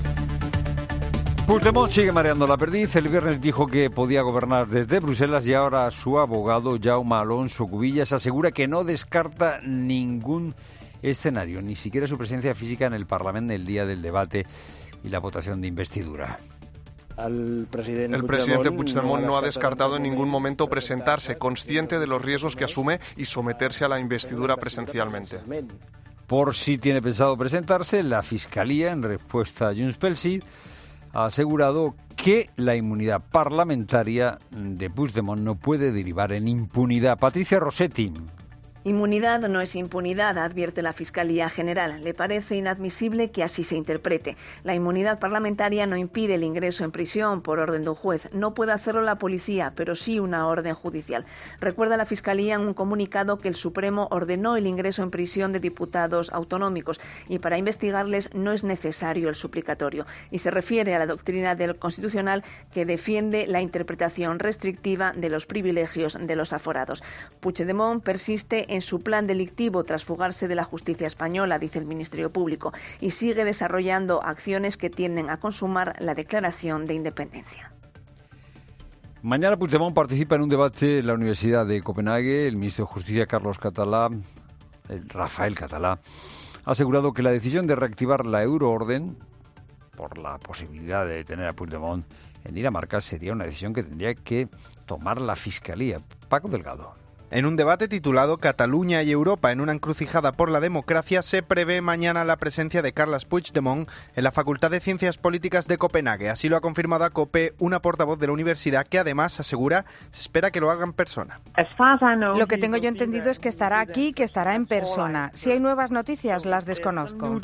[SPEAKER 1] Puigdemont sigue mareando la perdiz. El viernes dijo que podía gobernar desde Bruselas y ahora su abogado Jaume Alonso Cubillas asegura que no descarta ningún escenario, ni siquiera su presencia física en el Parlamento el día del debate y la votación de investidura.
[SPEAKER 27] El presidente Puigdemont no ha descartado en ningún momento presentarse, consciente de los riesgos que asume y someterse a la investidura presencialmente.
[SPEAKER 1] Por si tiene pensado presentarse, la Fiscalía, en respuesta a Junts pel Sí, ha asegurado que la inmunidad parlamentaria de Puigdemont no puede derivar en impunidad. Patricia Rossetti.
[SPEAKER 29] Inmunidad no es impunidad, advierte la Fiscalía General. Le parece inadmisible que así se interprete. La inmunidad parlamentaria no impide el ingreso en prisión por orden de un juez. No puede hacerlo la policía, pero sí una orden judicial. Recuerda la Fiscalía en un comunicado que el Supremo ordenó el ingreso en prisión de diputados autonómicos y para investigarles no es necesario el suplicatorio. Y se refiere a la doctrina del Constitucional que defiende la interpretación restrictiva de los privilegios de los aforados. Puigdemont persiste en su plan delictivo tras fugarse de la justicia española, dice el Ministerio Público, y sigue desarrollando acciones que tienden a consumar la declaración de independencia.
[SPEAKER 1] Mañana Puigdemont participa en un debate en la Universidad de Copenhague. El ministro de Justicia, Rafael Català, ha asegurado que la decisión de reactivar la euroorden, por la posibilidad de detener a Puigdemont en Dinamarca, sería una decisión que tendría que tomar la Fiscalía. Paco Delgado.
[SPEAKER 6] En un debate titulado Cataluña y Europa en una encrucijada por la democracia, se prevé mañana la presencia de Carles Puigdemont en la Facultad de Ciencias Políticas de Copenhague. Así lo ha confirmado a COPE una portavoz de la universidad que además asegura se espera que lo haga en persona.
[SPEAKER 9] Lo que tengo yo entendido es que estará aquí, que estará en persona. Si hay nuevas noticias, las desconozco.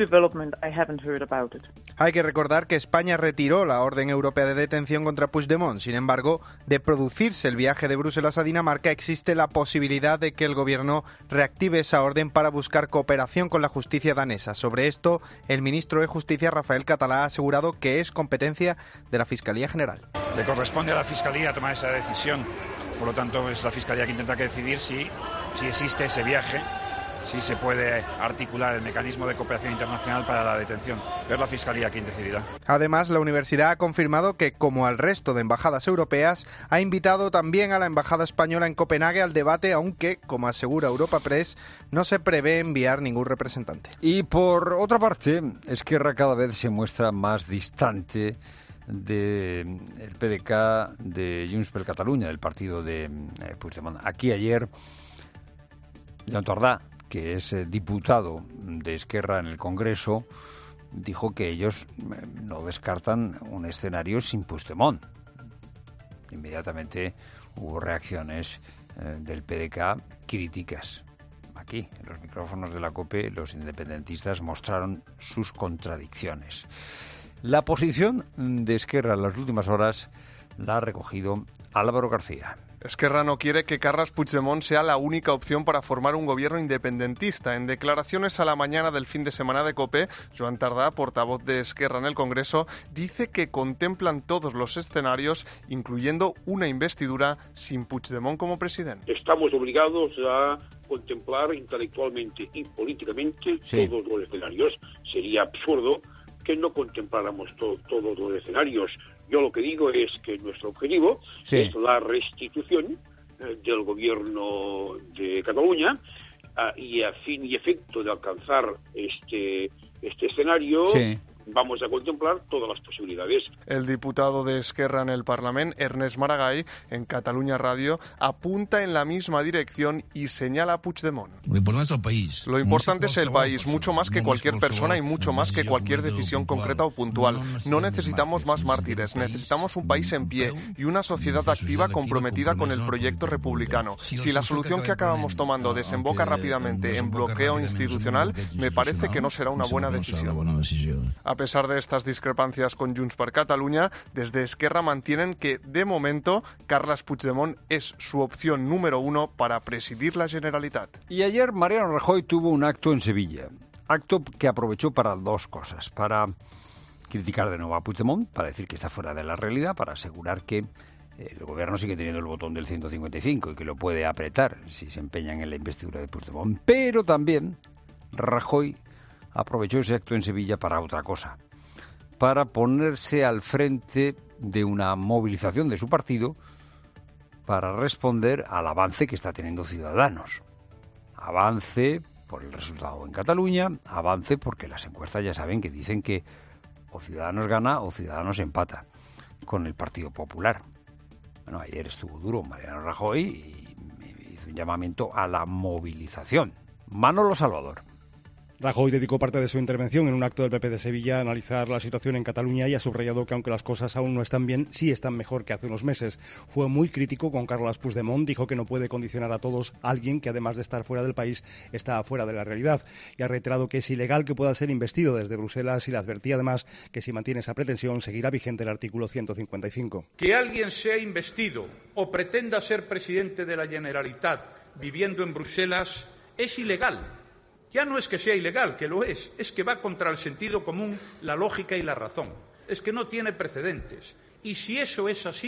[SPEAKER 6] Hay que recordar que España retiró la orden europea de detención contra Puigdemont. Sin embargo, de producirse el viaje de Bruselas a Dinamarca, existe la posibilidad de que el gobierno reactive esa orden para buscar cooperación con la justicia danesa. Sobre esto, el ministro de Justicia, Rafael Català, ha asegurado que es competencia de la Fiscalía General.
[SPEAKER 10] Le corresponde a la Fiscalía tomar esa decisión. Por lo tanto, es la Fiscalía que intenta decidir si existe ese viaje, si se puede articular el mecanismo de cooperación internacional para la detención. Es la Fiscalía quien decidirá.
[SPEAKER 6] Además, la universidad ha confirmado que, como al resto de embajadas europeas, ha invitado también a la embajada española en Copenhague al debate, aunque, como asegura Europa Press, no se prevé enviar ningún representante.
[SPEAKER 1] Y por otra parte, Esquerra cada vez se muestra más distante del PDeCAT de Junts per Catalunya, del partido de Puigdemont. Aquí ayer, Joan Tordà, que es diputado de Esquerra en el Congreso, dijo que ellos no descartan un escenario sin Puigdemont. Inmediatamente hubo reacciones del PDeCAT críticas. Aquí, en los micrófonos de la COPE, los independentistas mostraron sus contradicciones. La posición de Esquerra en las últimas horas la ha recogido Álvaro García.
[SPEAKER 27] Esquerra no quiere que Carles Puigdemont sea la única opción para formar un gobierno independentista. En declaraciones a la mañana del fin de semana de COPE, Joan Tordà, portavoz de Esquerra en el Congreso, dice que contemplan todos los escenarios, incluyendo una investidura sin Puigdemont como presidente.
[SPEAKER 11] Estamos obligados a contemplar intelectualmente y políticamente todos los escenarios. Sería absurdo que no contempláramos todos los escenarios. Yo lo que digo es que nuestro objetivo es la restitución del gobierno de Cataluña y a fin y efecto de alcanzar este escenario vamos a contemplar todas las posibilidades.
[SPEAKER 27] El diputado de Esquerra en el Parlament, Ernest Maragall, en Catalunya Radio, apunta en la misma dirección y señala a Puigdemont. Lo importante es el país, mucho más que cualquier persona y mucho más que cualquier decisión concreta o puntual. No necesitamos más mártires, necesitamos un país en pie y una sociedad activa comprometida con el proyecto republicano. Si la solución que acabamos tomando desemboca rápidamente en bloqueo institucional, me parece que no será una buena decisión. A pesar de estas discrepancias con Junts per Catalunya, desde Esquerra mantienen que, de momento, Carles Puigdemont es su opción número 1 para presidir la Generalitat.
[SPEAKER 1] Y ayer Mariano Rajoy tuvo un acto en Sevilla. Acto que aprovechó para dos cosas. Para criticar de nuevo a Puigdemont, para decir que está fuera de la realidad, para asegurar que el gobierno sigue teniendo el botón del 155 y que lo puede apretar si se empeñan en la investidura de Puigdemont. Pero también Rajoy aprovechó ese acto en Sevilla para otra cosa, para ponerse al frente de una movilización de su partido para responder al avance que está teniendo Ciudadanos. Avance por el resultado en Cataluña, avance porque las encuestas ya saben que dicen que o Ciudadanos gana o Ciudadanos empata con el Partido Popular. Bueno, ayer estuvo duro Mariano Rajoy y hizo un llamamiento a la movilización. Manolo Salvador.
[SPEAKER 12] Rajoy dedicó parte de su intervención en un acto del PP de Sevilla a analizar la situación en Cataluña y ha subrayado que aunque las cosas aún no están bien, sí están mejor que hace unos meses. Fue muy crítico con Carles Puigdemont, dijo que no puede condicionar a todos a alguien que además de estar fuera del país está fuera de la realidad y ha reiterado que es ilegal que pueda ser investido desde Bruselas y le advertía además que si mantiene esa pretensión seguirá vigente el artículo 155.
[SPEAKER 13] Que alguien sea investido o pretenda ser presidente de la Generalitat viviendo en Bruselas es ilegal. Ya no es que sea ilegal, que lo es que va contra el sentido común, la lógica y la razón. Es que no tiene precedentes. Y si eso es así,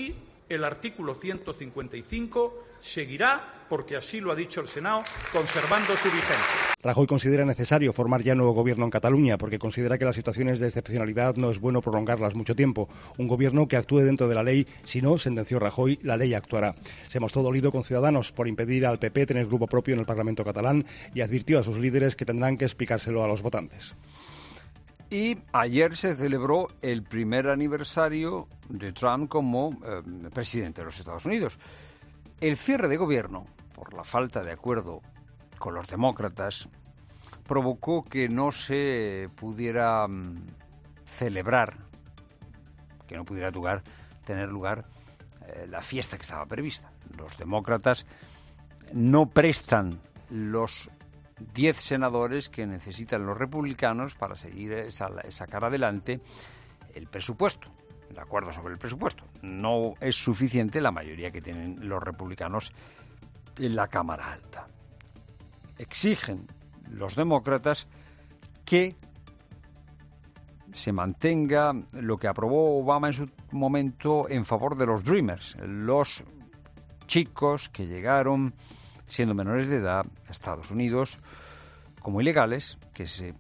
[SPEAKER 13] el artículo 155 seguirá, porque así lo ha dicho el Senado, conservando su vigencia.
[SPEAKER 12] Rajoy considera necesario formar ya nuevo gobierno en Cataluña porque considera que las situaciones de excepcionalidad no es bueno prolongarlas mucho tiempo. Un gobierno que actúe dentro de la ley, si no, sentenció Rajoy, la ley actuará. Se mostró dolido con Ciudadanos por impedir al PP tener grupo propio en el Parlamento catalán y advirtió a sus líderes que tendrán que explicárselo a los votantes.
[SPEAKER 1] Y ayer se celebró el primer aniversario de Trump como presidente de los Estados Unidos. El cierre de gobierno, por la falta de acuerdo con los demócratas, provocó que no se pudiera celebrar, que no pudiera tener lugar la fiesta que estaba prevista. Los demócratas no prestan los 10 senadores que necesitan los republicanos para seguir sacar adelante el presupuesto, el acuerdo sobre el presupuesto. No es suficiente la mayoría que tienen los republicanos en la Cámara Alta. Exigen los demócratas que se mantenga lo que aprobó Obama en su momento en favor de los Dreamers, los chicos que llegaron siendo menores de edad a Estados Unidos como ilegales, que se,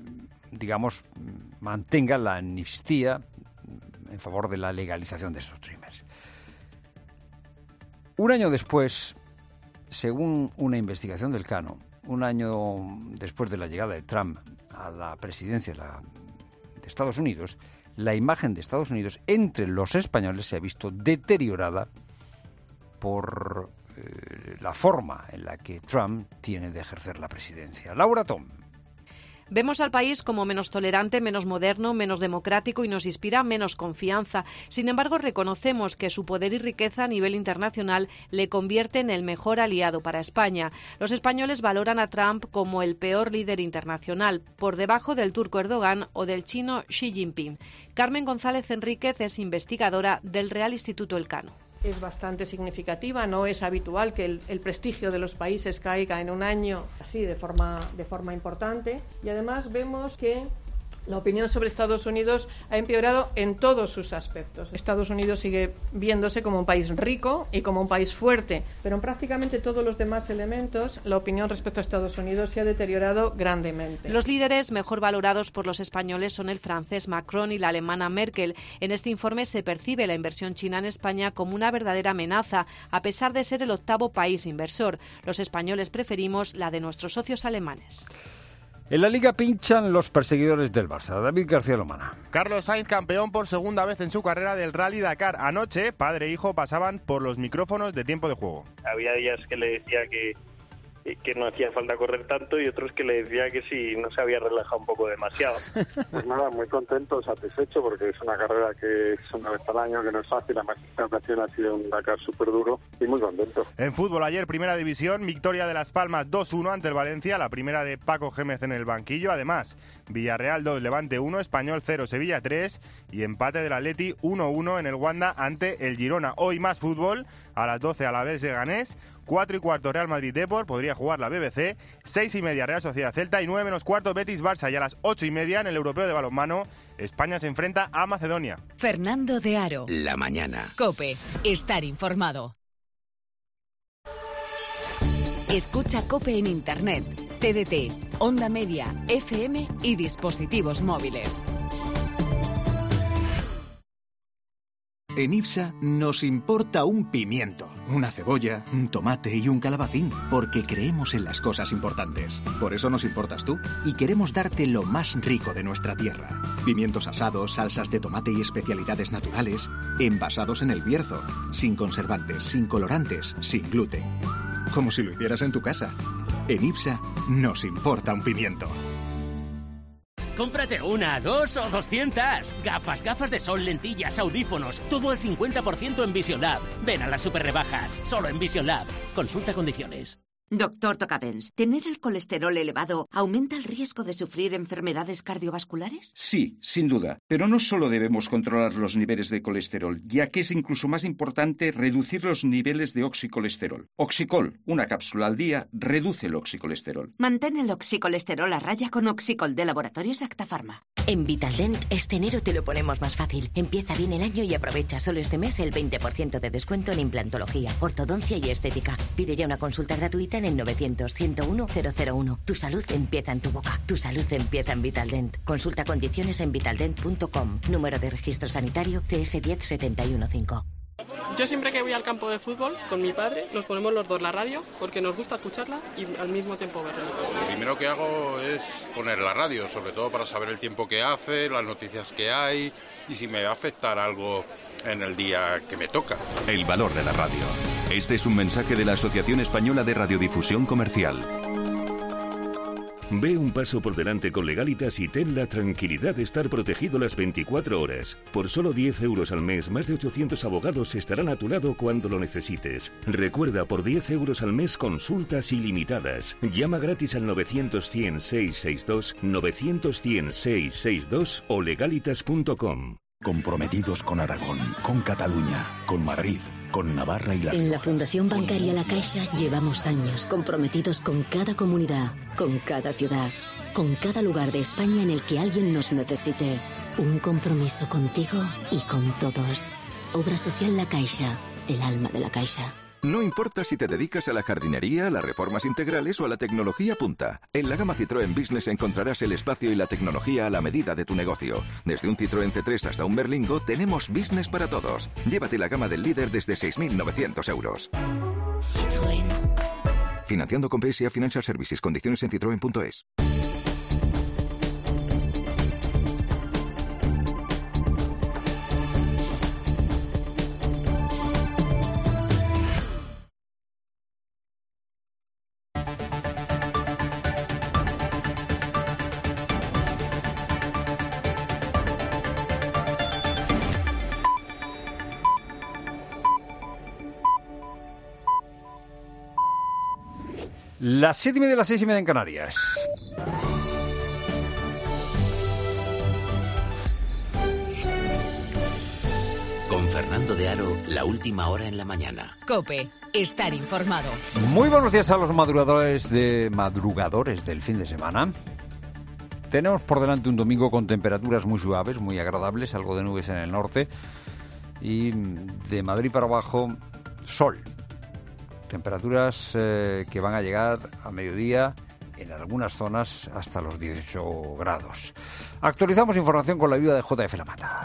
[SPEAKER 1] mantenga la amnistía en favor de la legalización de estos Dreamers. Un año después, según una investigación del Cano, un año después de la llegada de Trump a la presidencia de Estados Unidos, la imagen de Estados Unidos entre los españoles se ha visto deteriorada por la forma en la que Trump tiene de ejercer la presidencia. Laura Tom.
[SPEAKER 5] Vemos al país como menos tolerante, menos moderno, menos democrático y nos inspira menos confianza. Sin embargo, reconocemos que su poder y riqueza a nivel internacional le convierte en el mejor aliado para España. Los españoles valoran a Trump como el peor líder internacional, por debajo del turco Erdogan o del chino Xi Jinping. Carmen González Enríquez es investigadora del Real Instituto Elcano.
[SPEAKER 14] Es bastante significativa, no es habitual que el prestigio de los países caiga en un año así de forma importante, y además vemos que la opinión sobre Estados Unidos ha empeorado en todos sus aspectos. Estados Unidos sigue viéndose como un país rico y como un país fuerte, pero en prácticamente todos los demás elementos la opinión respecto a Estados Unidos se ha deteriorado grandemente.
[SPEAKER 5] Los líderes mejor valorados por los españoles son el francés Macron y la alemana Merkel. En este informe se percibe la inversión china en España como una verdadera amenaza, a pesar de ser el 8º país inversor. Los españoles preferimos la de nuestros socios alemanes.
[SPEAKER 1] En la Liga pinchan los perseguidores del Barça. David García Lomana.
[SPEAKER 15] Carlos Sainz, campeón por segunda vez en su carrera del Rally Dakar. Anoche, padre e hijo pasaban por los micrófonos de Tiempo de Juego.
[SPEAKER 16] Había días que le decía que no hacía falta correr tanto y otros que le decía que sí, no se había relajado un poco demasiado.
[SPEAKER 17] Pues nada, muy contento, satisfecho, porque es una carrera que es una vez al año, que no es fácil. Además, esta ocasión ha sido un Dakar súper duro y muy contento.
[SPEAKER 15] En fútbol, ayer, Primera División, victoria de Las Palmas 2-1 ante el Valencia, la primera de Paco Gémez en el banquillo. Además, Villarreal 2, Levante 1, Español 0, Sevilla 3 y empate del Atleti 1-1 en el Wanda ante el Girona. Hoy más fútbol, a las 12 Alavés de Ganés, 4:15 Real Madrid Depor, podría jugar la BBC, 6:30 Real Sociedad Celta y 9:15 Betis Barça, y a las 8:30 en el Europeo de Balonmano España se enfrenta a Macedonia.
[SPEAKER 3] Fernando de Aro.
[SPEAKER 2] La mañana.
[SPEAKER 3] COPE. Estar informado. Escucha COPE en Internet, TDT, Onda Media, FM y dispositivos móviles.
[SPEAKER 18] En IPSA nos importa un pimiento, una cebolla, un tomate y un calabacín, porque creemos en las cosas importantes. Por eso nos importas tú y queremos darte lo más rico de nuestra tierra. Pimientos asados, salsas de tomate y especialidades naturales, envasados en El Bierzo, sin conservantes, sin colorantes, sin gluten. Como si lo hicieras en tu casa. En IPSA nos importa un pimiento.
[SPEAKER 19] Cómprate una, 2 o 200. Gafas de sol, lentillas, audífonos. Todo al 50% en Vision Lab. Ven a las super rebajas. Solo en Vision Lab. Consulta condiciones.
[SPEAKER 20] Doctor Tocapens, ¿tener el colesterol elevado aumenta el riesgo de sufrir enfermedades cardiovasculares?
[SPEAKER 28] Sí, sin duda. Pero no solo debemos controlar los niveles de colesterol, ya que es incluso más importante reducir los niveles de oxicolesterol. Oxicol, una cápsula al día, reduce el oxicolesterol.
[SPEAKER 20] Mantén el oxicolesterol a raya con Oxicol de Laboratorios Acta Pharma.
[SPEAKER 4] En Vitaldent este enero te lo ponemos más fácil. Empieza bien el año y aprovecha solo este mes el 20% de descuento en implantología, ortodoncia y estética. Pide ya una consulta gratuita en el 900-101-001. Tu salud empieza en tu boca. Tu salud empieza en Vitaldent. Consulta condiciones en vitaldent.com. Número de registro sanitario CS10715.
[SPEAKER 7] Yo siempre que voy al campo de fútbol con mi padre nos ponemos los dos la radio porque nos gusta escucharla y al mismo tiempo verla.
[SPEAKER 8] Lo primero que hago es poner la radio, sobre todo para saber el tiempo que hace, las noticias que hay y si me va a afectar algo en el día que me toca.
[SPEAKER 21] El valor de la radio. Este es un mensaje de la Asociación Española de Radiodifusión Comercial.
[SPEAKER 22] Ve un paso por delante con Legalitas y ten la tranquilidad de estar protegido las 24 horas. Por solo 10 euros al mes, más de 800 abogados estarán a tu lado cuando lo necesites. Recuerda, por 10 euros al mes, consultas ilimitadas. Llama gratis al 900-100-662, 900-100-662 o legalitas.com.
[SPEAKER 23] Comprometidos con Aragón, con Cataluña, con Madrid, con Navarra y la...
[SPEAKER 24] En la Fundación Bancaria La Caixa llevamos años comprometidos con cada comunidad, con cada ciudad, con cada lugar de España en el que alguien nos necesite. Un compromiso contigo y con todos. Obra Social La Caixa, el alma de La Caixa.
[SPEAKER 25] No importa si te dedicas a la jardinería, a las reformas integrales o a la tecnología punta. En la gama Citroën Business encontrarás el espacio y la tecnología a la medida de tu negocio. Desde un Citroën C3 hasta un Berlingo, tenemos business para todos. Llévate la gama del líder desde 6.900 euros.
[SPEAKER 24] Citroën.
[SPEAKER 25] Financiando con PSA Financial Services. Condiciones en citroen.es.
[SPEAKER 1] Las 7:30 de las 6:30 en Canarias.
[SPEAKER 2] Con Fernando de Aro, la última hora en la mañana.
[SPEAKER 3] COPE, estar informado.
[SPEAKER 1] Muy buenos días a los madrugadores del fin de semana. Tenemos por delante un domingo con temperaturas muy suaves, muy agradables, algo de nubes en el norte y de Madrid para abajo, sol. Temperaturas que van a llegar a mediodía en algunas zonas hasta los 18 grados. Actualizamos información con la ayuda de JF La Mata.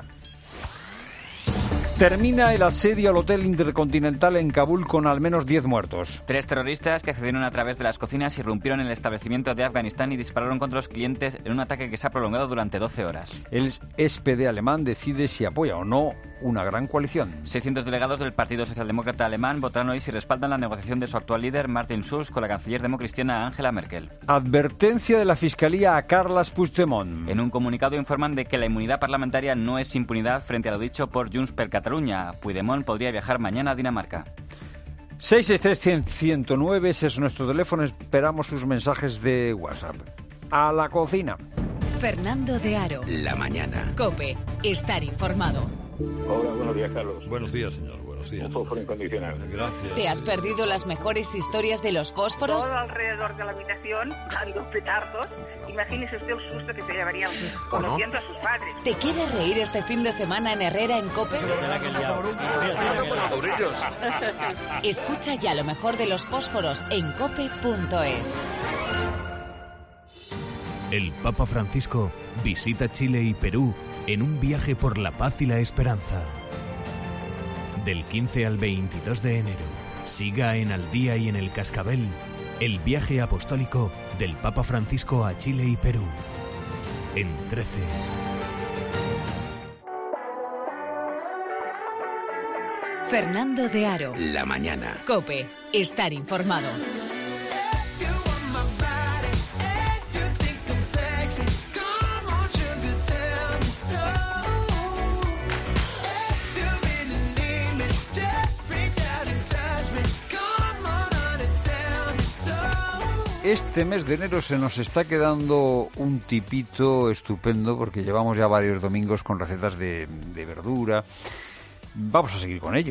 [SPEAKER 1] Termina el asedio al Hotel Intercontinental en Kabul con al menos 10 muertos.
[SPEAKER 26] 3 terroristas que accedieron a través de las cocinas irrumpieron en el establecimiento de Afganistán y dispararon contra los clientes en un ataque que se ha prolongado durante 12 horas.
[SPEAKER 1] El SPD alemán decide si apoya o no una gran coalición.
[SPEAKER 26] 600 delegados del Partido Socialdemócrata Alemán votarán hoy si respaldan la negociación de su actual líder, Martin Schulz, con la canciller democristiana Angela Merkel.
[SPEAKER 1] Advertencia de la Fiscalía a Carles Puigdemont.
[SPEAKER 26] En un comunicado informan de que la inmunidad parlamentaria no es impunidad frente a lo dicho por Junts per Catalunya. Puigdemont podría viajar mañana a Dinamarca.
[SPEAKER 1] 663-100-109, ese es nuestro teléfono, esperamos sus mensajes de WhatsApp. A la cocina.
[SPEAKER 3] Fernando de Aro.
[SPEAKER 2] La mañana.
[SPEAKER 3] COPE, estar informado.
[SPEAKER 17] Hola, buenos días, Carlos.
[SPEAKER 30] Buenos días, señor. Buenos días.
[SPEAKER 17] Un fósforo incondicional.
[SPEAKER 30] Gracias.
[SPEAKER 3] ¿Te has perdido las mejores historias de los fósforos?
[SPEAKER 31] Todo alrededor de la habitación ha habido petardos. Imagínese usted el susto que se llevaría conociendo a sus padres.
[SPEAKER 3] ¿Te quieres reír este fin de semana en Herrera en COPE? Escucha ya lo mejor de los fósforos en cope.es.
[SPEAKER 32] El Papa Francisco visita Chile y Perú en un viaje por la paz y la esperanza. Del 15 al 22 de enero, siga en Al Día y en El Cascabel el viaje apostólico del Papa Francisco a Chile y Perú. En 13.
[SPEAKER 3] Fernando de Aro.
[SPEAKER 2] La mañana.
[SPEAKER 3] COPE, estar informado.
[SPEAKER 1] Este mes de enero se nos está quedando un tipito estupendo porque llevamos ya varios domingos con recetas de verdura. Vamos a seguir con ello.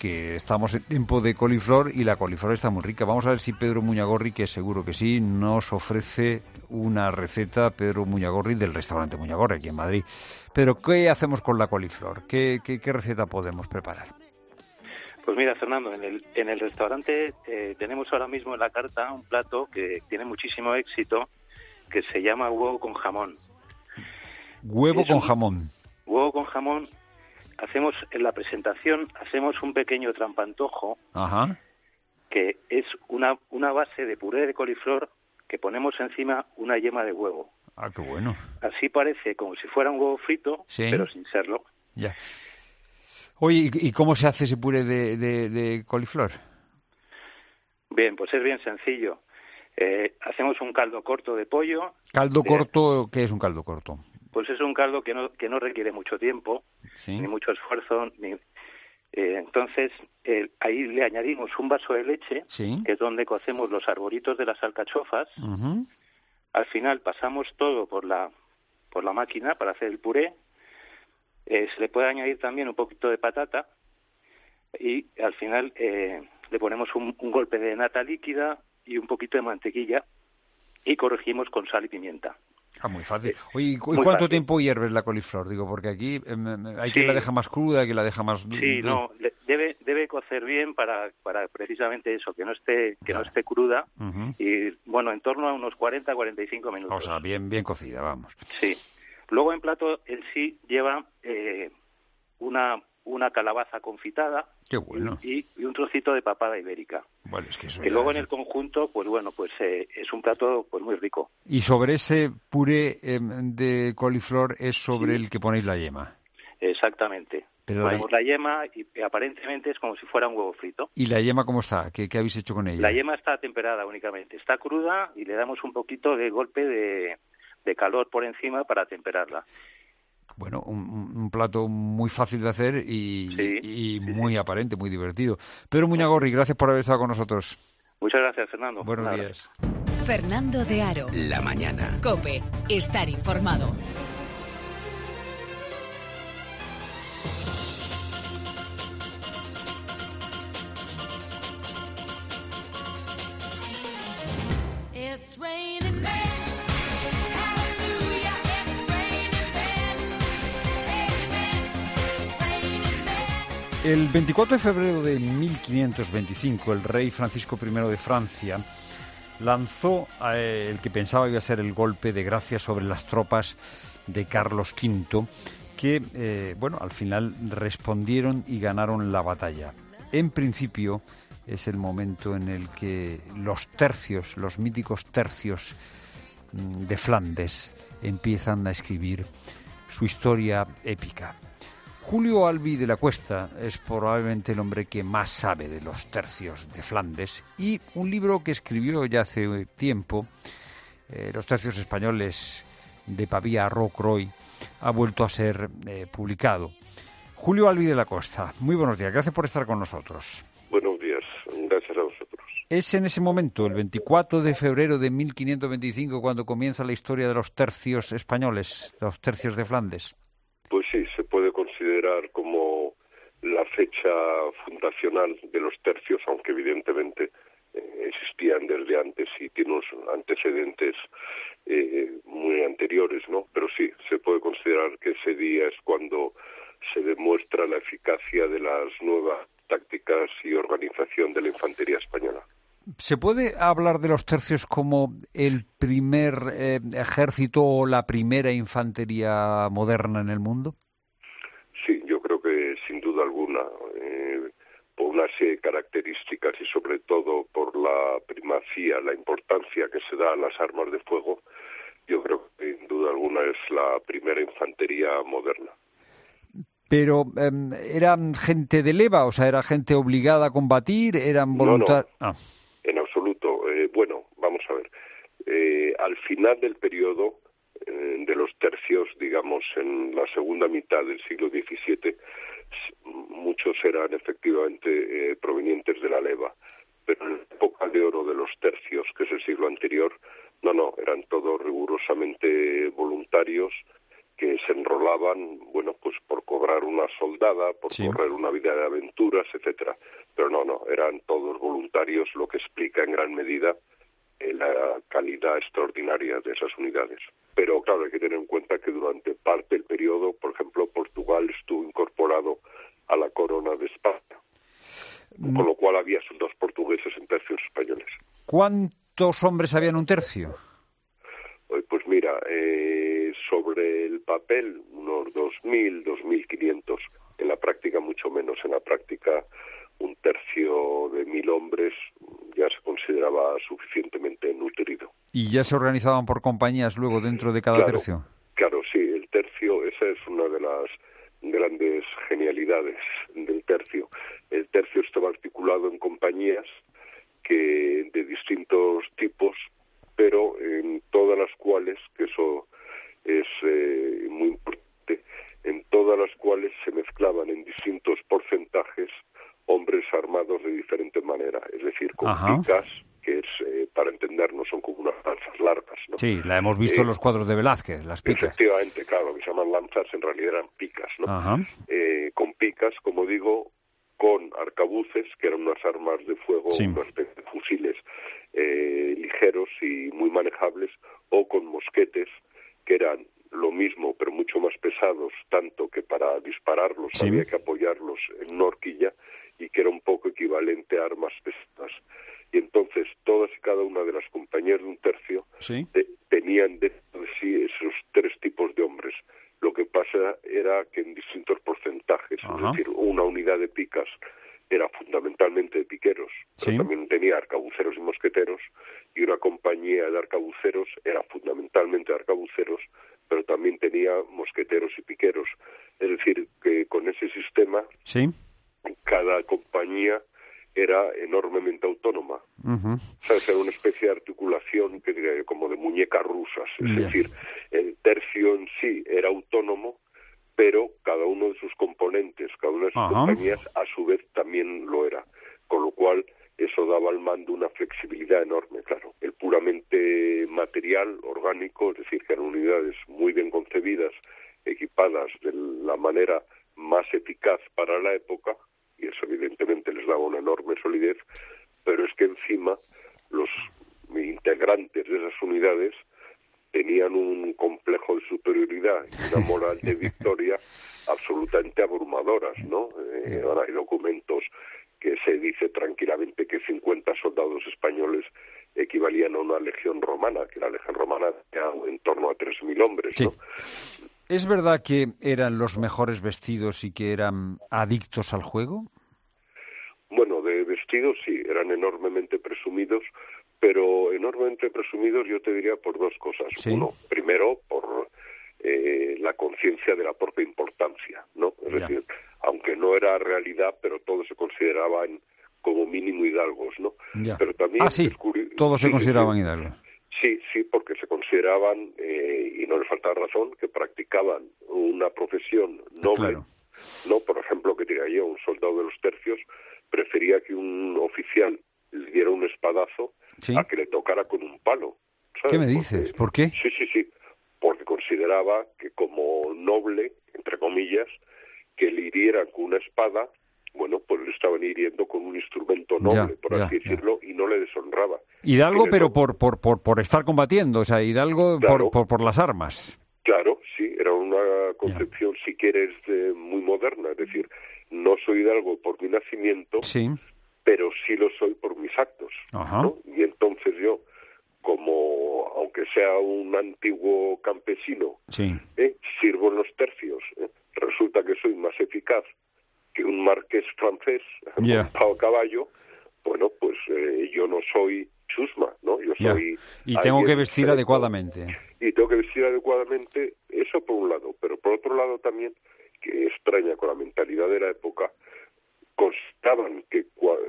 [SPEAKER 1] que estamos en tiempo de coliflor y la coliflor está muy rica. Vamos a ver si Pedro Muñagorri, que seguro que sí, nos ofrece una receta, Pedro Muñagorri, del restaurante Muñagorri aquí en Madrid. Pero, ¿qué hacemos con la coliflor? ¿Qué receta podemos preparar?
[SPEAKER 5] Pues mira, Fernando, en el restaurante tenemos ahora mismo en la carta un plato que tiene muchísimo éxito, que se llama huevo con jamón.
[SPEAKER 1] Huevo con jamón.
[SPEAKER 5] Huevo con jamón. Hacemos en la presentación, hacemos un pequeño trampantojo.
[SPEAKER 1] Ajá.
[SPEAKER 5] Que es una base de puré de coliflor que ponemos encima una yema de huevo.
[SPEAKER 1] Ah, qué bueno.
[SPEAKER 5] Así parece como si fuera un huevo frito,
[SPEAKER 1] sí,
[SPEAKER 5] pero sin serlo.
[SPEAKER 1] Ya. Oye, ¿y cómo se hace ese puré de coliflor?
[SPEAKER 5] Bien, pues es bien sencillo. Hacemos un caldo corto de pollo.
[SPEAKER 1] ¿Caldo corto? ¿Qué es un caldo corto?
[SPEAKER 5] Pues es un caldo que no requiere mucho tiempo,
[SPEAKER 1] sí,
[SPEAKER 5] ni mucho esfuerzo. Entonces, ahí le añadimos un vaso de leche,
[SPEAKER 1] sí,
[SPEAKER 5] que es donde cocemos los arbolitos de las alcachofas.
[SPEAKER 1] Uh-huh.
[SPEAKER 5] Al final pasamos todo por la máquina para hacer el puré. Se le puede añadir también un poquito de patata y al final le ponemos un golpe de nata líquida y un poquito de mantequilla y corregimos con sal y pimienta.
[SPEAKER 1] Ah, muy fácil. Oye, ¿y cuánto tiempo hierves la coliflor? Digo, porque aquí hay quien la deja más cruda, hay quien la deja más...
[SPEAKER 5] Sí, no, debe cocer bien para precisamente eso, que no esté cruda.
[SPEAKER 1] Uh-huh.
[SPEAKER 5] Y bueno, en torno a unos 40-45 minutos.
[SPEAKER 1] O sea, bien cocida, vamos.
[SPEAKER 5] Sí. Luego en plato en sí lleva una calabaza confitada.
[SPEAKER 1] Qué bueno.
[SPEAKER 5] Y un trocito de papada ibérica.
[SPEAKER 1] Bueno, es que eso
[SPEAKER 5] y luego en el conjunto, pues bueno, pues es un plato pues muy rico.
[SPEAKER 1] Y sobre ese puré de coliflor es sobre el que ponéis la yema.
[SPEAKER 5] Exactamente.
[SPEAKER 1] Pero
[SPEAKER 5] ponemos la yema y aparentemente es como si fuera un huevo frito.
[SPEAKER 1] ¿Y la yema cómo está? ¿Qué habéis hecho con ella?
[SPEAKER 5] La yema está temperada únicamente. Está cruda y le damos un poquito de golpe de calor por encima para temperarla.
[SPEAKER 1] Bueno, un plato muy fácil de hacer y muy aparente, muy divertido. Pedro Muñagorri, gracias por haber estado con nosotros.
[SPEAKER 5] Muchas gracias, Fernando.
[SPEAKER 1] Buenos días.
[SPEAKER 3] Fernando de Aro.
[SPEAKER 2] La mañana.
[SPEAKER 3] COPE. Estar informado.
[SPEAKER 6] It's raining men.
[SPEAKER 1] El 24 de febrero de 1525, el rey Francisco I de Francia lanzó el que pensaba iba a ser el golpe de gracia sobre las tropas de Carlos V, que, al final respondieron y ganaron la batalla. En principio, es el momento en el que los tercios, los míticos tercios de Flandes, empiezan a escribir su historia épica. Julio Albi de la Cuesta es probablemente el hombre que más sabe de los tercios de Flandes y un libro que escribió ya hace tiempo, Los tercios españoles de Pavía a Rocroi, ha vuelto a ser publicado. Julio Albi de la Cuesta, muy buenos días, gracias por estar con nosotros.
[SPEAKER 9] Buenos días, gracias a vosotros.
[SPEAKER 1] Es en ese momento, el 24 de febrero de 1525, cuando comienza la historia de los tercios españoles, los tercios de Flandes.
[SPEAKER 9] Pues sí, se puede considerar como la fecha fundacional de los tercios, aunque evidentemente existían desde antes y tiene unos antecedentes muy anteriores, ¿no? Pero sí, se puede considerar que ese día es cuando se demuestra la eficacia de las nuevas tácticas y organización de la infantería española.
[SPEAKER 1] ¿Se puede hablar de los tercios como el primer ejército o la primera infantería moderna en el mundo?
[SPEAKER 9] Sí, yo creo que sin duda alguna, por una serie de características y sobre todo por la primacía, la importancia que se da a las armas de fuego, yo creo que sin duda alguna es la primera infantería moderna.
[SPEAKER 1] Pero ¿eran gente de leva? O sea, ¿era gente obligada a combatir? ¿Eran voluntarios?
[SPEAKER 9] No. En absoluto. Vamos a ver. Al final del periodo de los tercios, digamos, en la segunda mitad del siglo XVII, muchos eran efectivamente provenientes de la leva. Pero en la época de oro de los tercios, que es el siglo anterior, eran todos rigurosamente voluntarios que se enrolaban, bueno, pues por cobrar una soldada, por correr una vida de aventuras, etcétera. Pero no, eran todos voluntarios, lo que explica en gran medida la calidad extraordinaria de esas unidades. Pero claro, hay que tener en cuenta que durante parte del periodo, por ejemplo, Portugal estuvo incorporado a la corona de España, con lo cual había soldados portugueses en tercios españoles.
[SPEAKER 1] ¿Cuántos hombres había en un tercio?
[SPEAKER 9] Pues mira, sobre el papel unos 2.000, 2.500, en la práctica mucho menos. En la práctica un tercio de 1.000 hombres ya se consideraba suficientemente nutrido.
[SPEAKER 1] ¿Y ya se organizaban por compañías luego dentro de cada tercio?
[SPEAKER 9] Claro, sí, el tercio, esa es una de las grandes genialidades del tercio. El tercio estaba articulado en compañías que de distintos tipos, pero en todas las cuales, que eso es muy importante, en todas las cuales se mezclaban en distintos porcentajes hombres armados de diferente manera, es decir, con picas, que es, para entendernos, son como unas lanzas largas, ¿no?
[SPEAKER 1] Sí, la hemos visto en los cuadros de Velázquez, las picas.
[SPEAKER 9] Efectivamente, claro, lo que se llaman lanzas en realidad eran picas, ¿no? Con picas, como digo, con arcabuces, que eran unas armas de fuego, una especie de fusiles ligeros y muy manejables, o con mosquetes, que eran lo mismo, pero mucho más pesados, tanto que para dispararlos había que apoyarlos en una horquilla, y que era un poco equivalente a armas pesadas. Y entonces todas y cada una de las compañías de un tercio tenían dentro de sí esos tres tipos de hombres. Lo que pasa era que en distintos porcentajes, es decir, una unidad de picas era fundamentalmente de piqueros, pero también tenía arcabuceros y mosqueteros, y una compañía de arcabuceros era fundamentalmente de arcabuceros, pero también tenía mosqueteros y piqueros. Es decir, que con ese sistema cada compañía era enormemente autónoma. O sea, era una especie de articulación que diría yo, como de muñecas rusas. Es decir, el tercio en sí era autónomo, pero cada uno de sus componentes, cada una de sus compañías, a su vez también lo era. Con lo cual, eso daba al mando una flexibilidad enorme, claro. El puramente material, orgánico, es decir, que eran unidades muy bien concebidas, equipadas de la manera más eficaz para la época, y eso evidentemente les daba una enorme solidez, pero es que encima los integrantes de esas unidades tenían un complejo de superioridad y una moral de victoria absolutamente abrumadoras, ¿no? Ahora hay documentos que se dice tranquilamente que 50 soldados españoles equivalían a una legión romana, que la legión romana tenía en torno a 3.000 hombres, ¿no?
[SPEAKER 1] ¿Es verdad que eran los mejores vestidos y que eran adictos al juego?
[SPEAKER 9] Bueno, de vestidos sí, eran enormemente presumidos, pero enormemente presumidos yo te diría por dos cosas. Uno, primero, por la conciencia de la propia importancia, ¿no? Es decir, aunque no era realidad, pero todos se consideraban como mínimo hidalgos, ¿no? Pero también
[SPEAKER 1] todos se consideraban hidalgos.
[SPEAKER 9] Sí, porque se consideraban, y no les faltaba razón, que practicaban una profesión noble. No, por ejemplo, que diría yo, un soldado de los tercios prefería que un oficial le diera un espadazo a que le tocara con un palo. ¿Sabes?
[SPEAKER 1] ¿Qué me dices? ¿Por qué?
[SPEAKER 9] Sí, porque consideraba que como noble, entre comillas, que le hirieran con una espada, bueno, pues le estaban hiriendo con un instrumento noble, por así decirlo, y no le deshonraba.
[SPEAKER 1] Hidalgo, pero por estar combatiendo, o sea, Hidalgo por las armas.
[SPEAKER 9] Claro, sí, era una concepción, si quieres, muy moderna, es decir, no soy hidalgo por mi nacimiento, pero sí lo soy por mis actos, ¿no? Y entonces yo, como, aunque sea un antiguo campesino, sirvo en los tercios, resulta que soy más eficaz que un marqués francés montado a caballo, bueno, pues yo no soy chusma, ¿no? Yo soy...
[SPEAKER 1] Y tengo que vestir adecuadamente.
[SPEAKER 9] Y tengo que vestir adecuadamente, eso por un lado, pero por otro lado también, que extraña con la mentalidad de la época, consideraban que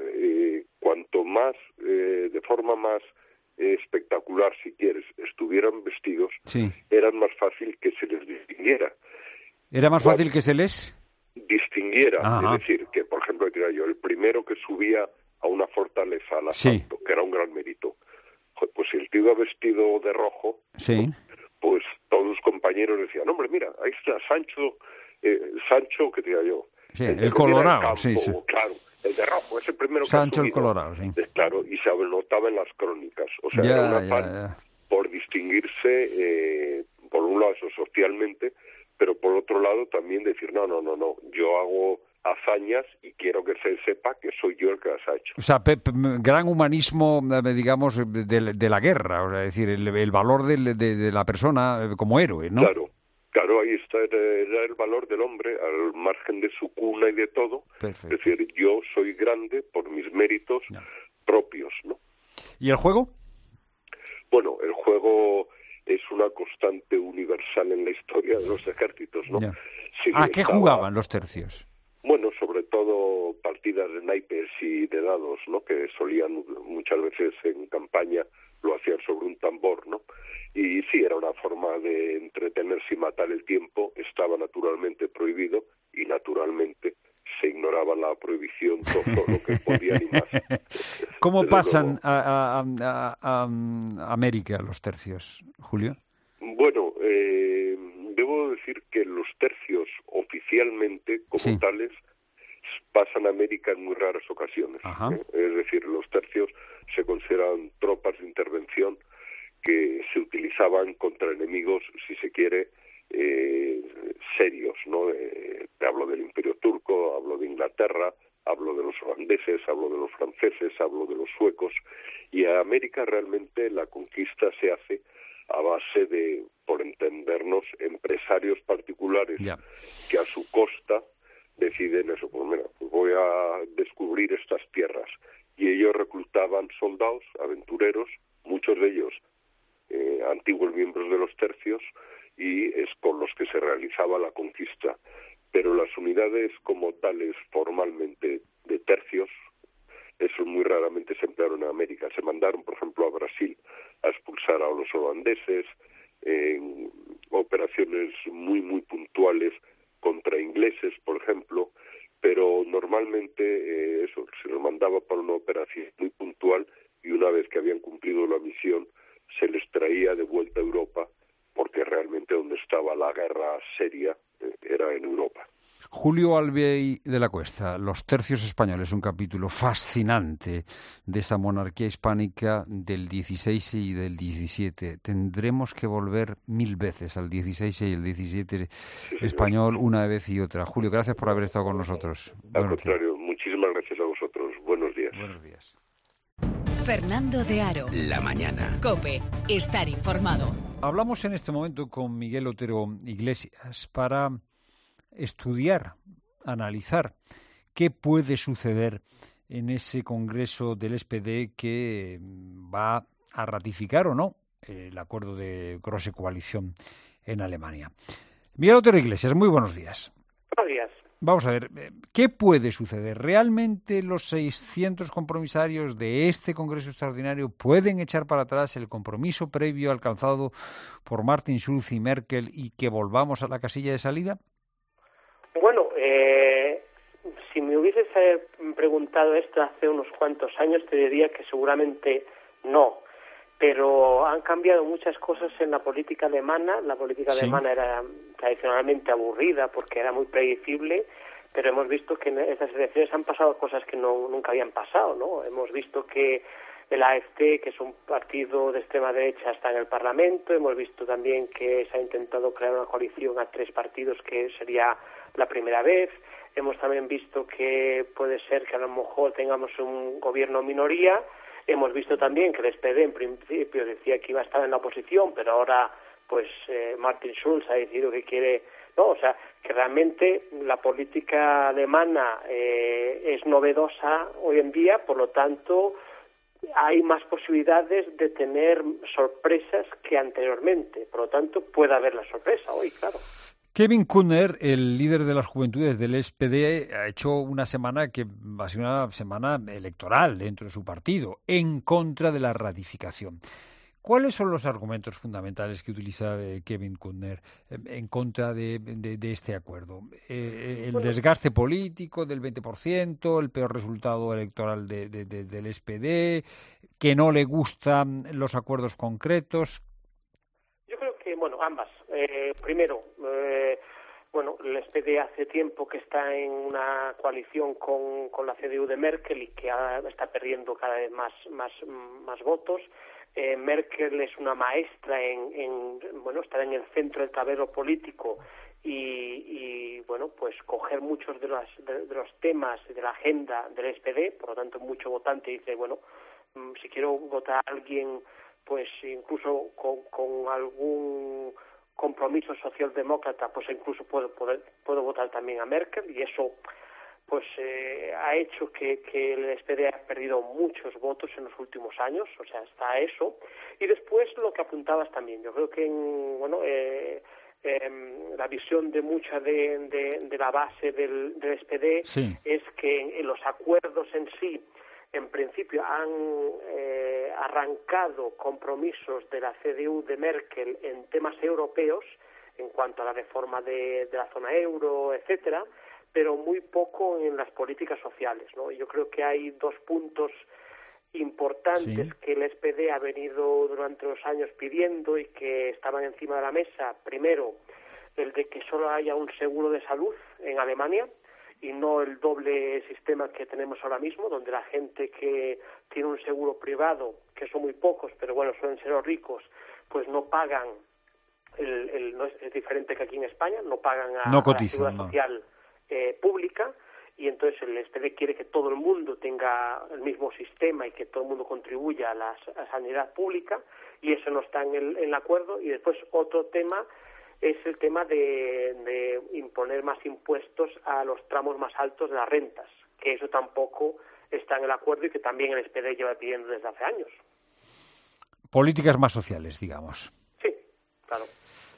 [SPEAKER 9] cuanto más, de forma más espectacular, si quieres, estuvieran vestidos, eran más fácil que se les distinguiera.
[SPEAKER 1] ¿Era más fácil que se les
[SPEAKER 9] distinguiera? Es decir, que por ejemplo, diría yo, el primero que subía a una fortaleza, al asalto, que era un gran mérito, pues si el tío iba vestido de rojo, pues todos los compañeros decían, hombre, mira, ahí está Sancho, que te diga yo.
[SPEAKER 1] Sí, el Colorado, campo, sí.
[SPEAKER 9] Claro, el de rojo, es el primero
[SPEAKER 1] Sancho
[SPEAKER 9] que
[SPEAKER 1] el Colorado, sí.
[SPEAKER 9] Claro, y se notaba en las crónicas. O sea, era un afán por distinguirse, por un lado eso socialmente, pero por otro lado también decir, no, yo hago hazañas y quiero que se sepa que soy yo el que las ha hecho.
[SPEAKER 1] O sea, gran humanismo, digamos, de la guerra, o sea, es decir, el valor de la persona como héroe, ¿no?
[SPEAKER 9] Claro, ahí está el valor del hombre, al margen de su cuna y de todo. Perfecto. Es decir, yo soy grande por mis méritos propios, ¿no?
[SPEAKER 1] ¿Y el juego?
[SPEAKER 9] Bueno, el juego es una constante universal en la historia de los ejércitos, ¿no? Sí,
[SPEAKER 1] ¿A qué jugaban los tercios?
[SPEAKER 9] Bueno, sobre todo partidas de naipes y de dados, ¿no? Que solían muchas veces en campaña lo hacían sobre un tambor, ¿no? Y sí, era una forma de entretenerse y matar el tiempo. Estaba naturalmente prohibido y naturalmente se ignoraba la prohibición todo lo que podían y más.
[SPEAKER 1] ¿Cómo pasan a América los tercios, Julio?
[SPEAKER 9] Bueno, debo decir que los tercios oficialmente, como tales, pasan a América en muy raras ocasiones. Es decir, los tercios se consideran tropas de intervención que se utilizaban contra enemigos, si se quiere, serios, ¿no? Hablo del Imperio Turco, hablo de Inglaterra, hablo de los holandeses, hablo de los franceses, hablo de los suecos, y a América realmente la conquista se hace a base de, por entendernos, empresarios particulares que a su costa deciden eso, pues mira, pues voy a descubrir estas tierras, y ellos reclutaban soldados, aventureros, muchos de ellos antiguos miembros de los tercios, y es con los que se realizaba la conquista. Pero las unidades como tales formalmente de tercios, eso muy raramente se emplearon en América. Se mandaron, por ejemplo, a Brasil a expulsar a los holandeses, en operaciones muy, muy puntuales contra ingleses, por ejemplo, pero normalmente eso se los mandaba para una operación muy puntual, y una vez que habían cumplido la misión se les traía de vuelta a Europa, porque realmente donde estaba la guerra seria era en Europa.
[SPEAKER 1] Julio Albey de la Cuesta, Los tercios españoles, un capítulo fascinante de esa monarquía hispánica del 16 y del 17. Tendremos que volver 1000 veces al 16 y el 17 español, una vez y otra. Julio, gracias por haber estado con nosotros.
[SPEAKER 9] Al contrario, muchísimas gracias a vosotros. Buenos días.
[SPEAKER 1] Buenos días.
[SPEAKER 3] Fernando de Aro.
[SPEAKER 2] La mañana.
[SPEAKER 3] COPE. Estar informado.
[SPEAKER 1] Hablamos en este momento con Miguel Otero Iglesias para estudiar, analizar qué puede suceder en ese congreso del SPD que va a ratificar o no el acuerdo de grosse coalición en Alemania. Miguel Otero Iglesias, muy buenos días.
[SPEAKER 10] Buenos días.
[SPEAKER 1] Vamos a ver, ¿qué puede suceder? ¿Realmente los 600 compromisarios de este Congreso Extraordinario pueden echar para atrás el compromiso previo alcanzado por Martin Schulz y Merkel y que volvamos a la casilla de salida?
[SPEAKER 10] Bueno, si me hubieses preguntado esto hace unos cuantos años, te diría que seguramente no. Pero han cambiado muchas cosas en la política alemana. La política alemana era tradicionalmente aburrida porque era muy predecible, pero hemos visto que en estas elecciones han pasado cosas que nunca habían pasado, ¿no? Hemos visto que el AfD, que es un partido de extrema derecha, está en el Parlamento. Hemos visto también que se ha intentado crear una coalición a 3 partidos, que sería la primera vez. Hemos también visto que puede ser que a lo mejor tengamos un gobierno minoría. Hemos visto también que el SPD en principio decía que iba a estar en la oposición, pero ahora pues Martin Schulz ha decidido que quiere, no, o sea, que realmente la política alemana es novedosa hoy en día, por lo tanto hay más posibilidades de tener sorpresas que anteriormente, por lo tanto puede haber la sorpresa hoy, claro.
[SPEAKER 1] Kevin Kühner, el líder de las juventudes del SPD, ha hecho una semana que va a ser una semana electoral dentro de su partido, en contra de la ratificación. ¿Cuáles son los argumentos fundamentales que utiliza Kevin Kühner en contra de este acuerdo? El desgaste político del 20%, el peor resultado electoral del SPD, que no le gustan los acuerdos concretos.
[SPEAKER 10] Yo creo que Bueno, ambas. Primero, el SPD hace tiempo que está en una coalición con la CDU de Merkel y que está perdiendo cada vez más votos. Merkel es una maestra en estar en el centro del tablero político y coger muchos de los temas de la agenda del SPD. Por lo tanto, mucho votante dice, si quiero votar a alguien, pues incluso con algún compromiso socialdemócrata, pues incluso puedo votar también a Merkel, y eso ha hecho que el SPD haya perdido muchos votos en los últimos años, o sea, está eso. Y después lo que apuntabas también, yo creo que la visión de mucha de la base del SPD es que en los acuerdos en sí, en principio han arrancado compromisos de la CDU de Merkel en temas europeos, en cuanto a la reforma de la zona euro, etcétera, pero muy poco en las políticas sociales, ¿no? Yo creo que hay dos puntos importantes que el SPD ha venido durante los años pidiendo y que estaban encima de la mesa. Primero, el de que solo haya un seguro de salud en Alemania y no el doble sistema que tenemos ahora mismo, donde la gente que tiene un seguro privado, que son muy pocos, pero suelen ser los ricos, pues no pagan, no es diferente que aquí en España, no pagan a la seguridad social pública, y entonces el SPD quiere que todo el mundo tenga el mismo sistema y que todo el mundo contribuya a la sanidad pública, y eso no está en el acuerdo. Y después otro tema es el tema de imponer más impuestos a los tramos más altos de las rentas, que eso tampoco está en el acuerdo y que también el SPD lleva pidiendo desde hace años.
[SPEAKER 1] Políticas más sociales, digamos.
[SPEAKER 10] Sí, claro.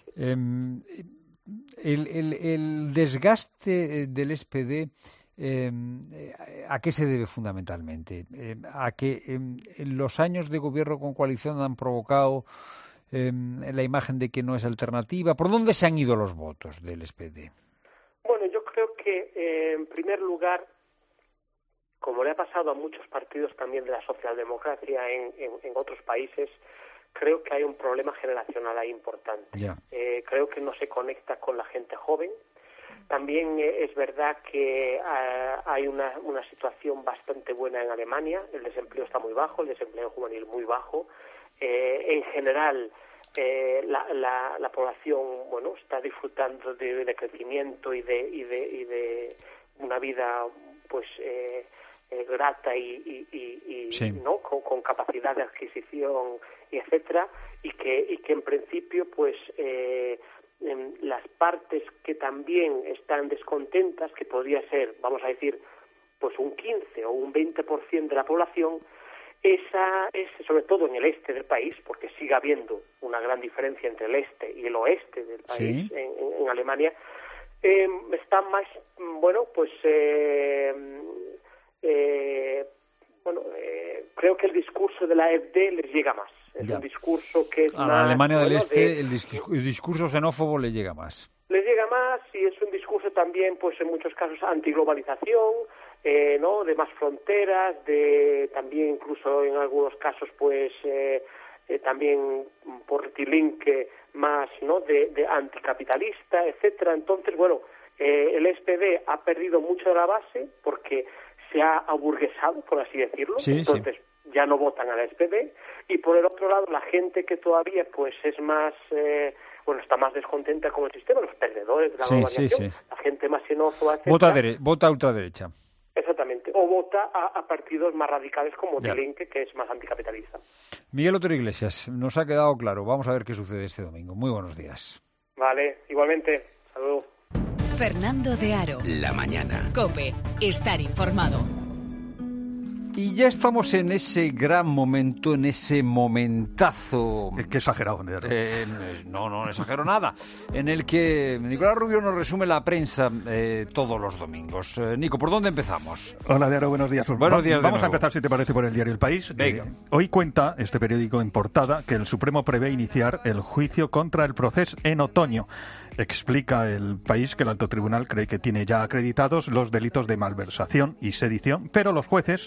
[SPEAKER 1] El desgaste del SPD, ¿a qué se debe fundamentalmente? ¿A que los años de gobierno con coalición han provocado la imagen de que no es alternativa? ¿Por dónde se han ido los votos del SPD?
[SPEAKER 10] Bueno, yo creo que en primer lugar, como le ha pasado a muchos partidos también de la socialdemocracia en otros países, creo que hay un problema generacional ahí importante. Creo que no se conecta con la gente joven. También es verdad que hay una situación bastante buena en Alemania. El desempleo está muy bajo, el desempleo juvenil muy bajo. En general, la población está disfrutando de crecimiento y de una vida grata y ¿no? con capacidad de adquisición y etcétera, y que en principio las partes que también están descontentas, que podría ser, vamos a decir, un 15 o un 20% de la población, esa es sobre todo en el este del país, porque sigue habiendo una gran diferencia entre el este y el oeste del país, en Alemania, está más, creo que el discurso de la AfD les llega más. Es un discurso que es
[SPEAKER 1] a la Alemania del Este, el discurso xenófobo le llega más.
[SPEAKER 10] Les llega más, y es un discurso también, en muchos casos, antiglobalización, ¿no? De más fronteras, de también incluso en algunos casos, también por tilinque más, ¿no? De anticapitalista, etcétera. Entonces, el SPD ha perdido mucho de la base porque se ha aburguesado, por así decirlo. Entonces ya no votan a la SPD, y por el otro lado la gente que todavía es más está más descontenta con el sistema, los perdedores de la globalización, la gente más xenófoba, etcétera,
[SPEAKER 1] vota ultraderecha.
[SPEAKER 10] Exactamente, o vota a partidos más radicales como Delinque, que es más anticapitalista.
[SPEAKER 1] Miguel Otero Iglesias, nos ha quedado claro. Vamos a ver qué sucede este domingo. Muy buenos días.
[SPEAKER 10] Vale, igualmente. Saludos.
[SPEAKER 3] Fernando de Aro.
[SPEAKER 2] La mañana.
[SPEAKER 3] COPE. Estar informado.
[SPEAKER 1] Y ya estamos en ese gran momento, en ese momentazo...
[SPEAKER 11] Qué exagerado,
[SPEAKER 1] no exagero nada. En el que Nicolás Rubio nos resume la prensa todos los domingos. Nico, ¿por dónde empezamos?
[SPEAKER 11] Hola, Diario, buenos días.
[SPEAKER 1] Buenos días.
[SPEAKER 11] Vamos a empezar, si te parece, por el diario El País. Hoy cuenta este periódico en portada que el Supremo prevé iniciar el juicio contra el Procés en otoño. Explica El País que el Alto Tribunal cree que tiene ya acreditados los delitos de malversación y sedición, pero los jueces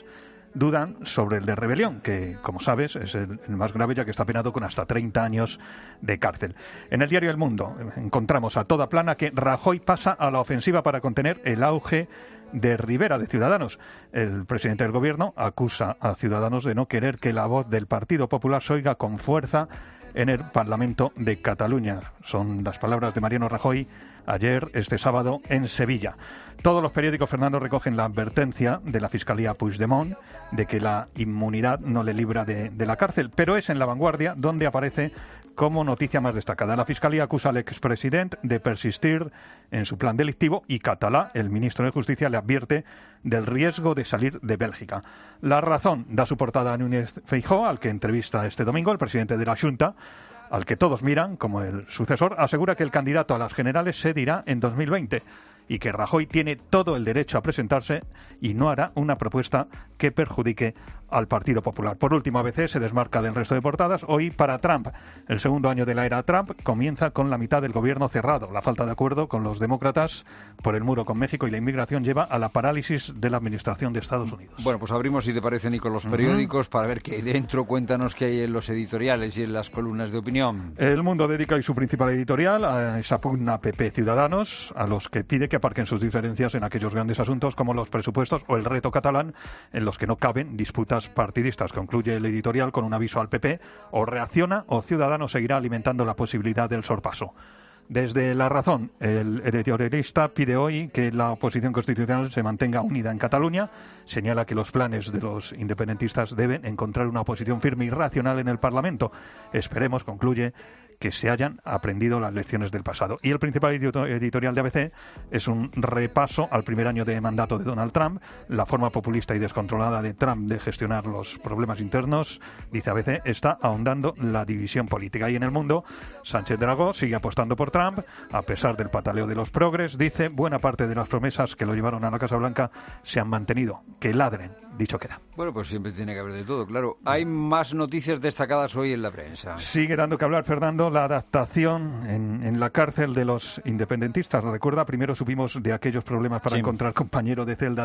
[SPEAKER 11] dudan sobre el de rebelión, que, como sabes, es el más grave, ya que está penado con hasta 30 años de cárcel. En el diario El Mundo encontramos a toda plana que Rajoy pasa a la ofensiva para contener el auge de Rivera, de Ciudadanos. El presidente del Gobierno acusa a Ciudadanos de no querer que la voz del Partido Popular se oiga con fuerza en el Parlamento de Cataluña. Son las palabras de Mariano Rajoy ayer, este sábado, en Sevilla. Todos los periódicos, Fernando, recogen la advertencia de la Fiscalía Puigdemont de que la inmunidad no le libra de la cárcel, pero es en La Vanguardia donde aparece como noticia más destacada. La Fiscalía acusa al expresidente de persistir en su plan delictivo y Catalá, el ministro de Justicia, le advierte del riesgo de salir de Bélgica. La Razón da su portada a Núñez Feijóo, al que entrevista este domingo el presidente de la Xunta, al que todos miran como el sucesor. Asegura que el candidato a las generales se dirá en 2020 y que Rajoy tiene todo el derecho a presentarse y no hará una propuesta que perjudique al Partido Popular. Por último, ABC se desmarca del resto de portadas. Hoy para Trump. El segundo año de la era Trump comienza con la mitad del gobierno cerrado. La falta de acuerdo con los demócratas por el muro con México y la inmigración lleva a la parálisis de la administración de Estados Unidos.
[SPEAKER 1] Bueno, pues abrimos, si te parece, Nico, los periódicos para ver qué hay dentro. Cuéntanos qué hay en los editoriales y en las columnas de opinión.
[SPEAKER 11] El Mundo dedica hoy su principal editorial a esa pugna PP Ciudadanos, a los que pide que aparquen sus diferencias en aquellos grandes asuntos como los presupuestos o el reto catalán, en los que no caben disputas partidistas. Concluye el editorial con un aviso al PP: o reacciona o Ciudadanos seguirá alimentando la posibilidad del sorpaso. Desde La Razón, el editorialista pide hoy que la oposición constitucional se mantenga unida en Cataluña. Señala que los planes de los independentistas deben encontrar una oposición firme y racional en el Parlamento. Esperemos, concluye, que se hayan aprendido las lecciones del pasado. Y el principal editorial de ABC es un repaso al primer año de mandato de Donald Trump, la forma populista y descontrolada de Trump de gestionar los problemas internos, dice ABC, está ahondando la división política. Y en El Mundo, Sánchez Dragó sigue apostando por Trump, a pesar del pataleo de los progres, dice, buena parte de las promesas que lo llevaron a la Casa Blanca se han mantenido. Que ladren, dicho queda.
[SPEAKER 1] Bueno, pues siempre tiene que haber de todo, claro. Hay más noticias destacadas hoy en la prensa.
[SPEAKER 11] Sigue dando que hablar, Fernando, la adaptación en la cárcel de los independentistas. Recuerda, primero supimos de aquellos problemas para encontrar compañero de celda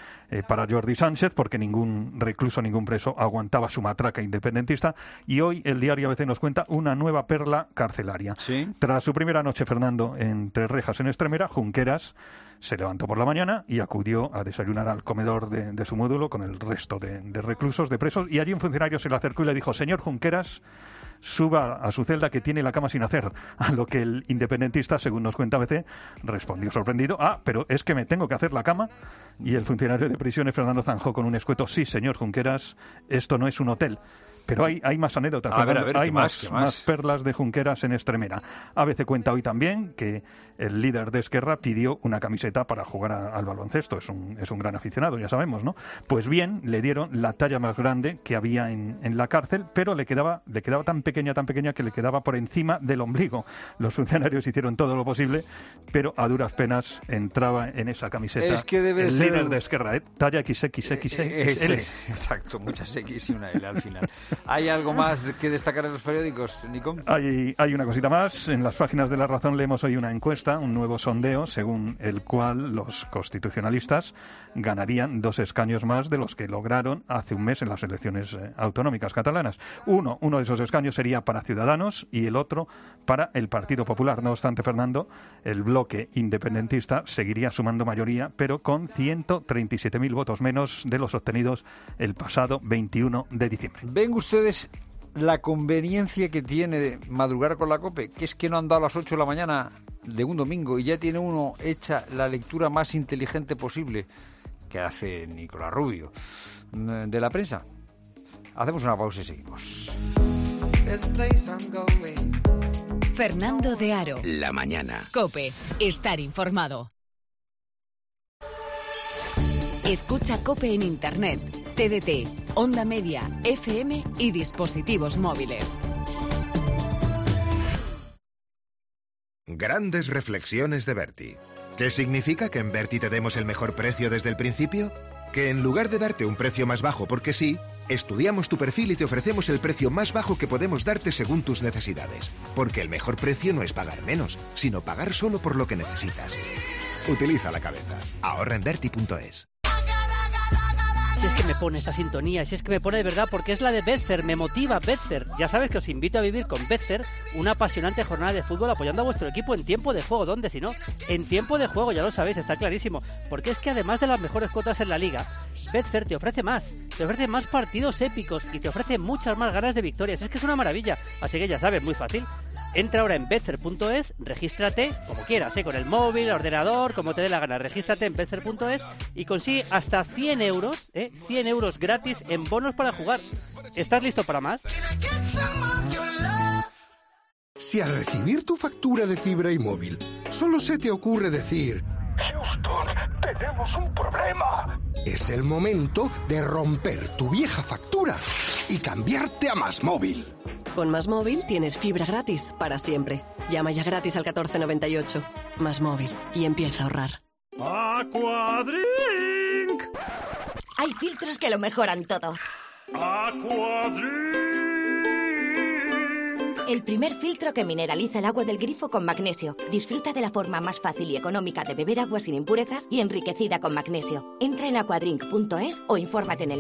[SPEAKER 11] para Jordi Sánchez, porque ningún recluso, ningún preso aguantaba su matraca independentista. Y hoy el diario ABC nos cuenta una nueva perla carcelaria.
[SPEAKER 1] ¿Sí?
[SPEAKER 11] Tras su primera noche, Fernando, entre rejas en Extremera, Junqueras se levantó por la mañana y acudió a desayunar al comedor de su módulo con el resto de reclusos, de presos, y allí un funcionario se le acercó y le dijo: señor Junqueras, suba a su celda que tiene la cama sin hacer. A lo que el independentista, según nos cuenta ABC, respondió sorprendido: pero es que me tengo que hacer la cama. Y el funcionario de prisiones, Fernando, zanjó con un escueto: sí, señor Junqueras, esto no es un hotel. Pero hay más anécdotas.
[SPEAKER 1] A ver,
[SPEAKER 11] hay más perlas de Junqueras en Extremera. ABC cuenta hoy también que el líder de Esquerra pidió una camiseta para jugar al baloncesto. Es un gran aficionado, ya sabemos, ¿no? Pues bien, le dieron la talla más grande que había en la cárcel, pero le quedaba tan pequeña que le quedaba por encima del ombligo. Los funcionarios hicieron todo lo posible, pero a duras penas entraba en esa camiseta.
[SPEAKER 1] Es que debe
[SPEAKER 11] el
[SPEAKER 1] ser
[SPEAKER 11] líder de Esquerra, talla XXXXL.
[SPEAKER 1] Exacto, muchas X y una L al final. ¿Hay algo más que destacar en los periódicos, Nico?
[SPEAKER 11] Hay una cosita más. En las páginas de La Razón leemos hoy una encuesta, un nuevo sondeo, según el cual los constitucionalistas ganarían 2 escaños más de los que lograron hace un mes en las elecciones autonómicas catalanas. Uno de esos escaños sería para Ciudadanos y el otro para el Partido Popular. No obstante, Fernando, el bloque independentista seguiría sumando mayoría, pero con 137.000 votos menos de los obtenidos el pasado 21 de diciembre.
[SPEAKER 1] ¿Ven ustedes la conveniencia que tiene de madrugar con la COPE? Que es que no han dado a las 8 de la mañana de un domingo y ya tiene uno hecha la lectura más inteligente posible que hace Nicolás Rubio de la prensa. Hacemos una pausa y seguimos.
[SPEAKER 3] Fernando de Aro.
[SPEAKER 2] La mañana.
[SPEAKER 3] COPE. Estar informado. Escucha COPE en Internet, TDT, Onda Media, FM y dispositivos móviles.
[SPEAKER 12] Grandes reflexiones de Berti. ¿Qué significa que en Berti te demos el mejor precio desde el principio? Que en lugar de darte un precio más bajo porque sí, estudiamos tu perfil y te ofrecemos el precio más bajo que podemos darte según tus necesidades. Porque el mejor precio no es pagar menos, sino pagar solo por lo que necesitas. Utiliza la cabeza. Ahorra en Berti.es.
[SPEAKER 4] Si es que me pone esta sintonía, si es que me pone de verdad, porque es la de Betfair, me motiva Betfair. Ya sabes que os invito a vivir con Betfair una apasionante jornada de fútbol apoyando a vuestro equipo en tiempo de juego. ¿Dónde si no? En tiempo de juego, ya lo sabéis, está clarísimo. Porque es que además de las mejores cuotas en la liga, Betfair te ofrece más partidos épicos y te ofrece muchas más ganas de victorias. Es que es una maravilla. Así que ya sabes, muy fácil. Entra ahora en Betfair.es, regístrate como quieras, con el móvil, el ordenador, como te dé la gana. Regístrate en Betfair.es y consigue hasta 100 euros, 100 euros gratis en bonos para jugar. ¿Estás listo para más?
[SPEAKER 13] Si al recibir tu factura de fibra y móvil solo se te ocurre decir «Houston, tenemos un problema», es el momento de romper tu vieja factura y cambiarte a Más Móvil.
[SPEAKER 14] Con Más Móvil tienes fibra gratis para siempre. Llama ya gratis al 1498. Más Móvil y empieza a ahorrar.
[SPEAKER 15] Aquadrink.
[SPEAKER 16] Hay filtros que lo mejoran todo.
[SPEAKER 15] Aquadrink.
[SPEAKER 16] El primer filtro que mineraliza el agua del grifo con magnesio. Disfruta de la forma más fácil y económica de beber agua sin impurezas y enriquecida con magnesio. Entra en aquadrink.es o infórmate en el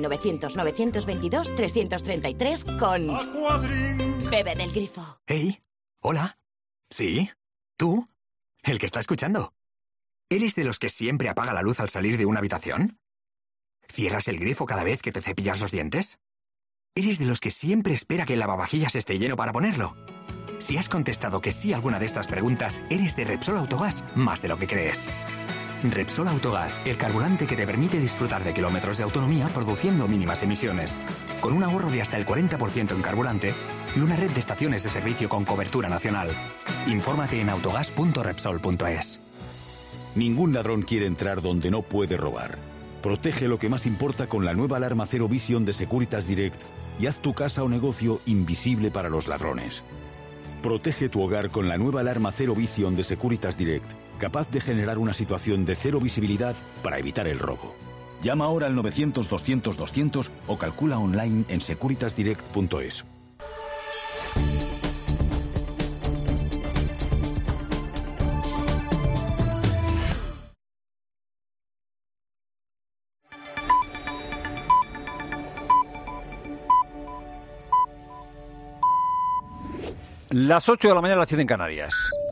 [SPEAKER 16] 900-922-333 con... Aquadrink. Bebe del grifo.
[SPEAKER 18] Hey, hola. ¿Sí? ¿Tú? ¿El que está escuchando? ¿Eres de los que siempre apaga la luz al salir de una habitación? ¿Cierras el grifo cada vez que te cepillas los dientes? ¿Eres de los que siempre espera que el lavavajillas esté lleno para ponerlo? Si has contestado que sí a alguna de estas preguntas, eres de Repsol Autogás más de lo que crees. Repsol Autogás, el carburante que te permite disfrutar de kilómetros de autonomía produciendo mínimas emisiones, con un ahorro de hasta el 40% en carburante y una red de estaciones de servicio con cobertura nacional. Infórmate en autogas.repsol.es.
[SPEAKER 21] Ningún ladrón quiere entrar donde no puede robar. Protege lo que más importa con la nueva alarma Zero Vision de Securitas Direct y haz tu casa o negocio invisible para los ladrones. Protege tu hogar con la nueva alarma Zero Vision de Securitas Direct, capaz de generar una situación de cero visibilidad para evitar el robo. Llama ahora al 900-200-200 o calcula online en securitasdirect.es.
[SPEAKER 1] Las 8 de la mañana, las 7 en Canarias.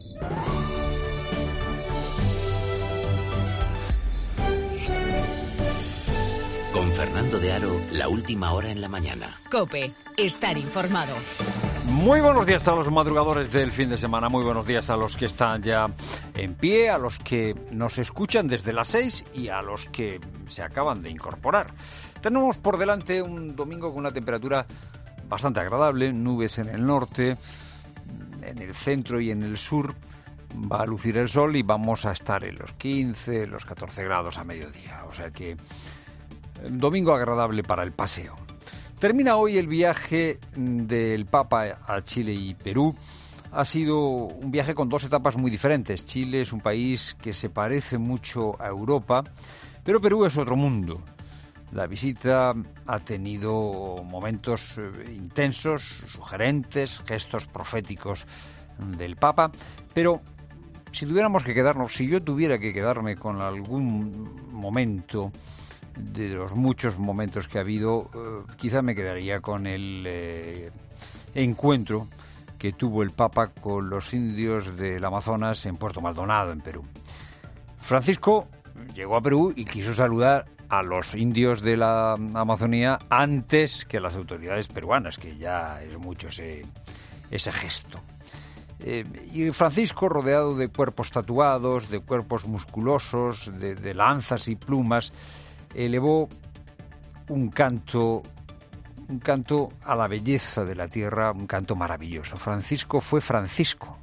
[SPEAKER 2] Con Fernando de Aro, la última hora en la mañana.
[SPEAKER 3] COPE, estar informado.
[SPEAKER 1] Muy buenos días a los madrugadores del fin de semana, muy buenos días a los que están ya en pie, a los que nos escuchan desde las 6 y a los que se acaban de incorporar. Tenemos por delante un domingo con una temperatura bastante agradable, nubes en el norte, en el centro y en el sur va a lucir el sol y vamos a estar en los 15, los 14 grados a mediodía. O sea que domingo agradable para el paseo. Termina hoy el viaje del Papa a Chile y Perú. Ha sido un viaje con dos etapas muy diferentes. Chile es un país que se parece mucho a Europa, pero Perú es otro mundo. La visita ha tenido momentos intensos, sugerentes, gestos proféticos del Papa, pero si yo tuviera que quedarme con algún momento de los muchos momentos que ha habido, quizá me quedaría con el encuentro que tuvo el Papa con los indios del Amazonas en Puerto Maldonado, en Perú. Francisco llegó a Perú y quiso saludar a los indios de la Amazonía antes que las autoridades peruanas, que ya es mucho ese gesto. Y Francisco, rodeado de cuerpos tatuados, de cuerpos musculosos, de lanzas y plumas, elevó un canto a la belleza de la tierra, un canto maravilloso. Francisco fue Francisco.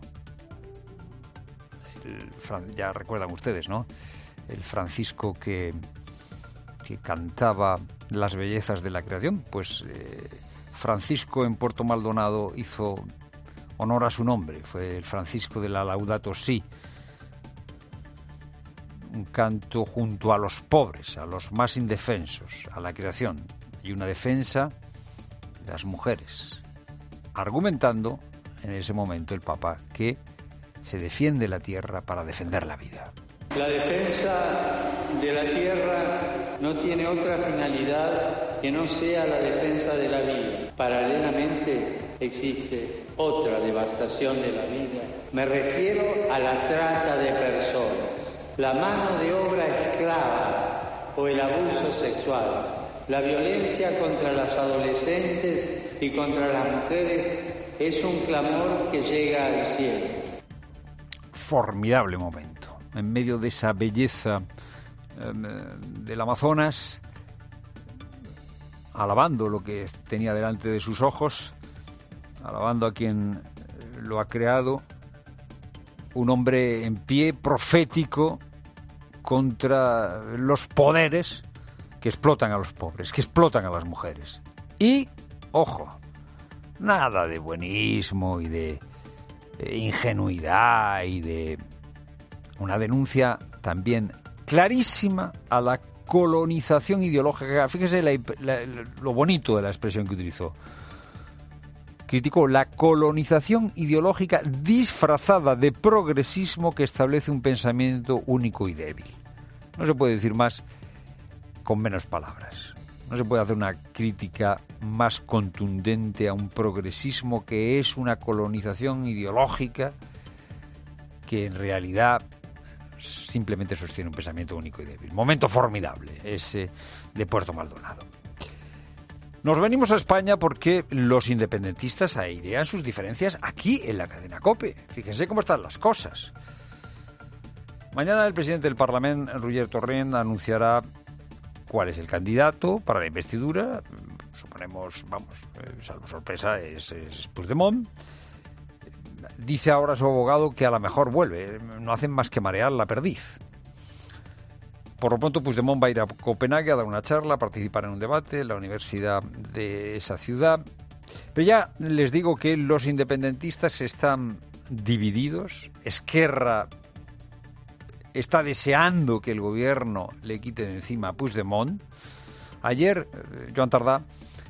[SPEAKER 1] Ya recuerdan ustedes, ¿no? El Francisco que cantaba las bellezas de la creación, pues Francisco en Puerto Maldonado hizo honor a su nombre, fue el Francisco de la Laudato Si, un canto junto a los pobres, a los más indefensos, a la creación, y una defensa de las mujeres, argumentando en ese momento el Papa que se defiende la tierra para defender la vida.
[SPEAKER 7] La defensa de la tierra no tiene otra finalidad que no sea la defensa de la vida. Paralelamente existe otra devastación de la vida. Me refiero a la trata de personas, la mano de obra esclava o el abuso sexual, la violencia contra las adolescentes y contra las mujeres es un clamor que llega al cielo.
[SPEAKER 1] Formidable momento. En medio de esa belleza del Amazonas, alabando lo que tenía delante de sus ojos, alabando a quien lo ha creado, un hombre en pie profético contra los poderes que explotan a los pobres, que explotan a las mujeres. Y, ojo, nada de buenismo y de ingenuidad y de una denuncia también clarísima a la colonización ideológica. Fíjese lo bonito de la expresión que utilizó. Criticó la colonización ideológica disfrazada de progresismo que establece un pensamiento único y débil. No se puede decir más con menos palabras. No se puede hacer una crítica más contundente a un progresismo que es una colonización ideológica que en realidad simplemente sostiene un pensamiento único y débil. Momento formidable ese de Puerto Maldonado. Nos venimos a España porque los independentistas airean sus diferencias aquí en la cadena COPE. Fíjense cómo están las cosas. Mañana el presidente del Parlamento, Roger Torrent, anunciará cuál es el candidato para la investidura. Suponemos, salvo sorpresa, es Puigdemont. Dice ahora su abogado que a lo mejor vuelve. No hacen más que marear la perdiz. Por lo pronto, Puigdemont va a ir a Copenhague a dar una charla, a participar en un debate en la universidad de esa ciudad. Pero ya les digo que los independentistas están divididos. Esquerra está deseando que el gobierno le quite de encima a Puigdemont. Ayer, Joan Tardá,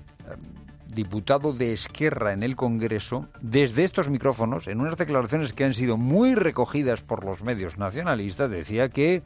[SPEAKER 1] diputado de Esquerra en el Congreso, desde estos micrófonos, en unas declaraciones que han sido muy recogidas por los medios nacionalistas, decía que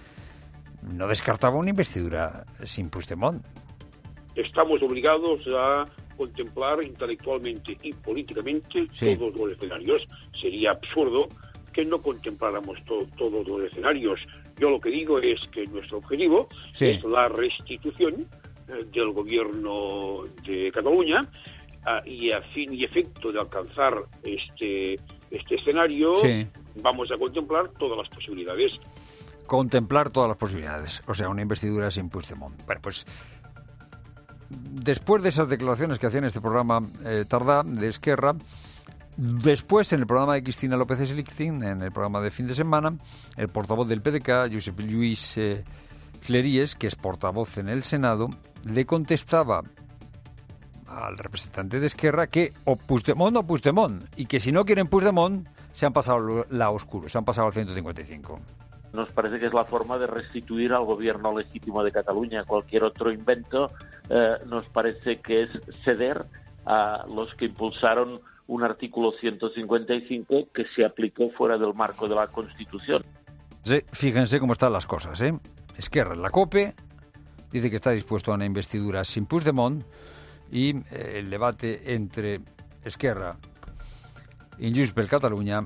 [SPEAKER 1] no descartaba una investidura sin Puigdemont.
[SPEAKER 8] Estamos obligados a contemplar intelectualmente y políticamente todos los escenarios. Sería absurdo que no contempláramos todos los escenarios. Yo lo que digo es que nuestro objetivo es la restitución del gobierno de Cataluña y a fin y efecto de alcanzar este escenario vamos a contemplar todas las posibilidades.
[SPEAKER 1] Contemplar todas las posibilidades, o sea, una investidura sin Puigdemont. Bueno, pues después de esas declaraciones que hacía en este programa Tardá de Esquerra, después en el programa de Cristina López Slichting, en el programa de fin de semana, el portavoz del PDK, Josep Lluís Cleries, que es portavoz en el Senado, le contestaba al representante de Esquerra que o Puigdemont, y que si no quieren Puigdemont se han pasado la oscuro, se han pasado al 155.
[SPEAKER 19] Nos parece que es la forma de restituir al gobierno legítimo de Cataluña. Cualquier otro invento nos parece que es ceder a los que impulsaron un artículo 155 que se aplicó fuera del marco de la Constitución.
[SPEAKER 1] Sí, fíjense cómo están las cosas, ¿eh? Esquerra en la COPE dice que está dispuesto a una investidura sin Puigdemont y el debate entre Esquerra y Junts per Catalunya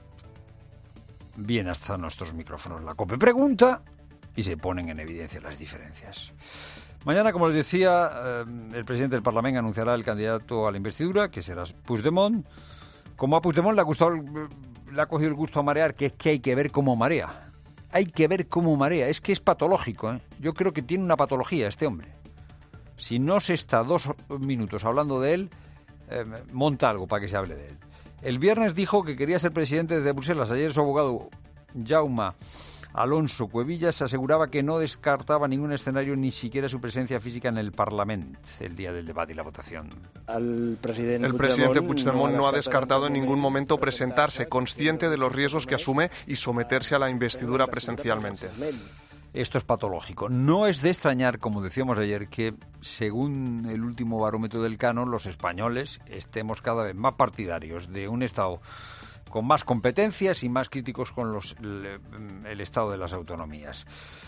[SPEAKER 1] viene hasta nuestros micrófonos. La COPE pregunta y se ponen en evidencia las diferencias. Mañana, como les decía, el presidente del Parlamento anunciará el candidato a la investidura, que será Puigdemont. Como a Puigdemont le ha cogido el gusto a marear, que es que hay que ver cómo marea. Hay que ver cómo marea. Es que es patológico, ¿eh? Yo creo que tiene una patología este hombre. Si no se está 2 minutos hablando de él, monta algo para que se hable de él. El viernes dijo que quería ser presidente desde Bruselas. Ayer su abogado, Jaume Alonso Cuevillas, aseguraba que no descartaba ningún escenario, ni siquiera su presencia física en el Parlamento el día del debate y la votación.
[SPEAKER 20] El presidente Puigdemont no ha descartado en ningún momento presentarse, consciente de los riesgos que asume, y someterse a la investidura presencialmente.
[SPEAKER 1] Esto es patológico. No es de extrañar, como decíamos ayer, que según el último barómetro del Canon, los españoles estemos cada vez más partidarios de un Estado con más competencias y más críticos con el estado de las autonomías.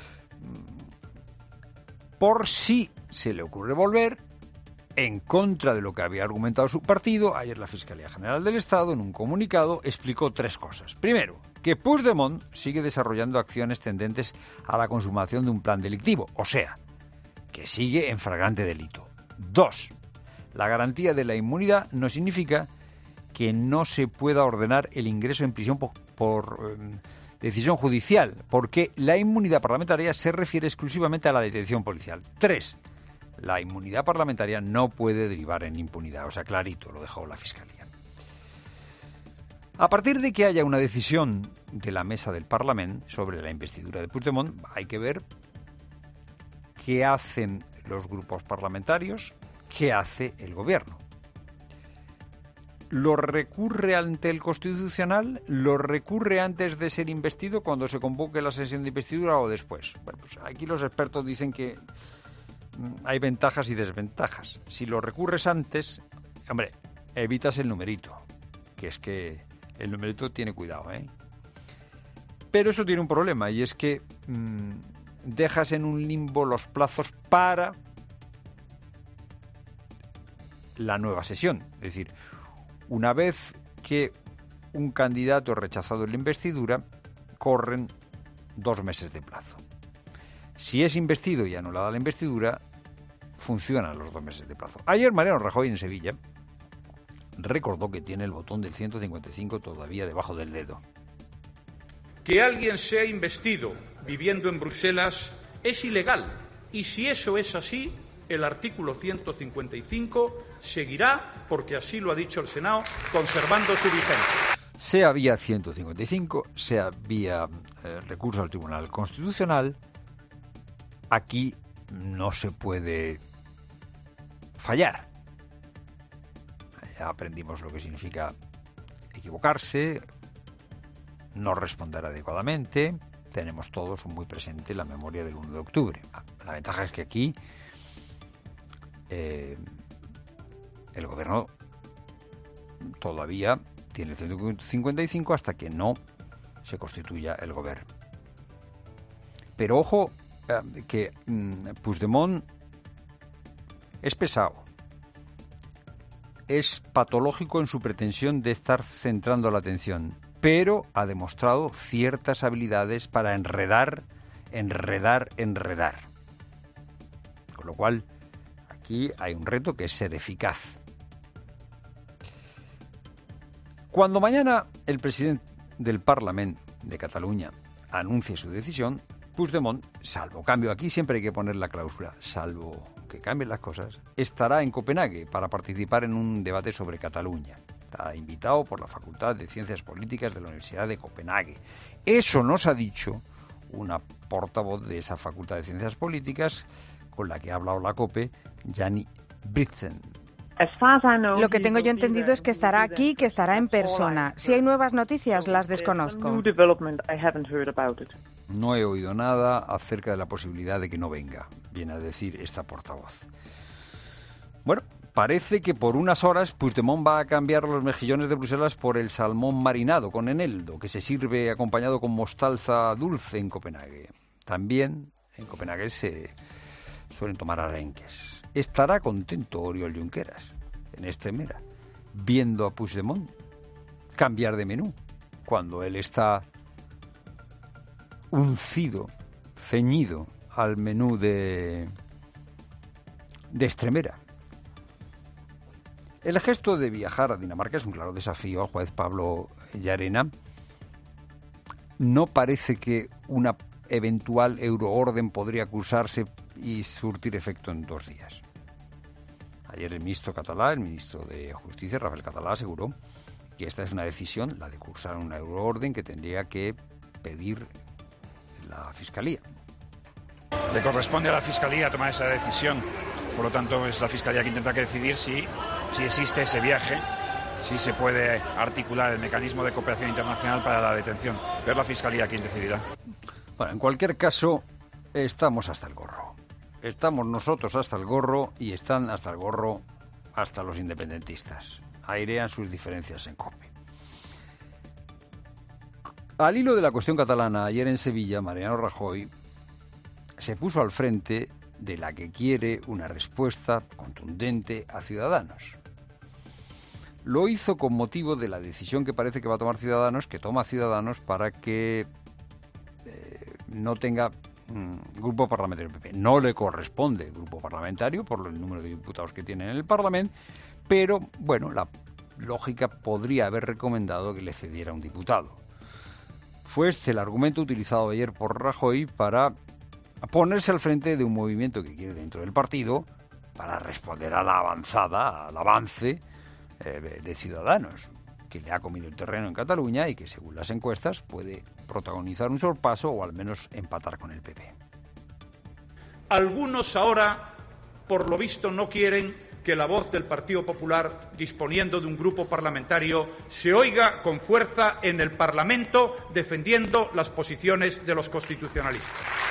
[SPEAKER 1] Por si se le ocurre volver en contra de lo que había argumentado su partido, ayer la Fiscalía General del Estado, en un comunicado, explicó 3 cosas. Primero, que Puigdemont sigue desarrollando acciones tendentes a la consumación de un plan delictivo, o sea, que sigue en flagrante delito. 2. La garantía de la inmunidad no significa que no se pueda ordenar el ingreso en prisión por decisión judicial, porque la inmunidad parlamentaria se refiere exclusivamente a la detención policial. 3. La inmunidad parlamentaria no puede derivar en impunidad, o sea, clarito, lo dejó la Fiscalía. A partir de que haya una decisión de la mesa del Parlamento sobre la investidura de Puigdemont, hay que ver qué hacen los grupos parlamentarios, qué hace el Gobierno. ¿Lo recurre ante el Constitucional? ¿Lo recurre antes de ser investido, cuando se convoque la sesión de investidura, o después? Bueno, pues aquí los expertos dicen que hay ventajas y desventajas. Si lo recurres antes, hombre, evitas el numerito, que es que el numerito tiene cuidado, ¿eh? Pero eso tiene un problema, y es que dejas en un limbo los plazos para la nueva sesión. Es decir, una vez que un candidato es rechazado en la investidura, corren 2 meses de plazo. Si es investido y anulada la investidura, funcionan los 2 meses de plazo. Ayer Mariano Rajoy en Sevilla recordó que tiene el botón del 155 todavía debajo del dedo.
[SPEAKER 17] Que alguien sea investido viviendo en Bruselas es ilegal, y si eso es así, el artículo 155 seguirá, porque así lo ha dicho el Senado, conservando su vigencia.
[SPEAKER 1] Sea vía 155, sea vía recurso al Tribunal Constitucional, aquí no se puede fallar. Ya aprendimos lo que significa equivocarse, no responder adecuadamente. Tenemos todos muy presente la memoria del 1 de octubre. La ventaja es que aquí el Gobierno todavía tiene el 155 hasta que no se constituya el Gobierno. Pero ojo, que Puigdemont es pesado, es patológico en su pretensión de estar centrando la atención, pero ha demostrado ciertas habilidades para enredar. Con lo cual, aquí hay un reto, que es ser eficaz. Cuando mañana el presidente del Parlamento de Cataluña anuncie su decisión, Puigdemont, salvo cambio, aquí siempre hay que poner la cláusula, salvo que cambien las cosas, estará en Copenhague para participar en un debate sobre Cataluña. Está invitado por la Facultad de Ciencias Políticas de la Universidad de Copenhague. Eso nos ha dicho una portavoz de esa Facultad de Ciencias Políticas, con la que ha hablado la COPE, Jani Britsen.
[SPEAKER 22] Lo que tengo yo entendido es que estará aquí, que estará en persona. Si hay nuevas noticias, las desconozco.
[SPEAKER 1] No he oído nada acerca de la posibilidad de que no venga, viene a decir esta portavoz. Bueno, parece que por unas horas Puigdemont va a cambiar los mejillones de Bruselas por el salmón marinado con eneldo, que se sirve acompañado con mostaza dulce en Copenhague. También en Copenhague se suelen tomar arenques. ¿Estará contento Oriol Junqueras en Extremera viendo a Puigdemont cambiar de menú cuando él está uncido, ceñido al menú de Extremera? El gesto de viajar a Dinamarca es un claro desafío al juez Pablo Llarena. No parece que una eventual euroorden podría cursarse y surtir efecto en 2 días. Ayer el ministro catalá, el ministro de Justicia, Rafael Catalá, aseguró que esta es una decisión, la de cursar una euroorden, que tendría que pedir la Fiscalía.
[SPEAKER 23] Le corresponde a la Fiscalía tomar esa decisión. Por lo tanto, es la Fiscalía que tendrá que decidir si existe ese viaje, si se puede articular el mecanismo de cooperación internacional para la detención. Pero es la Fiscalía quien decidirá.
[SPEAKER 1] Bueno, en cualquier caso, estamos hasta el gorro. Estamos nosotros hasta el gorro y están hasta el gorro hasta los independentistas. Airean sus diferencias en COPE. Al hilo de la cuestión catalana, ayer en Sevilla, Mariano Rajoy se puso al frente de la que quiere una respuesta contundente a Ciudadanos. Lo hizo con motivo de la decisión que parece que va a tomar Ciudadanos, que toma Ciudadanos para que no tenga grupo parlamentario del PP. No le corresponde grupo parlamentario por el número de diputados que tiene en el Parlamento, pero, bueno, la lógica podría haber recomendado que le cediera un diputado. Fue este el argumento utilizado ayer por Rajoy para ponerse al frente de un movimiento que quiere dentro del partido para responder a la avanzada, al avance de Ciudadanos, que le ha comido el terreno en Cataluña y que, según las encuestas, puede protagonizar un sorpaso o al menos empatar con el PP.
[SPEAKER 17] Algunos ahora, por lo visto, no quieren que la voz del Partido Popular, disponiendo de un grupo parlamentario, se oiga con fuerza en el Parlamento defendiendo las posiciones de los constitucionalistas.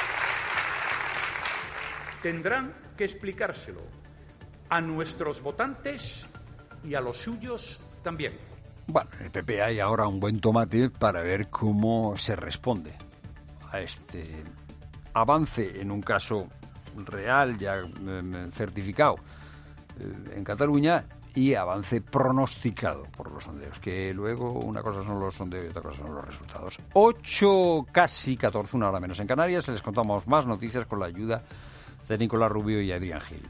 [SPEAKER 17] Tendrán que explicárselo a nuestros votantes y a los suyos también.
[SPEAKER 1] Bueno, en el PP hay ahora un buen tomate para ver cómo se responde a este avance en un caso real, ya certificado en Cataluña, y avance pronosticado por los sondeos, que luego una cosa son los sondeos y otra cosa son los resultados. 8, casi 14, una hora menos en Canarias. Les contamos más noticias con la ayuda de Nicolás Rubio y Adrián Gil.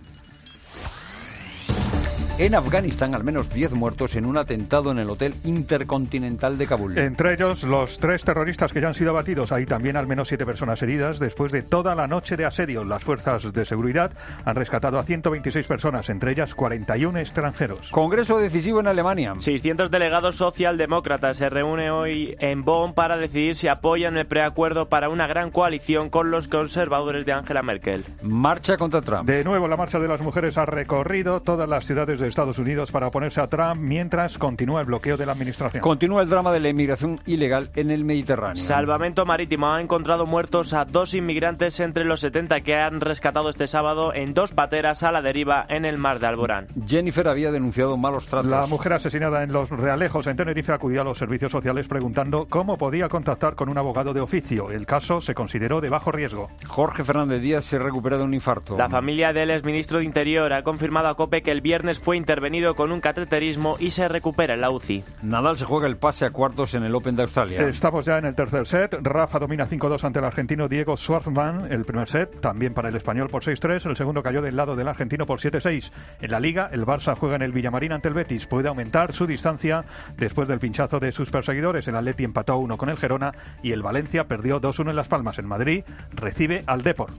[SPEAKER 1] En Afganistán, al menos 10 muertos en un atentado en el Hotel Intercontinental de Kabul.
[SPEAKER 11] Entre ellos, los 3 terroristas que ya han sido abatidos. Hay también al menos 7 personas heridas después de toda la noche de asedio. Las fuerzas de seguridad han rescatado a 126 personas, entre ellas 41 extranjeros.
[SPEAKER 1] Congreso decisivo en Alemania.
[SPEAKER 5] 600 delegados socialdemócratas se reúnen hoy en Bonn para decidir si apoyan el preacuerdo para una gran coalición con los conservadores de Angela Merkel.
[SPEAKER 1] Marcha contra Trump.
[SPEAKER 11] De nuevo, la marcha de las mujeres ha recorrido todas las ciudades de Estados Unidos para oponerse a Trump mientras continúa el bloqueo de la administración.
[SPEAKER 1] Continúa el drama de la inmigración ilegal en el Mediterráneo.
[SPEAKER 5] Salvamento Marítimo ha encontrado muertos a 2 inmigrantes entre los 70 que han rescatado este sábado en 2 pateras a la deriva en el mar de Alborán.
[SPEAKER 1] Jennifer había denunciado malos tratos.
[SPEAKER 11] La mujer asesinada en Los Realejos, en Tenerife, acudió a los servicios sociales preguntando cómo podía contactar con un abogado de oficio. El caso se consideró de bajo riesgo.
[SPEAKER 1] Jorge Fernández Díaz se recupera de un infarto.
[SPEAKER 5] La familia del exministro de Interior ha confirmado a COPE que el viernes fue intervenido con un cateterismo y se recupera en la UCI.
[SPEAKER 1] Nadal se juega el pase a cuartos en el Open de Australia.
[SPEAKER 11] Estamos ya en el tercer set. Rafa domina 5-2 ante el argentino Diego Schwartzman. El primer set también para el español por 6-3. El segundo cayó del lado del argentino por 7-6. En la Liga, el Barça juega en el Villamarín ante el Betis. Puede aumentar su distancia después del pinchazo de sus perseguidores. El Atleti empató 1 con el Gerona y el Valencia perdió 2-1 en Las Palmas. En Madrid recibe al Depor.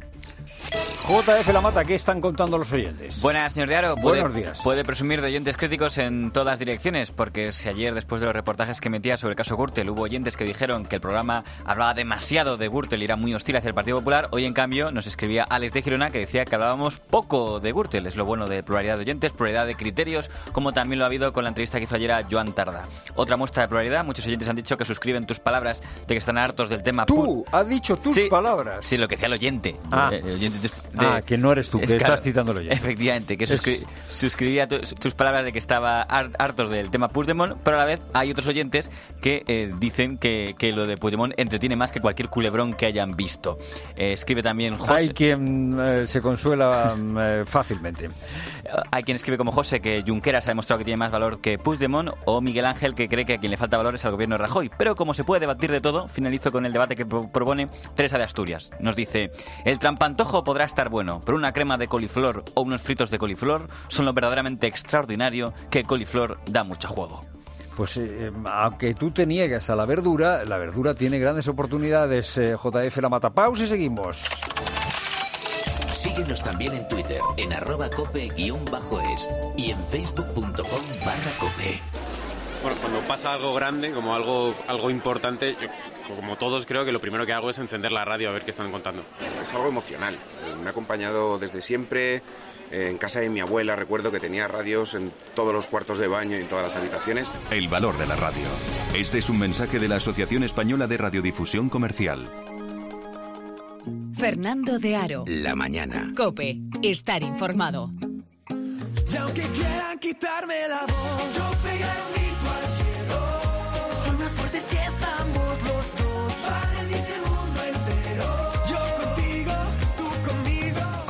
[SPEAKER 1] JF La Mata, ¿qué están contando los oyentes?
[SPEAKER 6] Buenas, señor Diaro.
[SPEAKER 1] Buenos días.
[SPEAKER 6] Puede presumir de oyentes críticos en todas direcciones, porque si ayer, después de los reportajes que emitía sobre el caso Gürtel, hubo oyentes que dijeron que el programa hablaba demasiado de Gürtel y era muy hostil hacia el Partido Popular, hoy en cambio nos escribía Alex de Girona que decía que hablábamos poco de Gürtel. Es lo bueno de pluralidad de oyentes, pluralidad de criterios, como también lo ha habido con la entrevista que hizo ayer a Joan Tarda. Otra muestra de pluralidad, muchos oyentes han dicho que suscriben tus palabras de que están hartos del tema.
[SPEAKER 1] Tú, has dicho tus palabras.
[SPEAKER 6] Sí, lo que decía el oyente.
[SPEAKER 1] Que no eres tú, que estás citando el oyente.
[SPEAKER 6] Efectivamente, que suscribía tus palabras de que estaba hartos del tema Puigdemont, pero a la vez hay otros oyentes que dicen que lo de Puigdemont entretiene más que cualquier culebrón que hayan visto. Escribe también José.
[SPEAKER 1] Hay quien se consuela fácilmente.
[SPEAKER 6] Hay quien escribe como José que Junqueras ha demostrado que tiene más valor que Puigdemont, o Miguel Ángel que cree que a quien le falta valor es al gobierno de Rajoy. Pero como se puede debatir de todo, finalizo con el debate que propone Teresa de Asturias. Nos dice: el trampantojo podrá estar bueno, pero una crema de coliflor o unos fritos de coliflor son lo verdaderamente extraordinario, que coliflor da mucho juego.
[SPEAKER 1] Pues aunque tú te niegas a la verdura tiene grandes oportunidades. JF La Mata. Pausa y seguimos.
[SPEAKER 2] Síguenos también en Twitter, en @cope_es y en facebook.com/cope.
[SPEAKER 9] Bueno, cuando pasa algo grande, como algo importante, yo, como todos, creo que lo primero que hago es encender la radio a ver qué están contando.
[SPEAKER 24] Es algo emocional. Me ha acompañado desde siempre. En casa de mi abuela recuerdo que tenía radios en todos los cuartos de baño y en todas las habitaciones.
[SPEAKER 21] El valor de la radio. Este es un mensaje de la Asociación Española de Radiodifusión Comercial.
[SPEAKER 3] Fernando de Aro.
[SPEAKER 2] La mañana.
[SPEAKER 3] COPE. Estar informado.
[SPEAKER 25] Y aunque quieran quitarme la voz, yo pegaré un grito al cielo. Soy más fuerte si estamos los dos.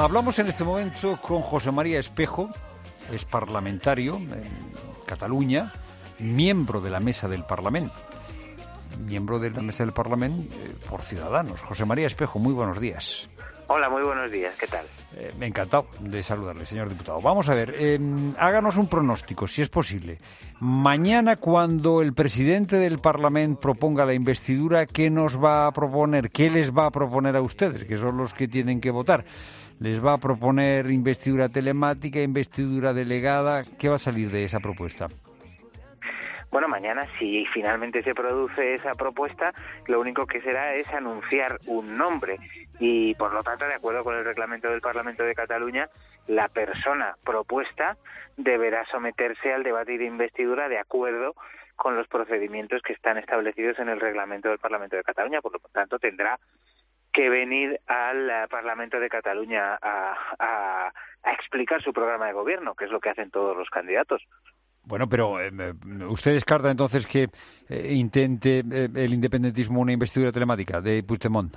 [SPEAKER 1] Hablamos en este momento con José María Espejo, es parlamentario en Cataluña, miembro de la Mesa del Parlamento. Miembro de la Mesa del Parlamento por Ciudadanos. José María Espejo, muy buenos días.
[SPEAKER 4] Hola, muy buenos días, ¿qué tal?
[SPEAKER 1] Encantado de saludarle, señor diputado. Vamos a ver, háganos un pronóstico, si es posible. Mañana, cuando el presidente del Parlamento proponga la investidura, ¿qué nos va a proponer? ¿Qué les va a proponer a ustedes, que son los que tienen que votar? ¿Les va a proponer investidura telemática, investidura delegada? ¿Qué va a salir de esa propuesta?
[SPEAKER 4] Bueno, mañana, si finalmente se produce esa propuesta, lo único que será es anunciar un nombre y, por lo tanto, de acuerdo con el reglamento del Parlamento de Cataluña, la persona propuesta deberá someterse al debate de investidura de acuerdo con los procedimientos que están establecidos en el reglamento del Parlamento de Cataluña. Por lo tanto, tendrá que venir al Parlamento de Cataluña a explicar su programa de gobierno, que es lo que hacen todos los candidatos.
[SPEAKER 1] Bueno, pero ¿usted descarta entonces que intente el independentismo una investidura telemática de Puigdemont?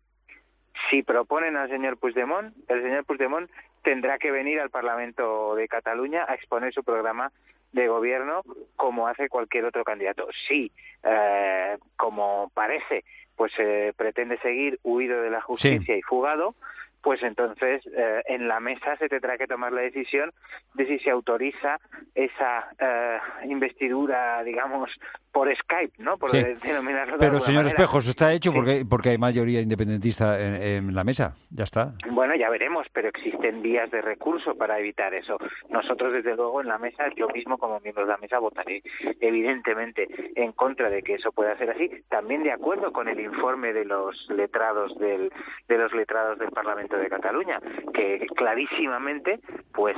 [SPEAKER 4] Si proponen al señor Puigdemont, el señor Puigdemont tendrá que venir al Parlamento de Cataluña a exponer su programa de gobierno como hace cualquier otro candidato. Sí, como parece, pues pretende seguir huido de la justicia y fugado, pues entonces en la mesa se tendrá que tomar la decisión de si se autoriza esa investidura, digamos, por Skype, ¿no? Por denominarlo de
[SPEAKER 1] Pero, señor
[SPEAKER 4] manera.
[SPEAKER 1] Espejo, eso está hecho porque hay mayoría independentista en la mesa. Ya está.
[SPEAKER 4] Bueno, ya veremos, pero existen vías de recurso para evitar eso. Nosotros, desde luego, en la mesa, yo mismo como miembro de la mesa votaré evidentemente en contra de que eso pueda ser así, también de acuerdo con el informe de los letrados del Parlamento de Cataluña, que clarísimamente pues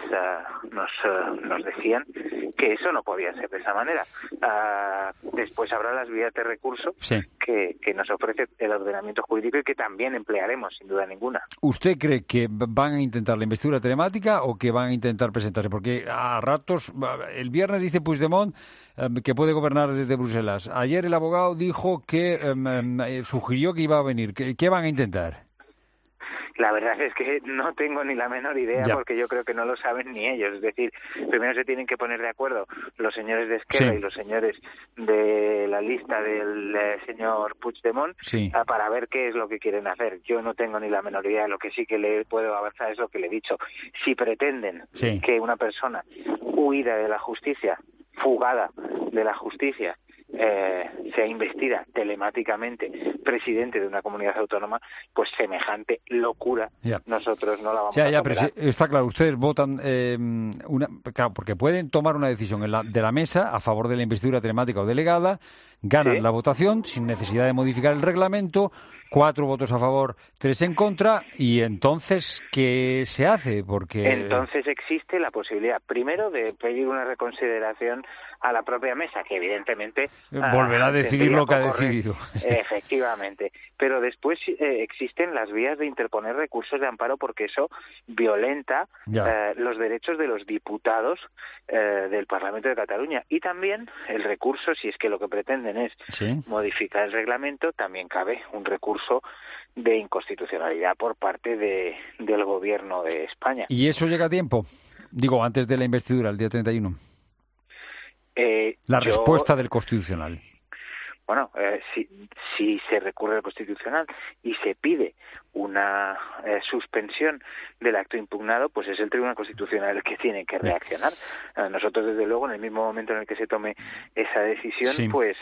[SPEAKER 4] nos decían que eso no podía ser de esa manera. Después habrá las vías de recurso que nos ofrece el ordenamiento jurídico y que también emplearemos, sin duda ninguna.
[SPEAKER 1] ¿Usted cree que van a intentar la investidura telemática o que van a intentar presentarse? Porque a ratos, el viernes dice Puigdemont que puede gobernar desde Bruselas. Ayer el abogado dijo que sugirió que iba a venir. ¿Qué van a intentar?
[SPEAKER 4] La verdad es que no tengo ni la menor idea porque yo creo que no lo saben ni ellos. Es decir, primero se tienen que poner de acuerdo los señores de Esquerra y los señores de la lista del señor Puigdemont para ver qué es lo que quieren hacer. Yo no tengo ni la menor idea. Lo que sí que le puedo avanzar es lo que le he dicho. Si pretenden que una persona huida de la justicia, fugada de la justicia, sea investida telemáticamente presidente de una comunidad autónoma, pues semejante locura nosotros no la vamos a tolerar.
[SPEAKER 1] Pero está claro, ustedes votan claro, porque pueden tomar una decisión de la mesa a favor de la investidura telemática o delegada, ganan la votación sin necesidad de modificar el reglamento, 4 votos a favor, 3 en contra, y entonces, ¿qué se hace? Porque
[SPEAKER 4] entonces existe la posibilidad, primero, de pedir una reconsideración a la propia mesa, que evidentemente
[SPEAKER 1] volverá a decidir lo que ha decidido.
[SPEAKER 4] Efectivamente. Pero después existen las vías de interponer recursos de amparo, porque eso violenta los derechos de los diputados del Parlamento de Cataluña. Y también el recurso, si es que lo que pretenden es modificar el reglamento, también cabe un recurso de inconstitucionalidad por parte del Gobierno de España.
[SPEAKER 1] ¿Y eso llega a tiempo? Digo, antes de la investidura, el día 31. Respuesta del Constitucional.
[SPEAKER 4] Bueno, si se recurre al Constitucional y se pide una suspensión del acto impugnado, pues es el Tribunal Constitucional el que tiene que reaccionar. Nosotros, desde luego, en el mismo momento en el que se tome esa decisión,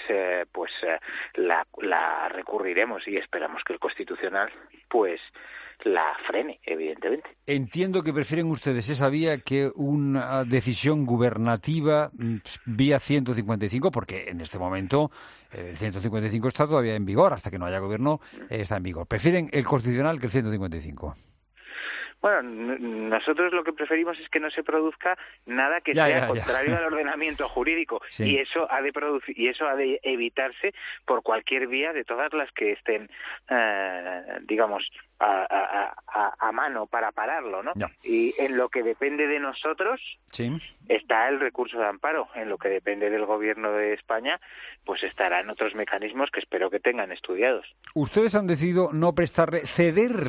[SPEAKER 4] la recurriremos y esperamos que el Constitucional pues la frene, evidentemente.
[SPEAKER 1] Entiendo que prefieren ustedes esa vía que una decisión gubernativa vía 155, porque en este momento el 155 está todavía en vigor, hasta que no haya gobierno está en vigor. Prefieren el Constitucional que el 155.
[SPEAKER 4] Bueno, nosotros lo que preferimos es que no se produzca nada que sea contrario al ordenamiento jurídico y eso ha de evitarse por cualquier vía de todas las que estén, digamos, a mano para pararlo, ¿no? Y en lo que depende de nosotros está el recurso de amparo. En lo que depende del Gobierno de España, pues estarán otros mecanismos que espero que tengan estudiados.
[SPEAKER 1] Ustedes han decidido no cederle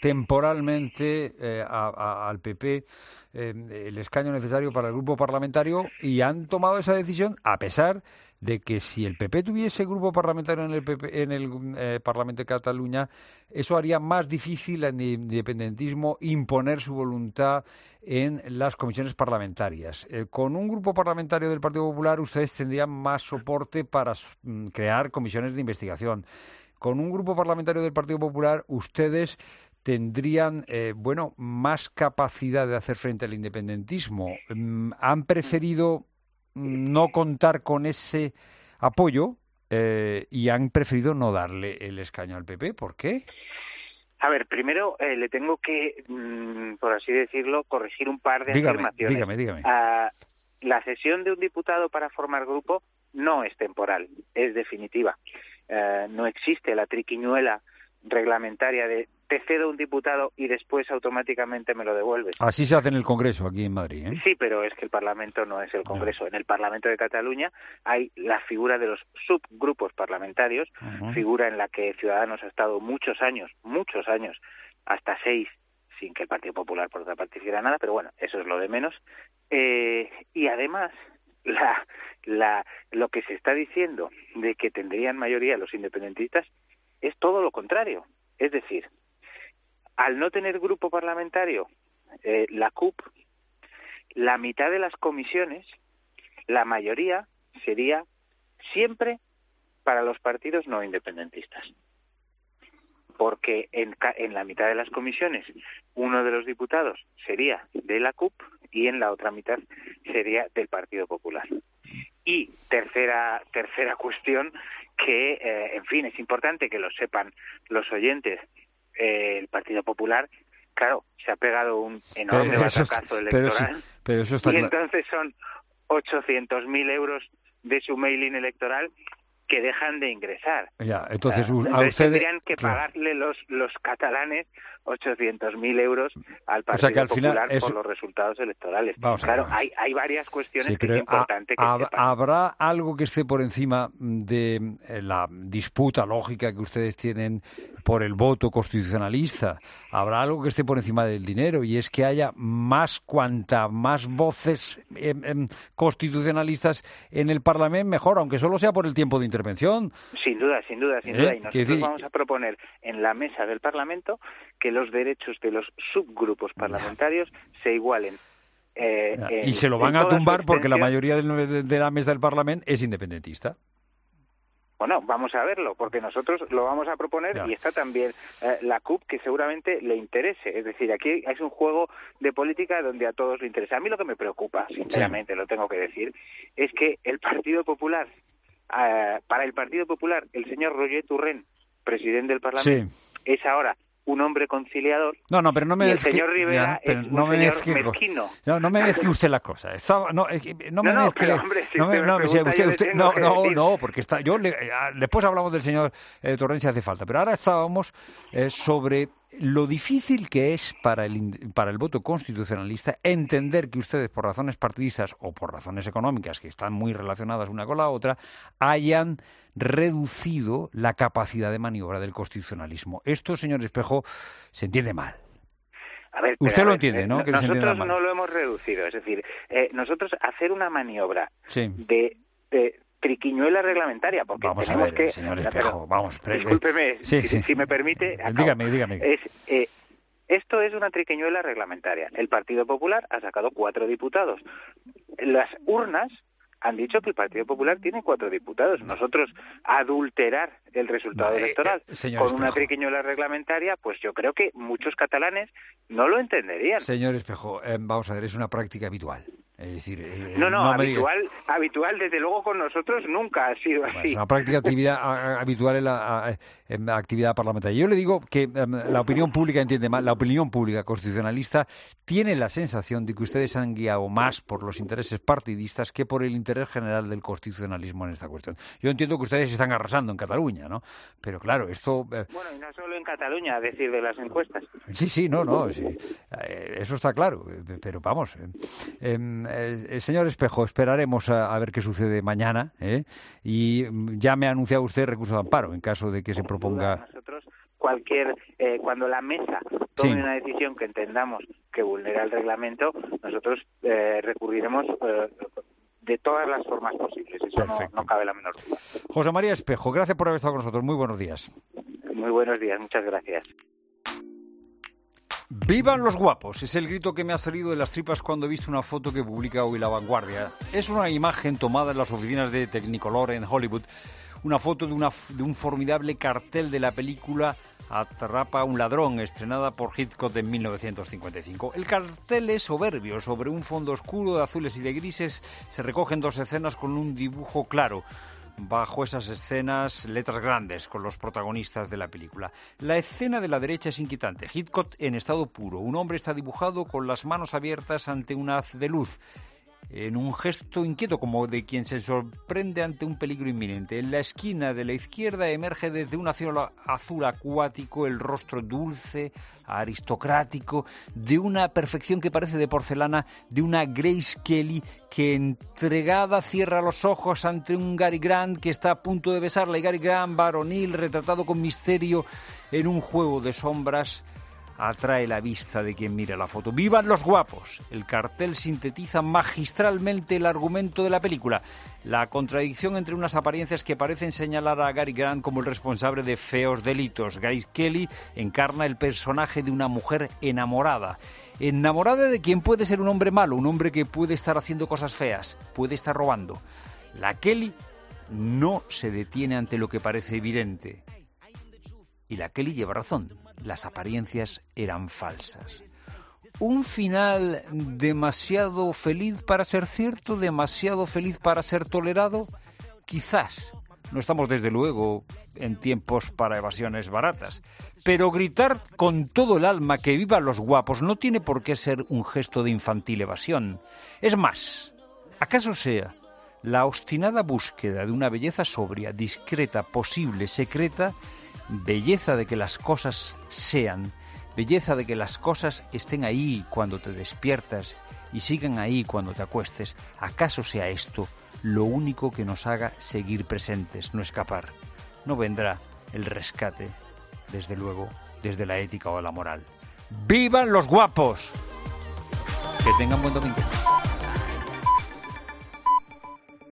[SPEAKER 1] temporalmente al PP el escaño necesario para el grupo parlamentario, y han tomado esa decisión a pesar de que si el PP tuviese grupo parlamentario en el Parlamento de Cataluña, eso haría más difícil al independentismo imponer su voluntad en las comisiones parlamentarias. Con un grupo parlamentario del Partido Popular ustedes tendrían más soporte para crear comisiones de investigación. Con un grupo parlamentario del Partido Popular ustedes tendrían más capacidad de hacer frente al independentismo. Han preferido no contar con ese apoyo y han preferido no darle el escaño al PP. ¿Por qué?
[SPEAKER 4] A ver, primero le tengo que, por así decirlo, corregir un par de afirmaciones.
[SPEAKER 1] Dígame.
[SPEAKER 4] La cesión de un diputado para formar grupo no es temporal, es definitiva. No existe la triquiñuela reglamentaria de te cedo un diputado y después automáticamente me lo devuelves.
[SPEAKER 1] Así se hace en el Congreso, aquí en Madrid, ¿eh?
[SPEAKER 4] Sí, pero es que el Parlamento no es el Congreso. En el Parlamento de Cataluña hay la figura de los subgrupos parlamentarios, figura en la que Ciudadanos ha estado muchos años, hasta 6, sin que el Partido Popular por otra parte hiciera nada, pero bueno, eso es lo de menos. Y además, lo que se está diciendo de que tendrían mayoría los independentistas es todo lo contrario. Es decir, al no tener grupo parlamentario, la CUP, la mitad de las comisiones, la mayoría sería siempre para los partidos no independentistas. Porque en la mitad de las comisiones uno de los diputados sería de la CUP y en la otra mitad sería del Partido Popular. Y tercera cuestión que, en fin, es importante que lo sepan los oyentes. El Partido Popular, claro, se ha pegado un enorme batacazo electoral
[SPEAKER 1] pero eso está
[SPEAKER 4] y entonces son 800.000 euros de su mailing electoral que dejan de ingresar.
[SPEAKER 1] Ya, entonces a ustedes
[SPEAKER 4] tendrían que pagarle los catalanes 800.000 euros al Partido Popular por los resultados electorales. Claro, hay varias cuestiones que es importante que sepan.
[SPEAKER 1] ¿Habrá algo que esté por encima de la disputa lógica que ustedes tienen por el voto constitucionalista? ¿Habrá algo que esté por encima del dinero? Y es que haya cuanta más voces constitucionalistas en el Parlamento, mejor, aunque solo sea por el tiempo de intervención.
[SPEAKER 4] Sin duda. Y nosotros vamos a proponer en la mesa del Parlamento que los derechos de los subgrupos parlamentarios se igualen.
[SPEAKER 1] Y se lo van a tumbar porque la mayoría de la mesa del Parlamento es independentista.
[SPEAKER 4] Bueno, vamos a verlo, porque nosotros lo vamos a proponer y está también la CUP, que seguramente le interese. Es decir, aquí es un juego de política donde a todos le interesa. A mí lo que me preocupa, sinceramente, lo tengo que decir, es que el Partido Popular, para el Partido Popular, el señor Roger Torrent, presidente del Parlamento, es ahora un hombre conciliador.
[SPEAKER 1] No, pero no me
[SPEAKER 4] y el señor Rivera es un señor mezquino.
[SPEAKER 1] No me mezcle usted la cosa. Porque después hablamos del señor Torrent si hace falta. Pero ahora estábamos sobre lo difícil que es para el voto constitucionalista entender que ustedes, por razones partidistas o por razones económicas, que están muy relacionadas una con la otra, hayan reducido la capacidad de maniobra del constitucionalismo. Esto, señor Espejo, se entiende mal. Usted lo entiende, ¿no? Que
[SPEAKER 4] nosotros no lo hemos reducido. Es decir, nosotros hacer una maniobra de triquiñuela reglamentaria, porque
[SPEAKER 1] vamos
[SPEAKER 4] tenemos
[SPEAKER 1] a ver,
[SPEAKER 4] que...
[SPEAKER 1] señor Espejo,
[SPEAKER 4] discúlpeme, si me permite...
[SPEAKER 1] Dígame.
[SPEAKER 4] Esto es una triquiñuela reglamentaria. El Partido Popular ha sacado 4 diputados. Las urnas han dicho que el Partido Popular tiene 4 diputados. Nosotros adulterar el resultado electoral con una triquiñuela reglamentaria, pues yo creo que muchos catalanes no lo entenderían.
[SPEAKER 1] Señor Espejo, vamos a ver, es una práctica habitual. Es decir,
[SPEAKER 4] habitual desde luego con nosotros nunca ha sido así.
[SPEAKER 1] Es una práctica habitual en la actividad parlamentaria. Yo le digo que la opinión pública entiende mal, la opinión pública constitucionalista tiene la sensación de que ustedes han guiado más por los intereses partidistas que por el interés general del constitucionalismo en esta cuestión. Yo entiendo que ustedes están arrasando en Cataluña, ¿no? Pero claro, esto...
[SPEAKER 4] Bueno, y no solo en Cataluña, a decir de las encuestas.
[SPEAKER 1] Sí, eso está claro, pero vamos... señor Espejo, esperaremos a ver qué sucede mañana, y ya me ha anunciado usted recurso de amparo en caso de que se proponga...
[SPEAKER 4] Nosotros cuando la mesa tome una decisión que entendamos que vulnera el reglamento, nosotros recurriremos de todas las formas posibles. Eso no cabe la menor duda.
[SPEAKER 1] José María Espejo, gracias por haber estado con nosotros. Muy buenos días.
[SPEAKER 4] Muy buenos días, muchas gracias.
[SPEAKER 1] ¡Vivan los guapos! Es el grito que me ha salido de las tripas cuando he visto una foto que publica hoy La Vanguardia. Es una imagen tomada en las oficinas de Technicolor en Hollywood. Una foto de un formidable cartel de la película Atrapa a un ladrón, estrenada por Hitchcock en 1955. El cartel es soberbio. Sobre un fondo oscuro de azules y de grises se recogen dos escenas con un dibujo claro. Bajo esas escenas, letras grandes con los protagonistas de la película. La escena de la derecha es inquietante. Hitchcock en estado puro. Un hombre está dibujado con las manos abiertas ante un haz de luz, en un gesto inquieto como de quien se sorprende ante un peligro inminente. En la esquina de la izquierda emerge desde un cielo azul acuático el rostro dulce, aristocrático, de una perfección que parece de porcelana, de una Grace Kelly que entregada cierra los ojos ante un Cary Grant que está a punto de besarla, y Cary Grant, varonil, retratado con misterio en un juego de sombras, atrae la vista de quien mira la foto. ¡Vivan los guapos! El cartel sintetiza magistralmente el argumento de la película. La contradicción entre unas apariencias que parecen señalar a Cary Grant como el responsable de feos delitos. Grace Kelly encarna el personaje de una mujer enamorada. Enamorada de quien puede ser un hombre malo, un hombre que puede estar haciendo cosas feas, puede estar robando. La Kelly no se detiene ante lo que parece evidente. Y la Kelly lleva razón. Las apariencias eran falsas. Un final demasiado feliz para ser cierto, demasiado feliz para ser tolerado. Quizás. No estamos, desde luego, en tiempos para evasiones baratas. Pero gritar con todo el alma que vivan los guapos no tiene por qué ser un gesto de infantil evasión. Es más, ¿acaso sea la obstinada búsqueda de una belleza sobria, discreta, posible, secreta? Belleza de que las cosas sean, belleza de que las cosas estén ahí cuando te despiertas y sigan ahí cuando te acuestes. ¿Acaso sea esto lo único que nos haga seguir presentes, no escapar? No vendrá el rescate, desde luego, desde la ética o la moral. ¡Vivan los guapos! Que tengan buen domingo.